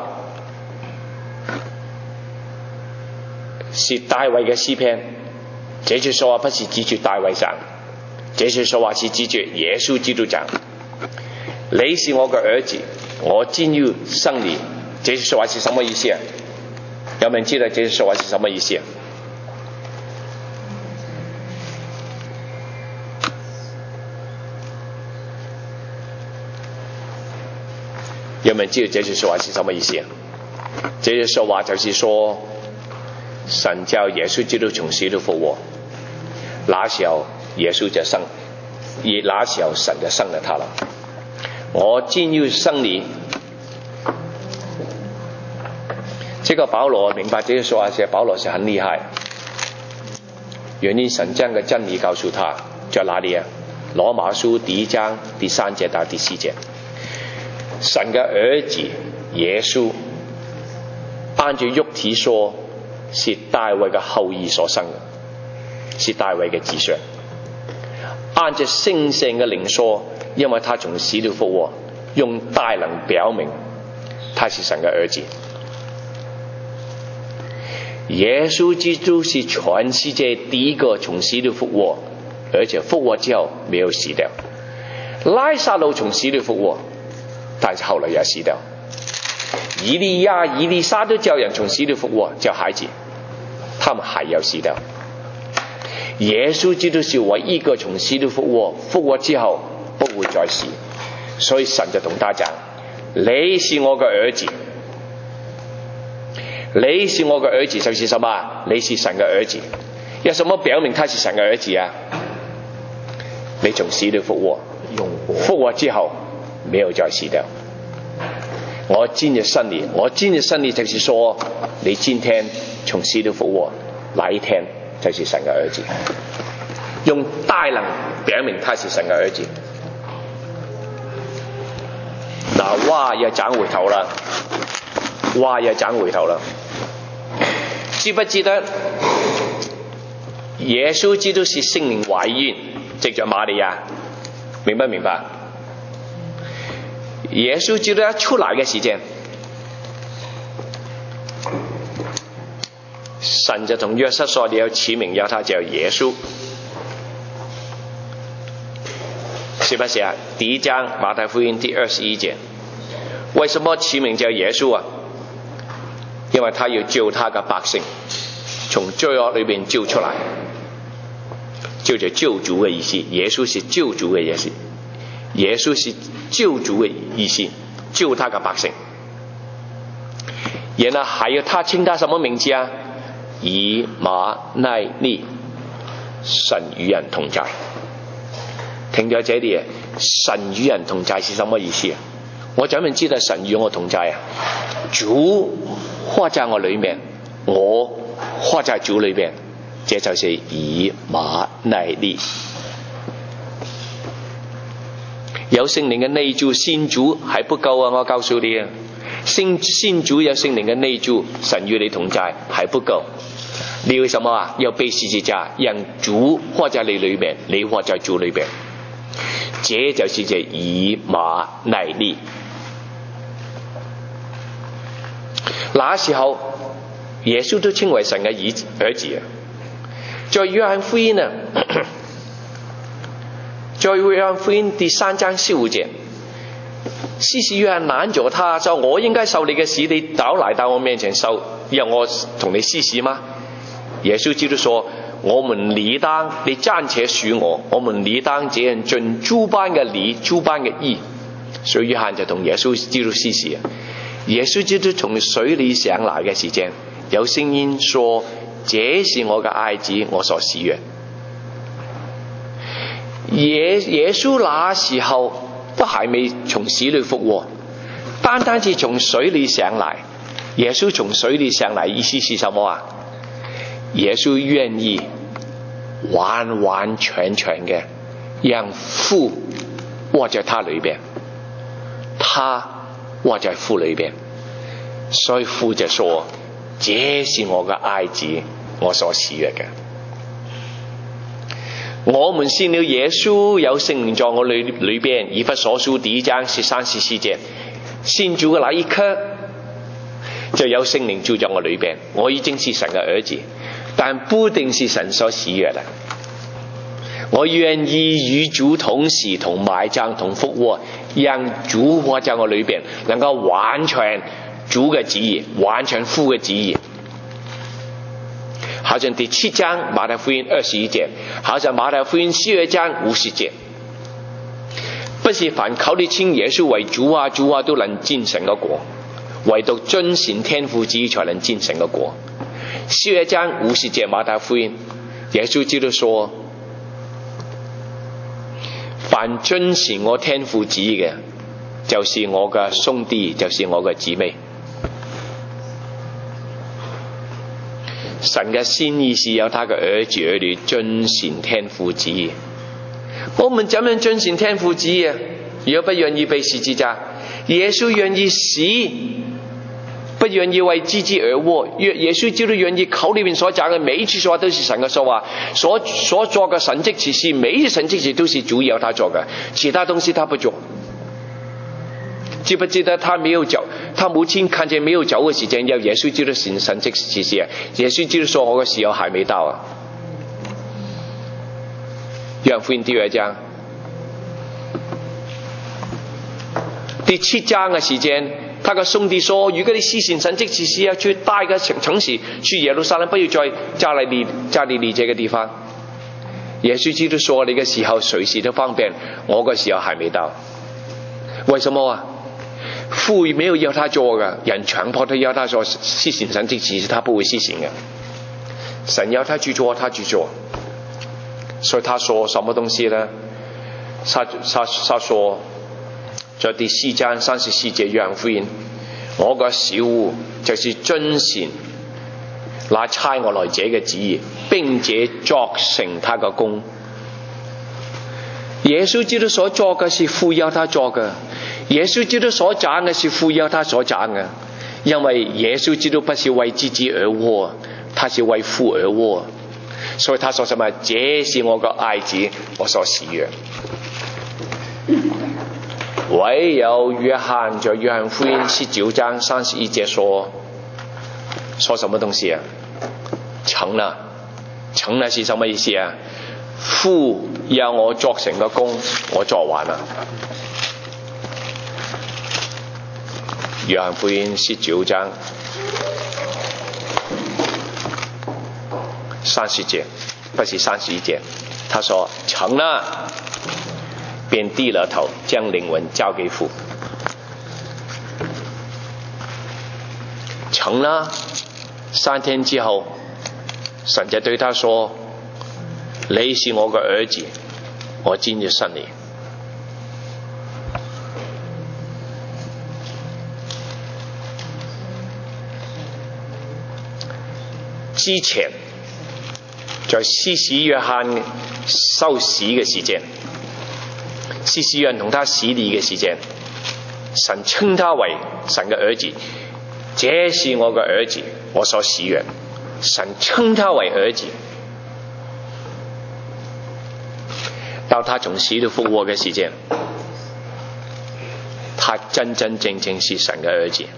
是大卫的诗篇，这句说话不是指住大卫上，这句说话是指住耶稣基督讲：“你是我的儿子，我今日生你。”这句说话是什么意思啊？有没有人知道这句说话是什么意思啊？有没有人知道这句说话是什么意思啊？这句说话就是说，神叫耶稣基督从死里复活，那时候耶稣就生，那时候神就生了他了。我今日生你。这个保罗明白这句说话时，保罗是很厉害，原因神这样的真理告诉他，在哪里啊？罗马书第1章第3节到第4节，神的儿子耶稣按照肉体说是大卫的后裔所生的，是大卫的子孙；按照圣圣的灵说，因为他从死里复活，用大能表明他是神的儿子。耶稣基督是全世界第一个从死里复活，而且复活之后没有死掉。拉撒路从死里复活，但是后来也死掉。以利亚、以利沙都叫人从死里复活，叫孩子，他们还要死掉。耶稣基督是唯一一个从死里复活，复活之后不会再死，所以神就同他讲：“你是我的儿子。”你是我的儿子，就是什么？你是神的儿子。有什么表明他是神的儿子啊？你从死里复活，复活之后没有再死掉。我今日生你，我今日生你就是说，你今天从死里复活，那一天就是神的儿子，用大能表明他是神的儿子。嗱，哇，又轉回頭啦，哇，又轉回頭啦。知不知得耶穌基督是聖靈懷孕，藉着瑪利亞？明不明白？耶穌基督一出來嘅時間，神就同約瑟說：你要起名叫他叫耶穌，是不是啊？第一章馬太福音第21節，為什麼起名叫耶穌啊？因為他要救他嘅百姓從罪惡裏面救出來，就叫救主嘅意思。耶穌是救主嘅意思，耶穌是救主嘅意思，救他嘅百姓。然後還有他稱他什麼名字啊？以馬內利，神與人同在。聽咗這啲嘢，神與人同在是什麼意思啊？我怎麼知道神與我同在啊？主活在我裏面，我活在主裏面，這就是以馬內利。有聖靈嘅內住，先主還不夠啊！我告訴你啊，先主有聖靈嘅內住，神與你同在還不夠。你要什麼啊？要背十字架，讓主活在你裏面，你活在主裏面，這就是這以馬內利。那時候耶穌都稱為神嘅兒子啊！在約翰福音啊，在約翰福音第3章15節，施洗約翰攔住他，說：我應該受你嘅洗，你倒來到我面前受，讓我同你施洗嗎？耶穌基督說：我們理當，你暫且許我，我們理當這樣盡諸般嘅理，諸般嘅義。所以約翰就同耶穌基督施洗啊！耶穌基督從水裏上來嘅時間，有聲音說：這是我嘅愛子，我所喜悅。 耶稣那时候都还没从死里复活，单是从水里上来。耶稣从水里上来，意思是什么啊？耶稣愿意完完全全的让父握在他里边，他握在父里边，所以父就说：这是我的爱子，我所喜悦的。我们信了耶稣，有圣灵在我里边。以弗所书第1章13、14節，信主的那一刻就有聖靈住在我裏邊，我已經是神嘅兒子，但不一定是神所喜悦的。我願意與主同時，同埋葬，同復活，讓主活在我裏邊，能夠完全主嘅旨意，完全父嘅旨意。好像第7章馬太福音21節，好像馬太福音12章50節。不是凡靠你稱耶穌為主啊主啊都能進神嘅國，唯獨遵行天父旨意才能進神嘅國。12章50節馬太福音，耶穌基督說：凡遵行我天父旨意嘅，就是我嘅兄弟，就是我嘅姊妹。神嘅心意是要他嘅兒子兒女遵行天父旨意。我們怎樣遵行天父旨意啊？如果不願意被十字架，耶穌願意死，不願意為自己而活。耶穌基督願意口裏面所講嘅每一句說話都是神嘅說話，所做嘅神蹟奇事，每一神蹟奇事都是主要他做嘅，其他東西他不做。記不記得他沒有走，他母親看見沒有走嘅時間，要耶穌基督行神蹟奇事啊！耶穌基督說：我嘅時候還沒到啊。約翰福音第2章第7章嘅時間，他嘅兄弟說：如果你施行神蹟奇事要去大嘅城市，去耶路撒冷，不要在加利利這個地方。耶穌基督說：你嘅時候隨時都方便，我嘅時候還沒到。為什麼啊？父沒有要他做的，人強迫他要他做施行神蹟奇事，他不會施行的。神要他去做，他去做。所以他說什麼東西呢？他說在第4章34節約翰福音，我嘅小務就是遵行那差我來者嘅旨意，並且作成他嘅功。耶穌基督所做嘅是父要他做嘅，耶穌基督所講嘅是父要他所講嘅，因為耶穌基督不是為自己而活，他是為父而活。所以他說什麼？這是我個愛子，我所喜悦。唯有約翰在約翰福音19章31節說什麼東西啊？成了，成了是什麼意思啊？父要我作成個功，我做完了。約翰福音19章30節，不是31節。他說成了，便低了頭，將靈魂交給父。成了，3天之後，神就對他說：你是我嘅兒子，我今日生你。之前在施洗約翰受洗嘅時間，施洗約翰同他洗禮嘅時間，神稱他為神嘅兒子，這是我嘅兒子，我所喜悦。神稱他為兒子，到他從死裏復活嘅時間，他真真正正是神嘅兒子，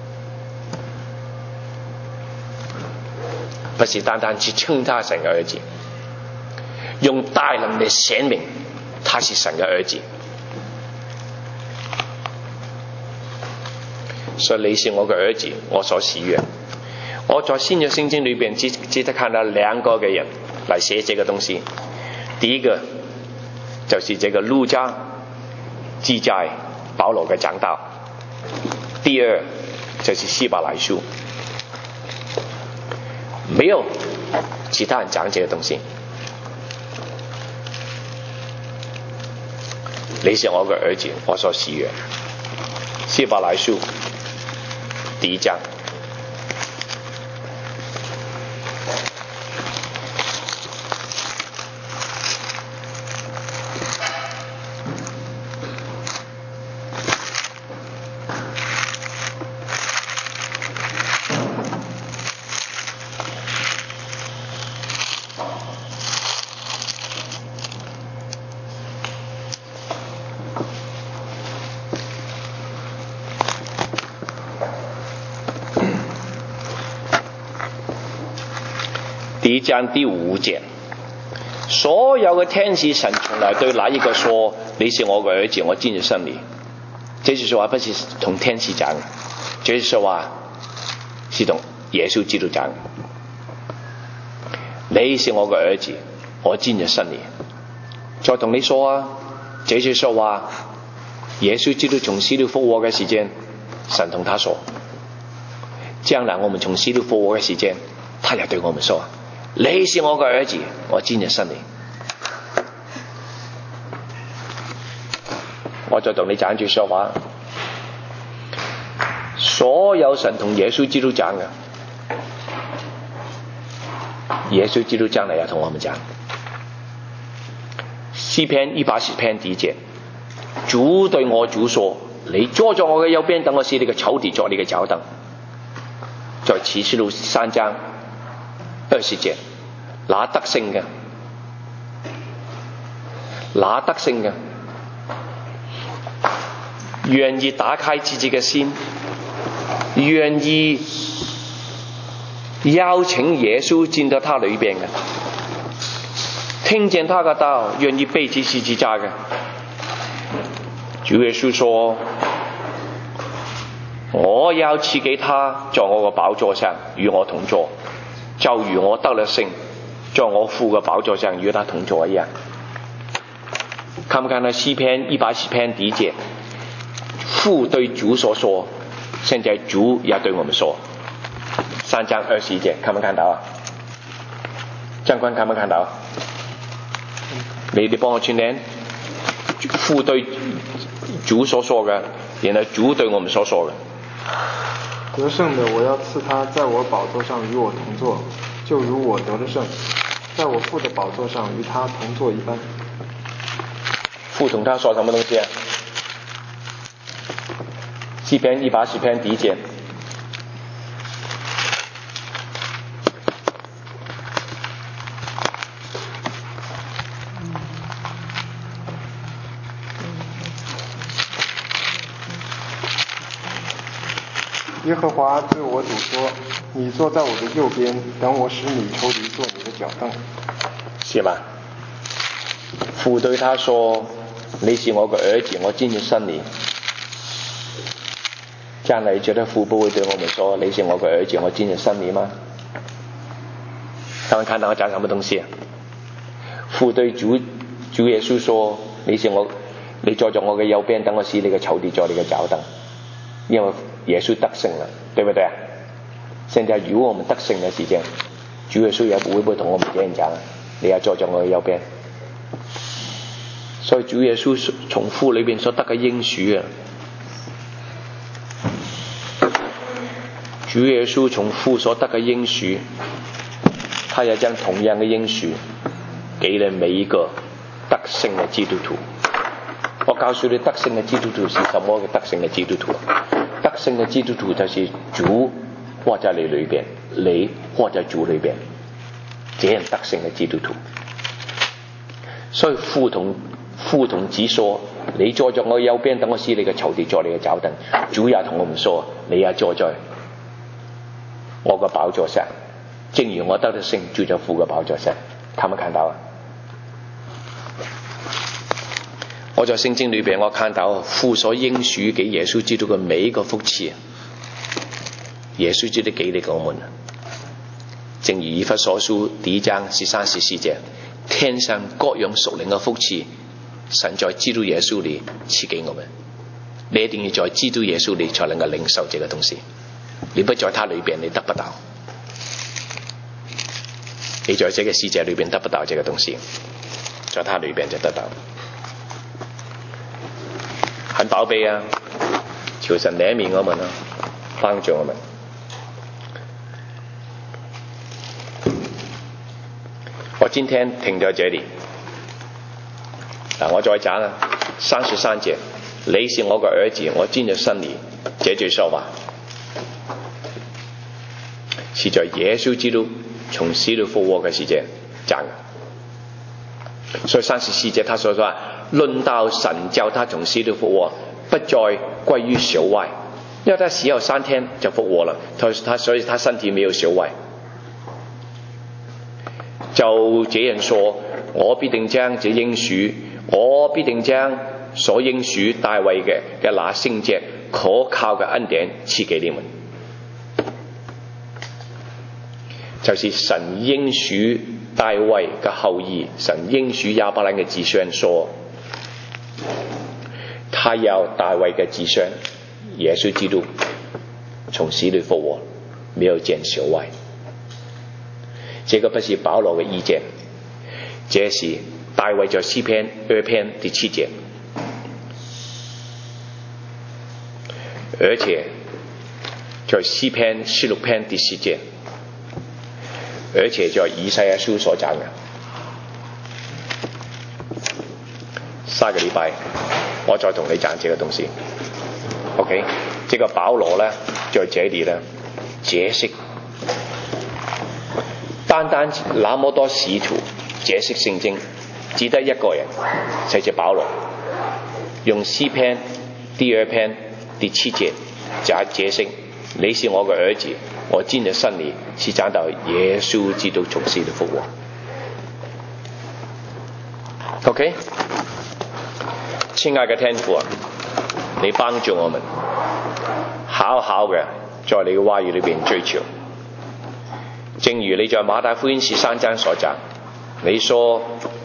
不是單單去稱他神嘅兒子，用大能的顯明他是神嘅兒子。所以你是我嘅兒子，我所喜悦。我在新約聖經裏邊只得看到2個嘅人來寫這個東西。第一個就是這個路加記載保羅嘅講道，第二就是希伯來書，沒有其他人講這個東西。 你是我嘅兒子，我所喜悦。希伯來書第1章。第1章第5節，所有嘅天使神從來對哪一個說你是我嘅兒子，我今日生你？這句說話不是同天使講，這句說話是同耶穌基督講。你是我嘅兒子，我今日生你。再同你說啊，這句說話耶穌基督從死裏復活嘅時間，神同他說。將來我們從死裏復活嘅時間，他也對我們說。你是我嘅兒子，我今日生你。我再同你講一句說話，所有神同耶穌基督講嘅，耶穌基督將來也同我們講。詩篇180篇第1節，主對我主說：你坐在我嘅右邊，等我使你嘅仇敵作你嘅腳凳。在啟示錄3章20節，那得勝嘅，願意打開自己嘅心，願意邀請耶穌進到他裏邊嘅，聽見他嘅道，願意背起十字架嘅。主耶穌說：我要賜給他在我嘅寶座上與我同坐，就如我得了勝，在我父嘅寶座上與他同坐一樣。看不看到詩篇180篇第1節，父對主所說，現在主也對我們說。3章21節，看不看到啊？長官看不看到？你幫我串聯，父對主所說嘅，然後主對我們所說嘅。 得勝的，我要賜他在我寶座上與我同坐，就如我得了勝，在我父的寶座上與他同坐一般。 父同他說什麼東西啊？詩篇180篇第1節。 耶和華對我主說：你坐在我的右邊，等我使你仇敵做你的腳凳。 是吧？父對他說：你是我的兒子，我今日生你。將來覺得父不會對我們說：你是我的兒子，我今日生你嗎？他們看到我講什麼東西啊？父對主耶穌說：你坐在我的右邊，等我使你的仇敵做你的腳凳。因為耶穌得勝了，對不對啊？現在如果我們得勝的時間，主耶穌也會不會同我們這樣講？你要坐在我的右邊。所以主耶穌從父裏邊所得嘅應許啊，主耶穌從父所得嘅應許，他也將同樣嘅應許給了每一個得勝的基督徒。我告訴你，得勝的基督徒是什麼嘅得勝的基督徒？得勝的基督徒就是主活在你裏邊，你活在主裏邊，這樣得勝的基督徒。所以父同子說：你坐在我右邊，等我使你嘅仇敵作你嘅腳凳。主也同我們說：你也坐在我嘅寶座上，正如我得了勝，住在父嘅寶座上。看沒看到啊？我在聖經裏邊，我看到父所應許給耶穌基督嘅每一個福賜，耶穌基督給你我們。正如以弗所書第1章13、14節，天上各樣屬靈嘅福賜，神在基督耶穌裏賜給我們。你一定要在基督耶穌裏才能夠領受這個東西。你不在他裏邊，你得不到。你在這個世界裏邊得不到這個東西，在他裏邊就得到。 很宝贝啊，求神怜悯我们啊，帮助我们。我今天停在这里，我再讲啊，33节，你是我的儿子，我今日生你，這句說話是在耶穌基督從死裏復活嘅時間講嘅。所以34節他說論到神叫他從死裏復活，不再歸於朽壞，因為他死後3天就復活了，所以他身體沒有朽壞。就這樣說，我必定將這應許，我必定將所應許大衛嘅那聖潔可靠嘅恩典賜給你們。就是神應許大衛嘅後裔，神應許亞伯蘭嘅子孫說，他要大衛嘅子孫耶穌基督從死裏復活，沒有見朽壞。這個不是保羅的意見，這是大衛在詩篇2篇第7節，而且在詩篇16篇第10節，而且在以賽亞書所講的。下個禮拜我再同你講這個東西。OK， 這個保羅呢，在這裡呢解釋。單單那麼多使徒解釋聖經，只得一個人，就是保羅，用詩篇第2篇第7節解釋，你是我的兒子，我今日生你，是講到耶穌基督從死裏復活。OK， 親愛的天父啊，你幫助我們好好嘅在你嘅話語裏邊追求。正如你在馬太福音13章所講，你說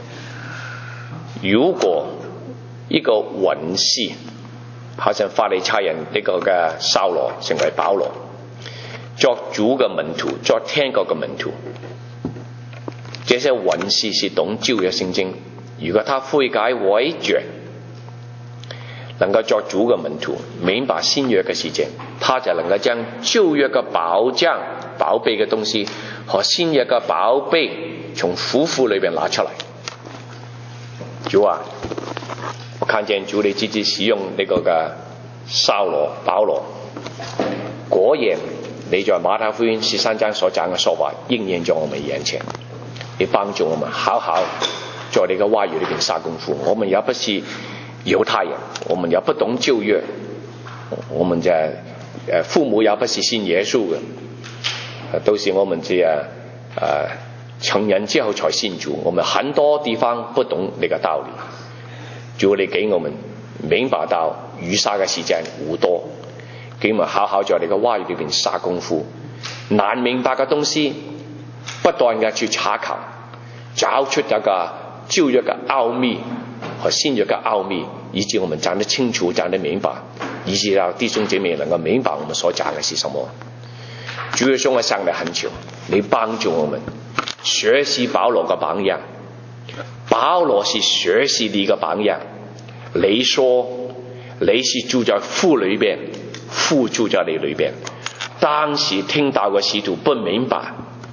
如果一個文士，好像法利賽人呢個嘅掃羅成為保羅，作主嘅門徒，作天國嘅門徒，這些文士是懂舊約聖經，如果他悔改悔罪，能夠作主嘅門徒，明白新約嘅事情，他就能夠將舊約嘅保障寶貝嘅東西和新約嘅寶貝從府庫裏邊拿出來。主啊，我看見主你自己使用呢個嘅掃羅保羅，果然你在馬太福音13章所講嘅說話應驗在我們眼前。你幫助我們好好在你嘅話語裏邊下功夫。我們也不是猶太人，我們也不懂舊約，我們就父母也不是信耶穌嘅，都是我們成人之後才信主，我們很多地方不懂呢個道理。主你給我們明白到語沙嘅時間無多，給我們好好在你嘅話語裏邊下功夫，難明白嘅東西不斷嘅去查考，找出一個舊約嘅奧秘和新約嘅奧秘，以致我們講得清楚，講得明白，以致讓弟兄姐妹能夠明白我們所講嘅是什麼。主耶穌，我向你懇求，你幫助我們學習保羅嘅榜樣。保羅是學習你嘅榜樣。你說你是住在父裏邊，父住在你裏邊。當時聽到嘅使徒不明白，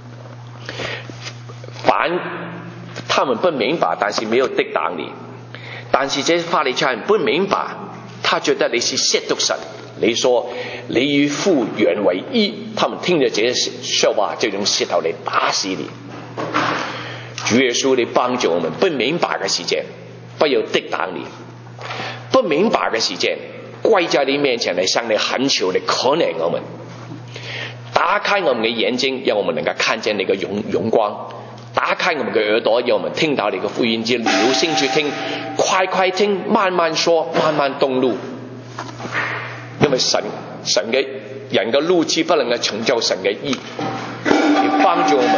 他們不明白，但是沒有抵擋你。但是這法利賽人不明白，他覺得你是褻瀆神。你說你與父原為一，他們聽着這些說話就用舌頭嚟打死你。主耶穌，你幫助我們不明白嘅時間，不要抵擋你；不明白嘅時間，跪在你面前嚟向你懇求，你可憐我們，打開我們嘅眼睛，讓我們能夠看見你嘅榮光。打開我們嘅耳朵，讓我們聽到你嘅福音，就留心去聽，快快聽，慢慢說，慢慢動怒。因為神嘅人嘅怒氣不能夠成就神嘅義。你幫助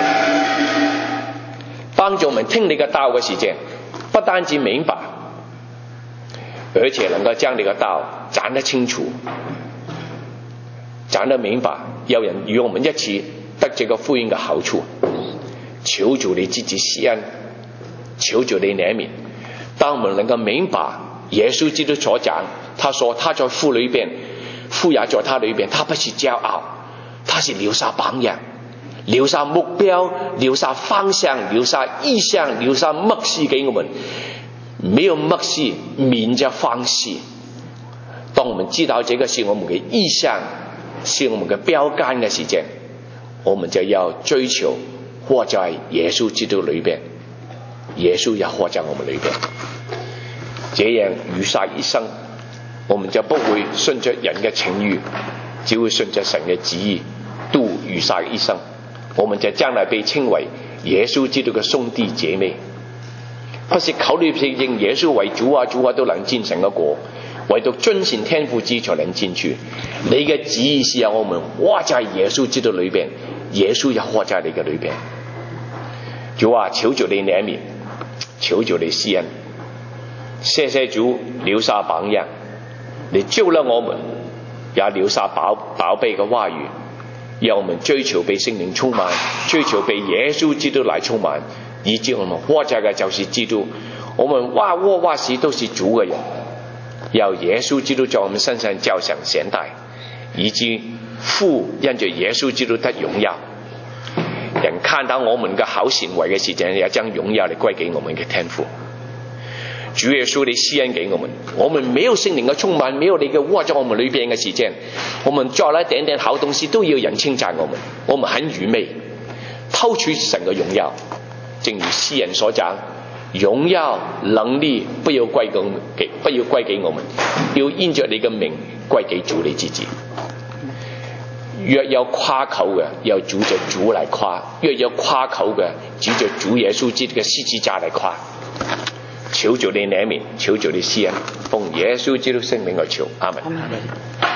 我們聽你嘅道嘅時間，不單止明白，而且能夠將你嘅道講得清楚，講得明白，有人與我們一起得這個福音嘅好處。求主你自己施恩，求主你憐憫。當我們能夠明白耶稣基督所讲，他说他在父里边，父也在他里边，他不是骄傲，他是留下榜样，留下目标，留下方向，留下意向，留下默示给我们。没有默示，免着放弃。当我们知道这个是我们的意向，是我们的标杆的时间，我们就要追求活在耶稣基督里边，耶稣也活在我们里边，这样余下一生，我们就不会顺着人的情欲，只会顺着神的旨意度余下一生。我们就将来被称为耶稣基督的兄弟姐妹，不是考虑认耶稣为主啊主啊都能进神的国，唯独遵循天父旨才能进去。你的旨意是要我们活在耶稣基督里边，耶稣也活在你的里边。主啊，求主你怜悯，求主你施恩，谢谢主留下榜样，你救了我们，也留下宝贝的话语，让我们追求被圣灵充满，追求被耶稣基督来充满，以致我们活着的就是基督，我们话窝话时都是主的人，要耶稣基督在我们身上照常显大，以致父因着耶稣基督得荣耀。人看到我們嘅好行為嘅時間，也將榮耀嚟歸給我們嘅天父。主耶穌你施恩給我們沒有聖靈嘅充滿，沒有你嘅活在我們裏邊嘅時間，我們做了點點好東西都要人稱讚我們很愚昧，偷取神嘅榮耀。正如詩人所講，榮耀能力不要歸給我們，要因着你嘅名歸給主你自己。若有誇口嘅，要指着主嚟誇；若有誇口嘅，指着主耶穌基督嘅十字架嚟誇。求主你憐憫，求主你施恩，奉耶穌基督聖名而求，阿門。